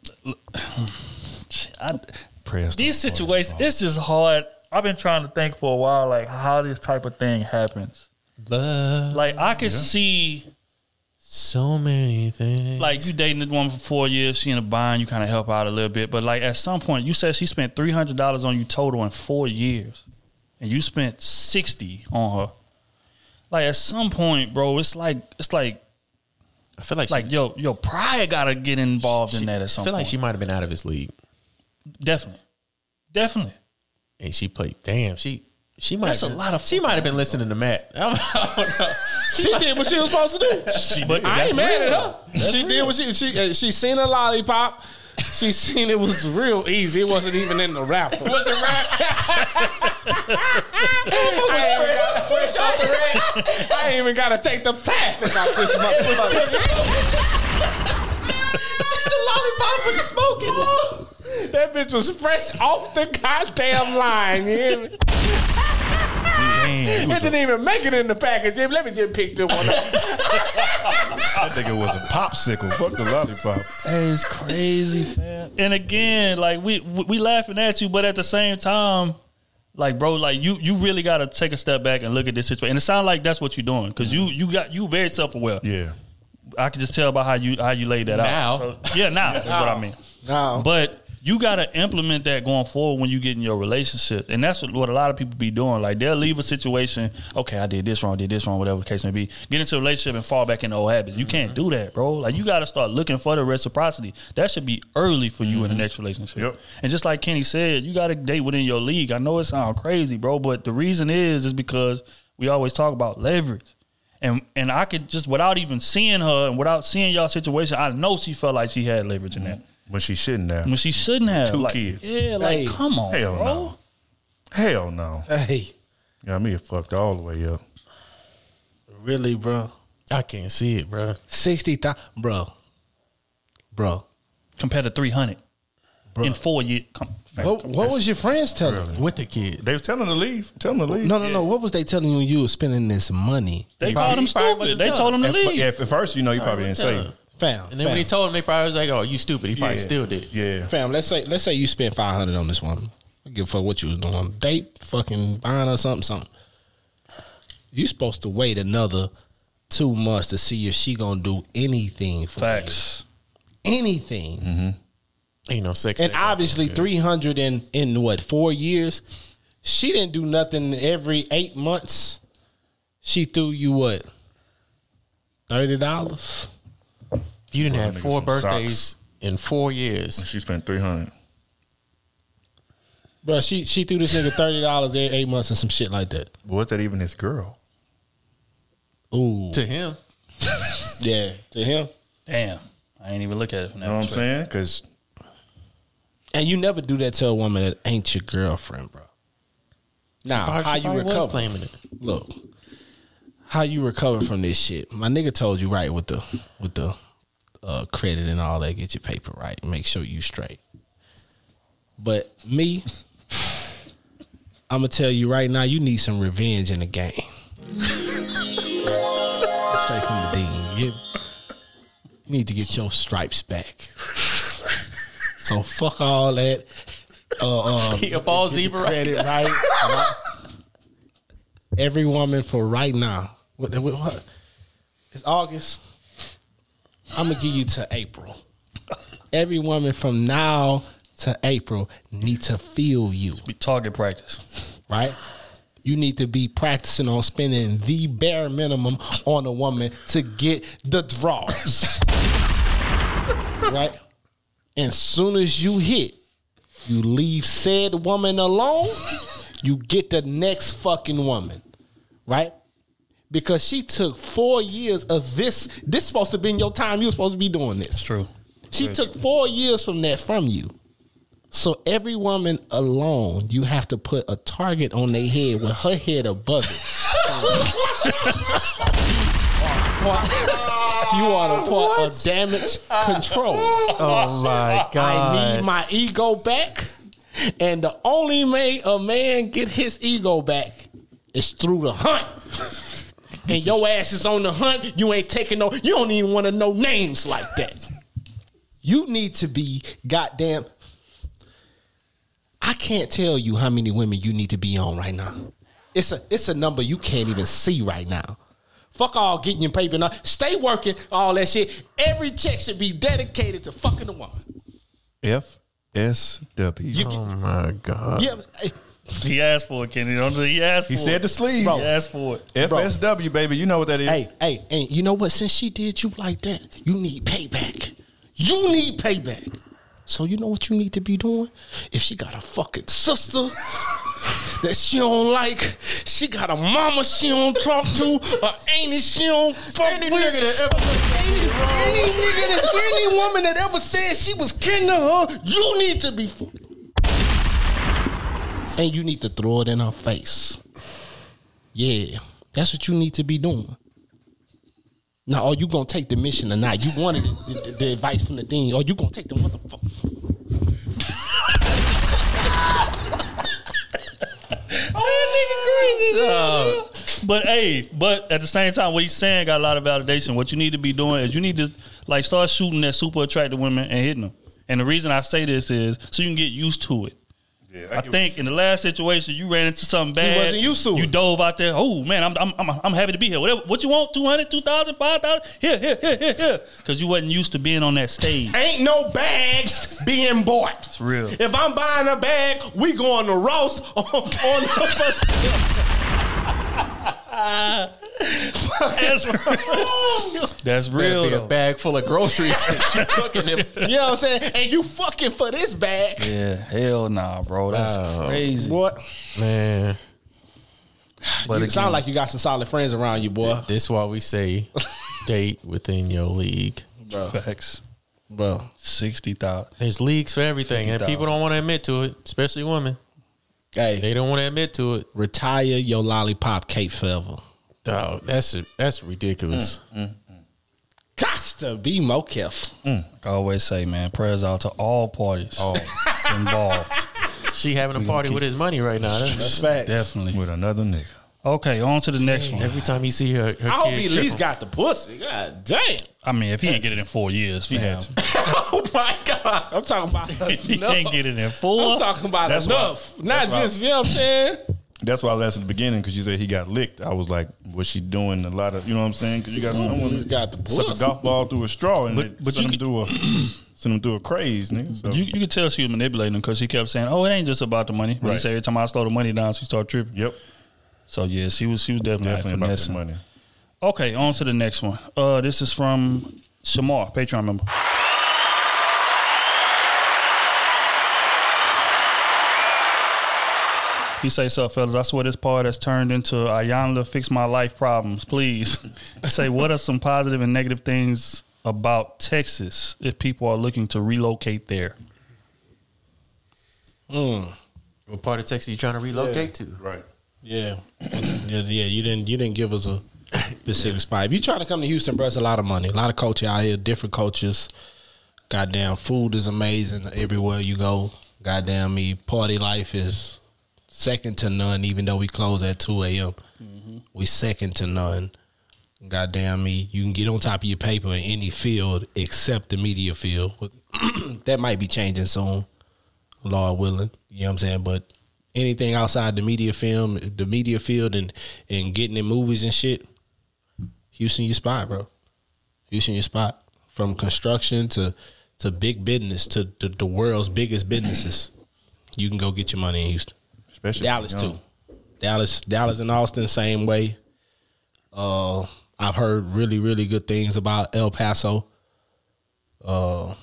I, Prayers these don't fall situations, apart. it's just hard. I've been trying to think for a while, like how this type of thing happens. Love, Like I could see, so many things. like you dating this woman for four years, she in a bind, you kind of help out a little bit, but like at some point, you said she spent three hundred dollars on you total in four years, and you spent sixty on her. Like at some point, bro, it's like it's like I feel like like she, yo yo pride gotta get involved she- in that at some I feel point. like she might have been out of his league, definitely, definitely. and she played. Damn, she she might. That's have a been, lot of She might have been listening to Matt. I don't know. She did what she was supposed to do. She But I that's ain't mad real. at her. She did what she she uh, she seen a lollipop. She seen it was real easy. It wasn't even in the wrapper. Was it rap? fresh off the rack. I ain't even gotta take the plastic out this motherfucker. The lollipop was smoking. That bitch was fresh off the goddamn line. You hear me? Damn. It didn't even make it in the package. Let me just pick this one up. I think it was a popsicle. Fuck the lollipop. That is crazy, fam. And again, like we we laughing at you, but at the same time, like bro, like you you really got to take a step back and look at this situation. And it sounds like that's what you're doing because you you got you very self aware. Yeah. I can just tell by how you how you laid that Now. out. So, yeah, now that's what I mean. No. But you got to implement that going forward when you get in your relationship. And that's what, what a lot of people be doing. Like, they'll leave a situation, okay, I did this wrong, did this wrong, whatever the case may be. Get into a relationship and fall back into old habits. You can't do that, bro. Like, you got to start looking for the reciprocity. That should be early for you in the next relationship. Yep. And just like Kenny said, you got to date within your league. I know it sounds crazy, bro, but the reason is, is because we always talk about leverage. And and I could just, without even seeing her and without seeing y'all situation, I know she felt like she had leverage in that. When she shouldn't have. When she shouldn't have. Two like, kids. Yeah, like, Hey. come on, Hell bro. no. Hell no. Hey, Got me fucked all the way up. really, bro? I can't see it, bro. Sixty thousand, bro, bro. Compared to three hundred. Bro. in four years. Come, fam, What, come what on. was your friends telling you? With the kid. They was telling them to leave. Tell them to leave. No, no, no. What was they telling you when you were spending this money? They He called probably- him he probably stupid. wasn't They telling told him to At, leave. yeah, at first, you know, you probably didn't say. Fam. And then when he told him, they probably was like, "Oh, you stupid." He probably Yeah. still did it. Yeah. Fam, let's say let's say you spent five hundred on this woman. I don't give a fuck what you was doing. Date, fucking buying her something, something. You supposed to wait another two months to see if she gonna do anything for Facts. you. Anything. Mm-hmm. Ain't no sex. And tape. obviously three hundred in, in what, four years? She didn't do nothing every eight months. She threw you what? thirty dollars? You didn't Bro, have nigga, four some birthdays socks. in four years. She spent three hundred. Bro, she she threw this nigga thirty dollars every eight months and some shit like that. Was that even his girl? Ooh. To him. Yeah, to him. Damn. I ain't even look at it from that You know what I'm perspective. saying? Because And you never do that to a woman that ain't your girlfriend, bro. Now, Probably- how she you probably was recover? claiming it. Look, how you recover from this shit? My nigga told you right with the with the uh, credit and all that. Get your paper right. Make sure you straight. But me, I'm gonna tell you right now, you need some revenge in the game. Straight from the dean. You, you need to get your stripes back. So fuck all that. Uh, uh, He a ball get the zebra. credit right. right. Every woman for right now. What, what, what? It's August. I'm gonna give you to April. Every woman from now to April need to feel you. Be target practice. Right? You need to be practicing on spending the bare minimum on a woman to get the draws. Right? And soon as you hit, you leave said woman alone, you get the next fucking woman. Right? Because she took four years of this. This supposed to be in your time. You were supposed to be doing this. It's true. She took four years from that from you. So every woman alone, you have to put a target on their head with her head above it. You want to put a damage control. Oh my God. I need my ego back. And the only way a man get his ego back is through the hunt. And your ass is on the hunt. You ain't taking no, you don't even want to know names like that. You need to be goddamn. I can't tell you how many women you need to be on right now. It's a it's a number you can't even see right now. Fuck all getting your paper. Now. Stay working, all that shit. Every check should be dedicated to fucking a woman. F S W. You, Oh my God. yeah, hey, He asked for it, Kenny. Don't he asked for He it. said the sleeves. He asked for it. F S W, baby. You know what that is. hey, hey, and you know what? Since she did you like that, you need payback. You need payback. So you know what you need to be doing? If she got a fucking sister that she don't like, she got a mama she don't talk to, or auntie she don't fuck Any with. nigga that ever any, any nigga that, any woman that ever said she was kin to her, you need to be fucking. And you need to throw it in her face. Yeah, that's what you need to be doing. Now, are you gonna take the mission or not? You wanted the, the, the advice from the dean, or you gonna take the motherfucker? Uh, but hey, but at the same time, what he's saying got a lot of validation. What you need to be doing is you need to like start shooting at super attractive women and hitting them. And the reason I say this is so you can get used to it. Yeah, I, think in the last situation you ran into something bad. wasn't used to You it. dove out there. Oh man, I'm I'm I'm, I'm happy to be here. Whatever, what you want? two hundred, two thousand, five thousand Here, here, here, here, here. Because you wasn't used to being on that stage. Ain't no bags being bought. It's real. If I'm buying a bag, we going to Ross on, on the That's real. That's real. be a though. bag full of groceries and she cooking them. You know what I'm saying? And you fucking for this bag. Yeah, hell nah, bro. That's Oh, crazy. What? Man, But You again, sound like you got some solid friends around you, boy. this why we say date within your league. facts. Bro. Sixty thousand. There's leagues for everything, and people don't want to admit to it, especially women. Hey, They don't want to admit to it. retire your lollipop cape forever. Dog, that's a, that's ridiculous. Gots to be more careful. Mm. I always say, man, prayers out to all parties Oh, involved. She having a party with his money right now. That's, That's facts. Definitely. with another nigga. Okay, on to the next one. every time you see her, her I hope kid he at tripping. least got the pussy. God damn. I mean, if he ain't get it in four years, He fam. had to. Oh my God. I'm talking about He enough. ain't get it in four. I'm talking about That's enough. why- Not that's why- just, you know what I'm saying? That's why I was asking at the beginning because you said he got licked. I was like, was she doing a lot of, you know what I'm saying? Because you got someone He's got the suck a pussy. golf ball through a straw and But- it but send you him through a send him through a craze, nigga. So. You, you could tell she was manipulating him because she kept saying, "Oh, it ain't just about the money." But he Right. said every time I slow the money down, she started tripping. Yep, So yeah, she was she was definitely, definitely about finessing. the money. Okay, on to the next one. Uh, this is from Shamar, Patreon member. He say, "Sup, fellas? I swear this part has turned into Ayanla fix my life problems. Please say what are some positive and negative things about Texas if people are looking to relocate there?" Mm. What part of Texas you trying to relocate to? Right. Yeah. yeah, yeah. You didn't. You didn't give us a specific spot. If you trying to come to Houston, bro, it's a lot of money, a lot of culture out here, different cultures. Goddamn, food is amazing everywhere you go. Goddamn me, party life is second to none. Even though we close at two a.m., mm-hmm. we second to none. Goddamn me, you can get on top of your paper in any field except the media field. That might be changing soon, Lord willing. You know what I'm saying? But anything outside the media film, the media field, and and getting in movies and shit, Houston, your spot, bro. Houston, your spot. From construction to to big business to the, the world's biggest businesses, you can go get your money in Houston. Especially Dallas young. too. Dallas, Dallas, and Austin, same way. Uh, I've heard really, really good things about El Paso. Uh,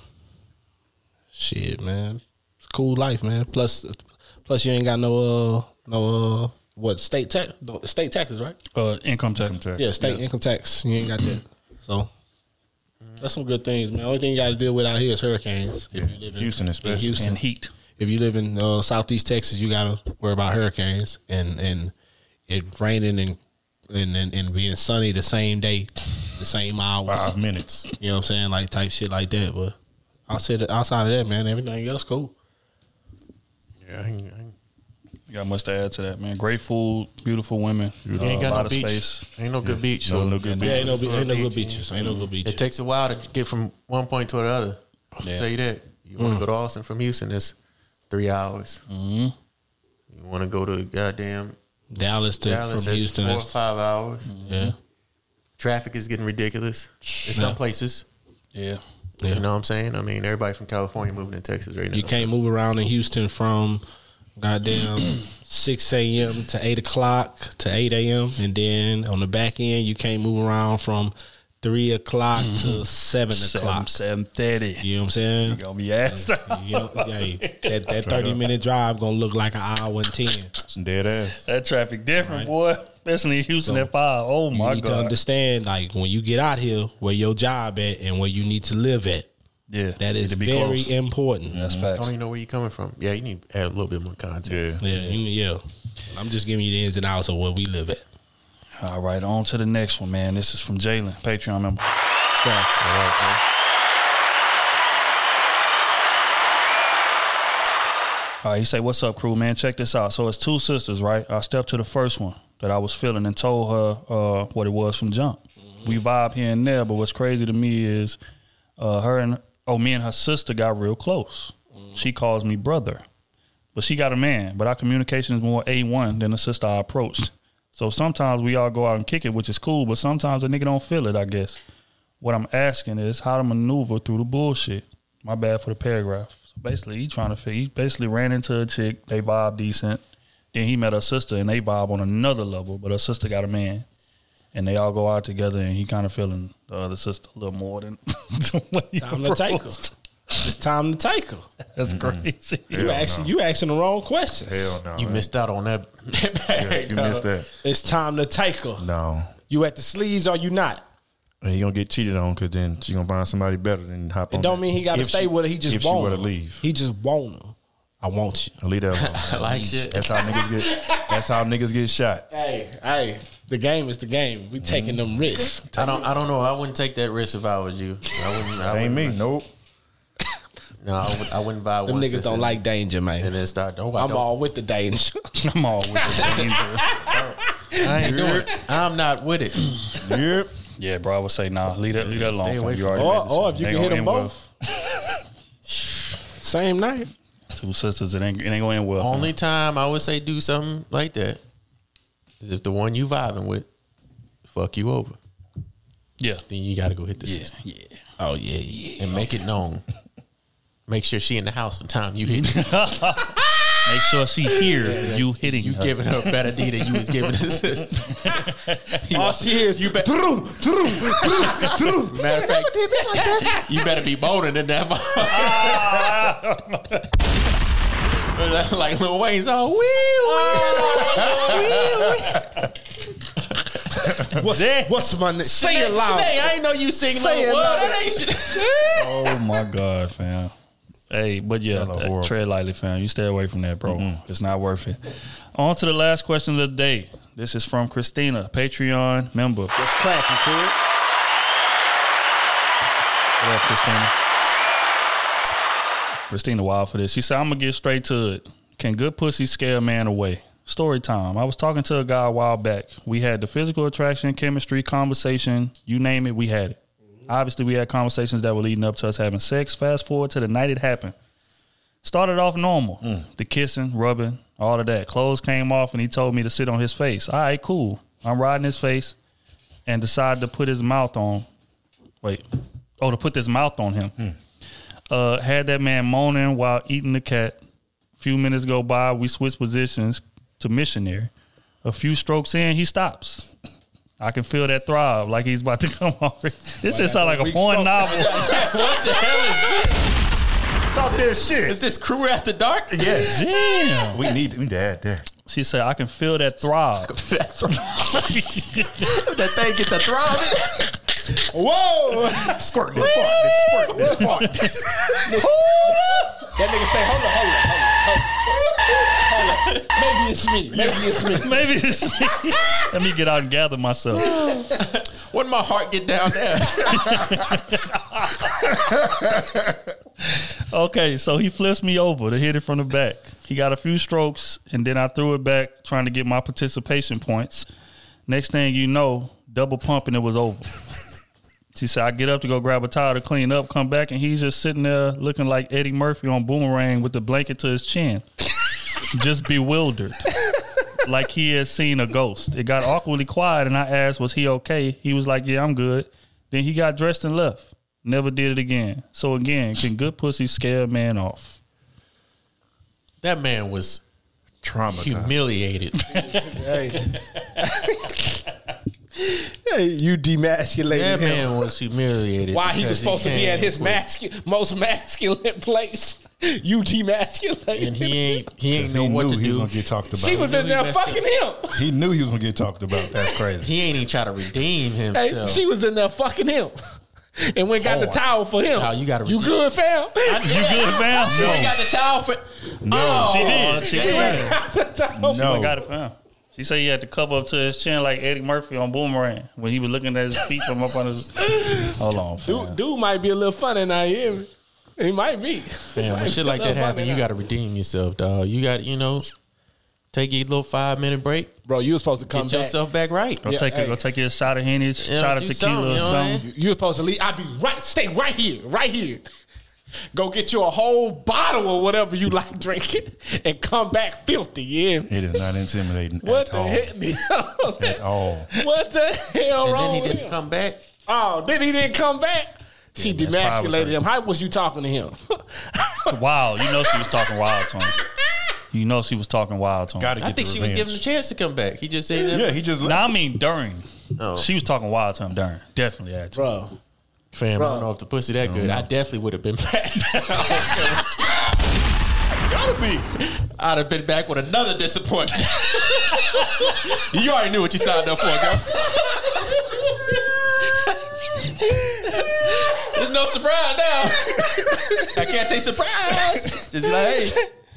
shit, man, it's a cool life, man. Plus, plus you ain't got no, uh, no, uh, what state tax? No, state taxes, right? Uh, income tax. Income tax. Yeah, state income tax. You ain't got that. So that's some good things, man. Only thing you got to deal with out here is hurricanes. If you live in Houston in especially. Houston. And heat. If you live in uh, Southeast Texas, you got to worry about hurricanes and and it raining and and, and and being sunny the same day, the same hours. Five minutes. You know what I'm saying? Like type shit like that. But outside of, outside of that, man, everything else cool. Yeah, I ain't, I ain't, You got much to add to that, man. Great food, beautiful women. you uh, ain't a got lot no of beach. space. Ain't no good beach. No, so no good Yeah, ain't no, beaches. be- ain't no good beaches. Ain't no good beaches. It takes a while to get from one point to the other. I'll Yeah. tell you that. You want to go to Austin from Houston, it's three hours. Mm-hmm. You want to go to goddamn Dallas to Dallas, from it's Houston. four or that's- five hours. Yeah. Traffic is getting ridiculous in some places. Yeah. Yeah. You know what I'm saying? I mean, everybody from California moving to Texas right now. You can't move around in Houston from goddamn six a.m. to eight o'clock to eight a.m. And then on the back end, you can't move around from three o'clock to seven o'clock. Seven thirty. You know what I'm saying? You gonna be asked. You know, yeah, that that thirty minute drive gonna look like an hour and ten. Some dead ass. That traffic different, boy. Especially in Houston So, at five. Oh You my need to god. understand, like when you get out here, where your job at and where you need to live at. Yeah, That need is to be very close. important. That's I facts. don't even know where you're coming from. Yeah, you need to add a little bit more context. Yeah. Yeah, you- yeah. I'm just giving you the ins and outs of where we live at. All right, on to the next one, man. This is from Jalen, Patreon member. All right, he say, "What's up, crew, man? Check this out. So it's two sisters, right? I stepped to the first one that I was feeling and told her uh, what it was from jump. Mm-hmm. We vibe here and there, but what's crazy to me is uh, her and oh, me and her sister got real close. Mm-hmm. She calls me brother, but she got a man. But our communication is more A one than the sister I approached. So sometimes we all go out and kick it, which is cool. But sometimes a nigga don't feel it. I guess what I'm asking is how to maneuver through the bullshit. My bad for the paragraph. Basically, he trying to figure. He basically ran into a chick. They vibe decent. Then he met her sister, and they vibe on another level. But her sister got a man, and they all go out together. And he kind of feeling the other sister a little more than the way he Time to take her. approached. It's time to take her. That's crazy. You Hell asking no. you asking the wrong questions. Hell no. You missed out on that. Yeah, you missed that. It's time to take her. No. You at the sleeves or you not? And he gonna get cheated on because then she gonna find somebody better than hop on. It don't that. mean he got to If stay she- with her. He just if she want were her. to leave. He just want her. I want you. Leave that alone. I like shit. That's how niggas get. That's how niggas get shot. Hey, hey. The game is the game. We taking them risks. I don't. I don't know. I wouldn't take that risk if I was you. I wouldn't. I Ain't wouldn't, me. Nope. No, I, would, I wouldn't buy Them one. niggas don't like danger, man. And then start. Oh, I I'm don't. all with the danger. I'm all with the danger. I ain't doing it. I'm not with it. Yep. Yeah, bro. I would say nah. Leave that. Leave that Stay alone. away Fam. You from already Or, made this. or if you Ain't can hit gonna them end both. Same night. well. Two sisters. It ain't. It ain't going to end well. Only time I would say do something like that is if the one you vibing with fuck you over. Yeah. Then you got to go hit the Yeah. sister Yeah. Oh yeah, yeah. and make it known. Make sure she in the house the time you hit. Make sure she hear you hitting You her. giving her a better D than you was giving her sister. All she hears, You better. Matter of fact, you better be bolder than that. motherfucker. Like Lil Wayne's all wee What's, what's my name? Say it loud. I ain't know you singing. Say Say it it loud. That ain't shit. Oh my god, fam. Hey, but yeah, Y'all are that- horrible. tread lightly, fam. You stay away from that, bro. It's not worth it. On to the last question of the day. This is from Christina, Patreon member. What What's cracking, kid? up, Christina? Christina wild for this. She said, I'm gonna get straight to it. Can good pussy scare a man away? Story time. I was talking to a guy a while back. We had the physical attraction, chemistry, conversation, you name it, we had it. Obviously, we had conversations that were leading up to us having sex. Fast forward to the night it happened. Started off normal. The kissing, rubbing, all of that. Clothes came off and he told me to sit on his face. All right, cool. I'm riding his face and decided to put his mouth on. Wait. Oh, to put this mouth on him. Uh, had that man moaning while eating the cat. A few minutes go by. We switch positions to missionary. A few strokes in, he stops. I can feel that throb like he's about to come off. This just sounds like a porn novel. What the hell is this? Talk that shit. Is this Crew After Dark? Yes. Damn. We need, we need to add that. She said, I can feel that throb. That thing get the throb. Whoa! Squirt that fart. That squirt that fart. That nigga say, hold on, hold on, hold on, hold on. Maybe it's me. Maybe it's me. Maybe it's me. Let me get out and gather myself. When my heart get down there. Okay, so he flips me over to hit it from the back. He got a few strokes, and then I threw it back trying to get my participation points. Next thing you know, double pumping, it was over. She said, I get up to go grab a towel to clean up, come back, and he's just sitting there looking like Eddie Murphy on Boomerang with the blanket to his chin. Just bewildered. Like he had seen a ghost. It got awkwardly quiet, and I asked, was he okay? He was like, yeah, I'm good. Then he got dressed and left. Never did it again. So again, can good pussy scare a man off? That man was Traumatized. humiliated. Hey. Hey, you demasculated That him. man was humiliated. Why he because was supposed to be came at his with- mascu- most masculine place. You demasculated and he ain't he ain't He know what knew to he was do. gonna get talked about. She was in there messed fucking him. He knew he was gonna get talked about. That's crazy. He ain't even try to redeem Hey, himself. she was in there fucking him. And went got Oh, the towel for him. Now you gotta You redeem- good, fam? You good, fam? She ain't got the towel for. No, She did. She did. Got the towel. She No. got it, fam. She said he had to cover up to his chin like Eddie Murphy on Boomerang when he was looking at his feet from up on his. Hold on, fam. Dude, dude might be a little funny now, you hear me? He might be. Man, when shit like that happen, you got to redeem yourself, dog. You got, you know, take your little five minute break. Bro, you were supposed to come Get back. yourself back right. Go Yeah, take hey. a, go take your shot of Henny, Yeah, shot of do tequila something, or you know what I something. mean? You were supposed to leave. I'll be right. Stay right here. Right here. Go get you a whole bottle or whatever you like drinking and come back filthy, yeah. It is not intimidating What at the all. hell? At all. What the hell And wrong then he with didn't him? come back. Oh, then he didn't come back? She that's probably demasculated right. him. How was you talking to him? Wild. You know she was talking wild to him. You know she was talking wild to him. Gotta I get think the she was revenge. given a chance to come back. He just said that. Yeah, he just No, I mean during. Oh. She was talking wild to him during. Definitely had to. Bro. Fam, I Bro. don't know if the pussy that good. I definitely would have been back. gotta be. I'd have been back with another disappointment. You already knew what you signed up for, girl. There's no surprise now. I can't say surprise. Just be like, hey,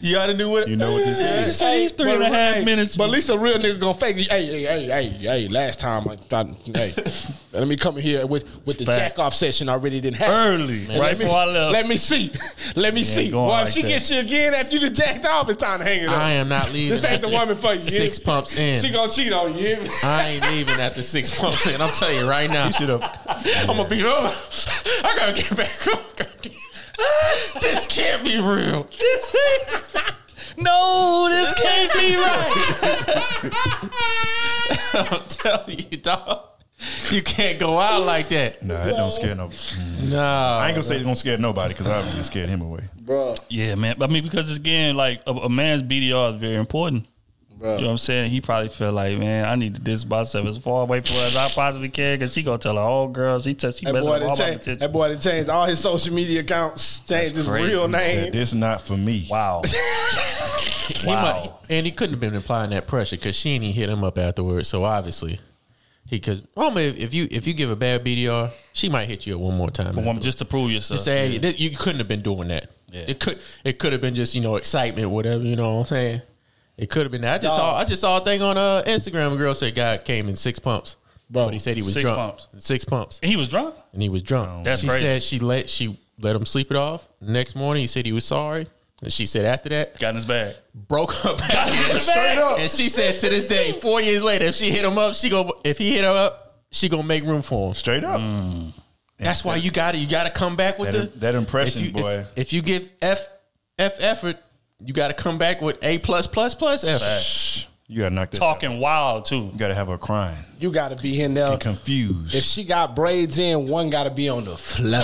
You already knew what You know what this is. Say these three and a half hey, minutes. But at least a real nigga gonna fake it. Hey, hey, hey, hey, hey. Last time I thought, hey, let me come in here with with the Fact. jack off session already didn't happen. Early, Man, right let me, before I left. Let me see. Let me see. going Well, like if she that. gets you again after you done jacked off, it's time to hang it up. I am not leaving. This ain't the after woman for you. Six pumps in. She gonna cheat on you. you hear me? I ain't leaving after six pumps in. I'm telling you right now. You should have. I'm gonna beat up. I gotta get back up. This can't be real. This ain't- no, this can't be right. I'm telling you, dog. You can't go out like that. Nah, it don't scare no. No. I ain't gonna say it's gonna scare nobody because obviously it scared him away. Bro. Yeah, man. I mean, because it's again, like a, a man's B D R is very important. Bro. You know what I'm saying? He probably feel like, man, I need to distance myself as far away from her as I possibly can because she gonna tell her whole girls. He tell she That messing boy, with all done my changed, potential. that boy done changed all his social media accounts, changed his crazy. real He name. said, this not for me. Wow. He Wow. might- and he couldn't have been applying that pressure because she ain't even hit him up afterwards. So obviously, he because homie, if, if you if you give a bad B D R, she might hit you up one more time. For one, just to prove yourself. Just say, hey, this- you couldn't have been doing that. Yeah. It could it could have been just, you know, excitement, whatever, you know what I'm saying? It could have been that. I just saw I just saw a thing on uh, Instagram. A girl said guy came in six pumps. Bro, but he said he was six drunk. pumps. Six pumps. And he was drunk? And he was drunk. That's she crazy. said she let she let him sleep it off. The next morning he said he was sorry. And she said after that, Got in his bag. broke her back. Straight up. And she says to this day, four years later, if she hit him up, she go if he hit her up, she gonna make room for him. Straight up. That's why you gotta you gotta come back with That- the that impression, if you, boy. If, if you give F F effort, you gotta come back with A plus plus plus effort. Shh. You gotta knock that. Talking wild, too. You gotta have her crying You gotta be in there. and confused. If she got braids in, one gotta be on the floor.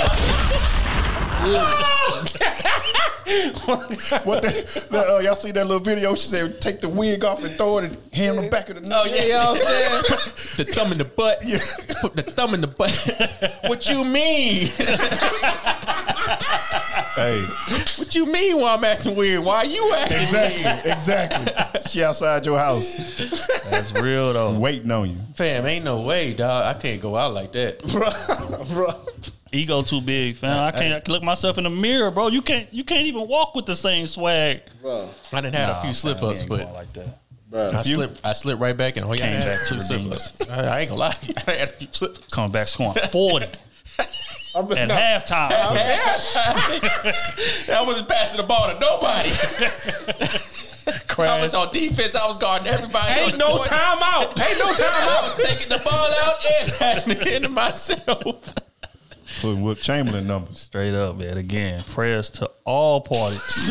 What the, the, uh, y'all see that little video? She said, "Take the wig off and throw it and hand on the back of the nose." Oh yeah, you know what I'm saying? Put the thumb in the butt. Put the thumb in the butt. What you mean? Hey, What you mean? Why I'm acting weird? Why are you acting exactly, weird? exactly. She outside your house That's real, though. waiting on you. Fam, ain't no way, dog. I can't go out like that. Bro. Ego too big, fam. I can't I can look myself in the mirror, bro. You can't you can't even walk with the same swag. Bro. I done had Nah, a few slip fam, ups, he ain't but going like that. Bro. I slipped. I slipped right back in. Oh, yeah, I Came had back two to slip redeem. ups. I, I ain't gonna lie. I had a few slip ups. Coming back scoring forty at halftime. I wasn't passing the ball to nobody. I was on defense. I was guarding everybody. on Ain't the no court. timeout. Ain't no I timeout. was taking the ball out and passing it into myself. Putting Wilt Chamberlain numbers. Straight up, man. Again, prayers to all parties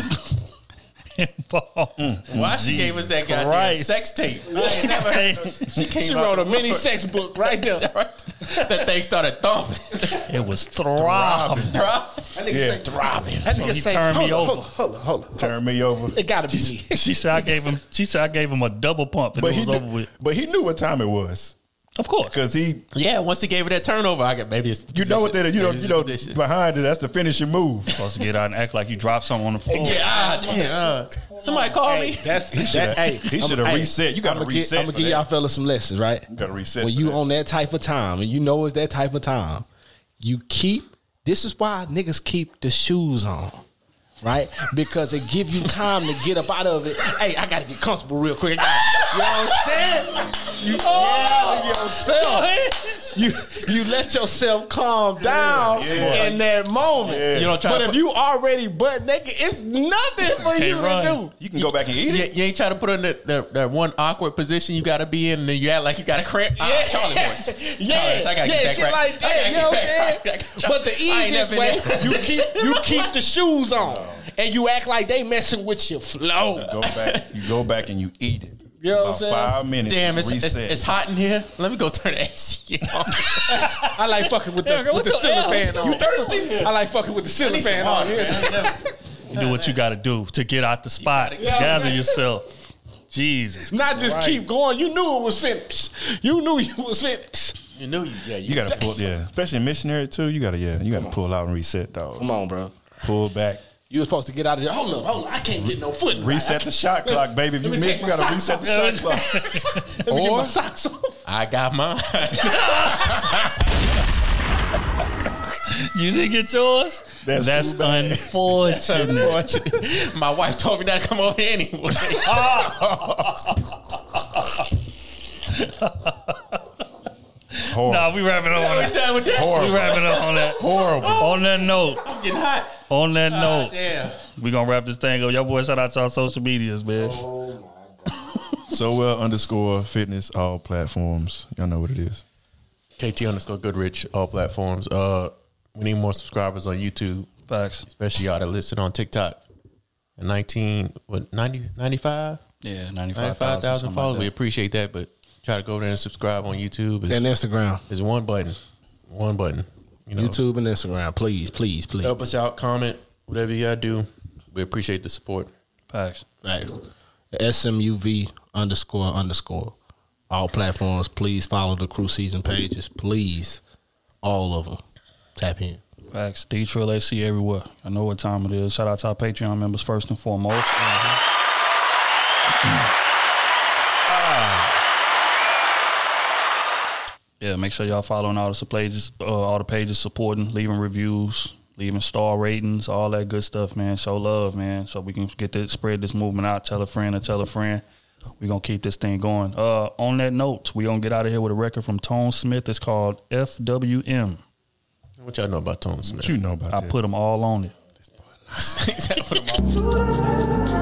involved. Why she gave us that goddamn Christ. sex tape? I ain't never heard. She, came She out wrote the a mini woodwork. sex book right there. That thing started thumping. It was throbbing. That nigga Yeah. said throbbing. That So nigga he say, turned me hold on, over. Hold on, hold on. Turn me over. It gotta be me. She said I gave him. She said I gave him a double pump, and But it he, was over knew, with. but he knew what time it was Of course, because he. Yeah, once he gave her that turnover, I got maybe it's the You know what that is. You know. Maybe You it's know. the position. Behind it, that's the finishing move. supposed to get out and act like you dropped something on the floor. Yeah, ah, damn. Uh, somebody call Hey, me. that's He shoulda- that. Hey, he shoulda I'm- reset. You gotta I'm reset I'm gonna for give that. y'all fellas some lessons, right? You gotta reset When for you that. on that type of time, and you know it's that type of time, you keep. This is why niggas keep the shoes on. Right? Because it give you time to get up out of it. Hey, I gotta get comfortable real quick. I gotta, you know what I'm saying? You oh, yourself. You you let yourself calm down yeah. in that moment. Yeah. You don't try But to if put- you already butt naked, it's nothing for you Can't run. to do. You can go back and eat You, it. you ain't try to put her in that, that, that one awkward position you got to be in, and then you act like you got a cramp. Ah, Yeah. Charlie voice. Yeah, Charlie, I gotta yeah, get that shit crack. like I that. gotta You know what I'm get saying? that crack. But the I ain't easiest never way, been there. you keep you keep the shoes on, and you act like they messing with your flow. Go back. You go back and you eat it. You know what I'm About saying? Five minutes. Damn, it's, it's, reset. it's hot in here. Let me go turn the A C on. I like fucking with the, Erica, with the what's your ceiling L? fan on. You thirsty? I like fucking with the ceiling fan on. Yeah. You do what you got to do to get out the spot. gotta- Gather yourself. Jesus. Not just Christ. keep going. You knew it was finished. You knew you was finished. You knew you. Yeah, you, You gotta pull, yeah. Especially in missionary too. You gotta, yeah. You gotta pull out and reset, dog. Come on, bro. Pull back. You were supposed to get out of there. Hold up, hold up. I can't get no foot. Reset the shot clock, baby. If you Let me miss, take you my gotta socks reset the off. shot clock. Let me get Or- my socks off. I got mine. You didn't get yours? That's, That's too bad. unfortunate. Unfortunate. My wife told me not to come over here anyway. Horrible. Nah, we wrapping up on We that. done with that. Horrible. We wrapping up on that. Horrible. On that note, I'm getting hot. on that Ah, note, damn. we gonna wrap this thing up. Y'all boys, shout out to our social medias, man. So well underscore fitness, all platforms. Y'all know what it is. K T underscore Goodrich, all platforms. Uh, we need more subscribers on YouTube, Facts. especially y'all that listen on TikTok. nineteen, what, ninety, ninety-five? Yeah, ninety-five ninety-five thousand thousand followers. We like appreciate that, but try to go there and subscribe on YouTube. It's, And Instagram. it's one button. One button. You know, YouTube and Instagram. Please, please, please. help us out, comment, whatever you gotta do. We appreciate the support. Facts. Facts. S M U V underscore underscore. All platforms. Please follow the Crew Season pages. Please. All of them. Tap in. Facts. D Trill A C everywhere. I know what time it is. Shout out to our Patreon members first and foremost. Yeah, make sure y'all following all the pages, uh, all the pages, supporting, leaving reviews, leaving star ratings, all that good stuff, man. Show love, man, so we can get this, spread this movement out. Tell a friend and tell a friend. We're gonna keep this thing going. Uh, on that note, we gonna get out of here with a record from Tone Smith. It's called F W M. What y'all know about Tone Smith? What you know about I that? put them all on it. Put 'em all-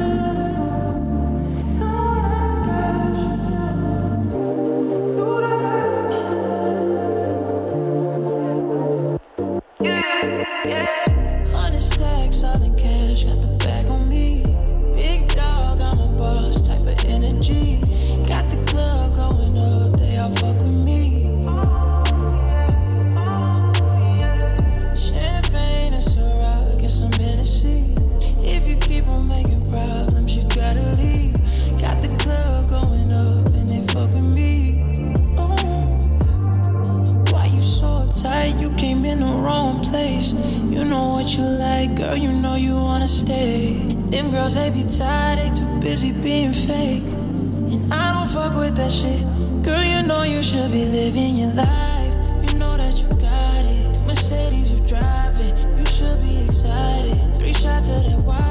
Hundred stacks, all in cash, got the bag on me. Big dog, I'm a boss, type of energy. Got the club going up, they all fuck with me. Champagne and Ciroc, get some Hennessy. If you keep on making problems, you gotta leave. Got the club going up, and they fuck with me. Oh. Why you so uptight? You came in the wrong place. You know what you like, girl, you know you wanna stay. Them girls, they be tired, they too busy being fake. And I don't fuck with that shit. Girl, you know you should be living your life. You know that you got it. Mercedes, you driving, you should be excited. Three shots of that wine.